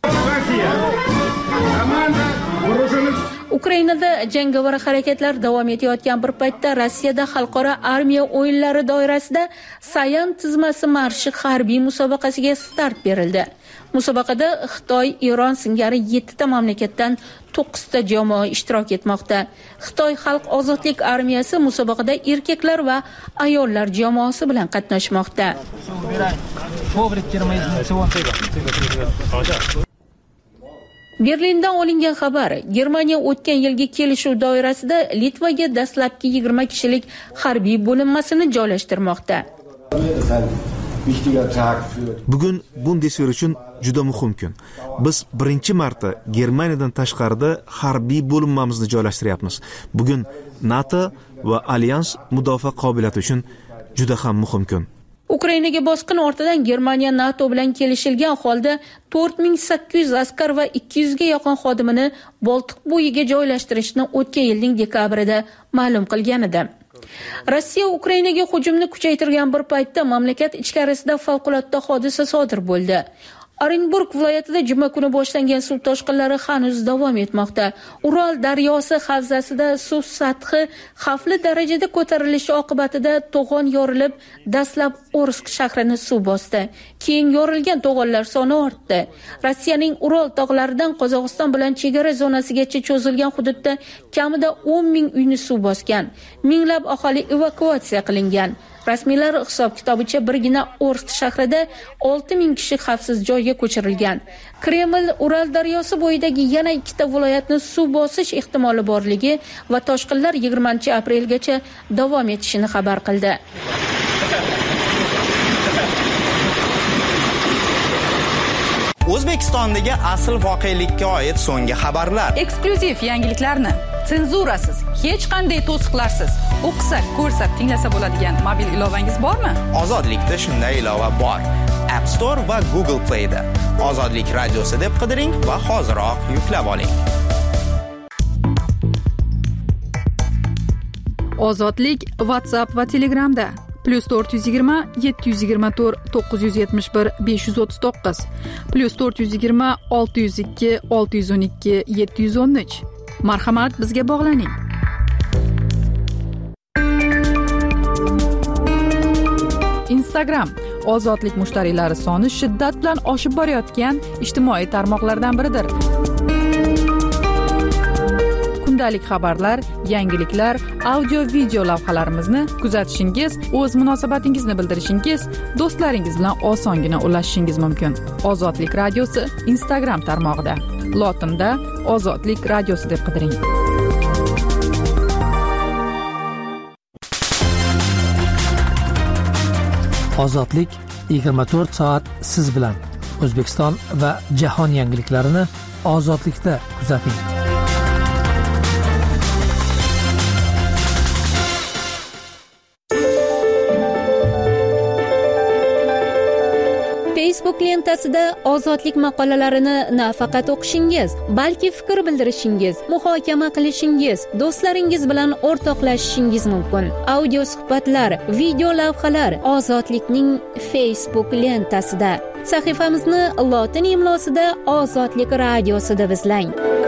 Ukrainada jangovar harakatlar davom etayotgan bir paytda Rossiyada xalqaro armiya o'yinlari doirasida Sayan tizmasi marshi harbiy musobaqasiga start berildi. Musobaqada Xitoy, Eron singari 7 ta mamlakatdan 9 ta jamoa ishtirok etmoqda. Xitoy xalq ozodlik armiyasi musobaqada erkaklar va ayollar jamoasi bilan qatnashmoqda. Berlindan olingan xabar: Germaniya o'tgan yilgi kelishuv doirasida Litvaga dastlabki 20 kishilik harbiy bo'linmasini joylashtirmoqda. Bugun Bundeswehr uchun juda muhim kun. Biz birinchi marta Germaniyadan tashqarida harbiy bo'linmamizni joylashtiryapmiz. Bugun NATO va alyans mudofaa qobiliyati uchun juda ham muhim kun. Ukrainaga bosqin ortidan Germaniya NATO bilan kelishilgan holda 4800 askar va 200 ga yaqin xodimini Boltiq bo'yiga joylashtirishni o'tgan yilning dekabrida ma'lum qilgan edi. Rossiya Ukrainaga hujumni kuchaytirgan bir paytda mamlakat ichkarisida favqulodda hodisa sodir bo'ldi. Orenburg viloyatida juma kuni boshlangan suv toshqinlari hanuz davom etmoqda. Ural daryosi havzasida suv sathi xavfli darajada ko'tarilishi oqibatida to'g'on yorilib, dastlab Orsk shahrini suv bosdi. Keyin yorilgan to'g'onlar soni ortdi. Rossiyaning Ural tog'laridan Qozog'iston bilan chegara zonasigacha cho'zilgan hududda kamida 10 ming uyni suv bosgan. Minglab aholi evakuatsiya qilingan. Rasmiylar hisob-kitobicha birgina Orsk shahrida 6 ming kishi xavfsiz joyga ko'chirilgan. Kreml Ural daryosi bo'yidagi yana 2 ta viloyatni suv bosish ehtimoli borligi va toshqinlar 20-aprelgacha davom etishini xabar qildi. O'zbekistondagi asl voqelikka oid so'nggi xabarlar. Eksklyuziv yangiliklarni senzurasiz, hech qanday to'siqlarsiz o'qisa, ko'rsa, tinglasa bo'ladigan mobil ilovangiz bormi? Ozodlikda shunday ilova bor. App Store va Google Play da. Ozodlik radiosi deb qidiring va hoziroq yuklab oling. Ozodlik WhatsApp va Telegramda +420 724 971 539 +420 602 612 713 marhamat, bizga bog'laning. Instagram ozodlik mushtariylari soni shiddat bilan oshib borayotgan ijtimoiy tarmoqlardan biridir. Kundalik xabarlar, yangiliklar, audio video lavhalarimizni kuzatishingiz, o'z munosabatingizni bildirishingiz, do'stlaringiz bilan osongina ulashishingiz mumkin. Ozodlik radiosi Instagram tarmog'ida. Lotinda Ozodlik radiosi deb qidiring. Ozodlik 24 soat siz bilan. O'zbekiston va jahon yangiliklarini ozodlikda kuzating. Facebook lentasida ozodlik maqolalarini nafaqat o'qishingiz, balki fikr bildirishingiz, muhokama qilishingiz, do'stlaringiz bilan o'rtoqlashishingiz mumkin. Audio suhbatlar, video lavhalar ozodlikning Facebook lentasida. Sahifamizni lotin imlosida Ozodlik radiosi deb izlang.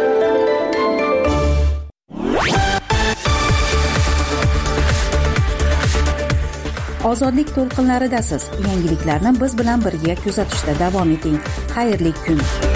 Ozodlik to'lqinlaridasiz. Yangiliklarni biz bilan birga kuzatishda davom eting. Xayrli kun.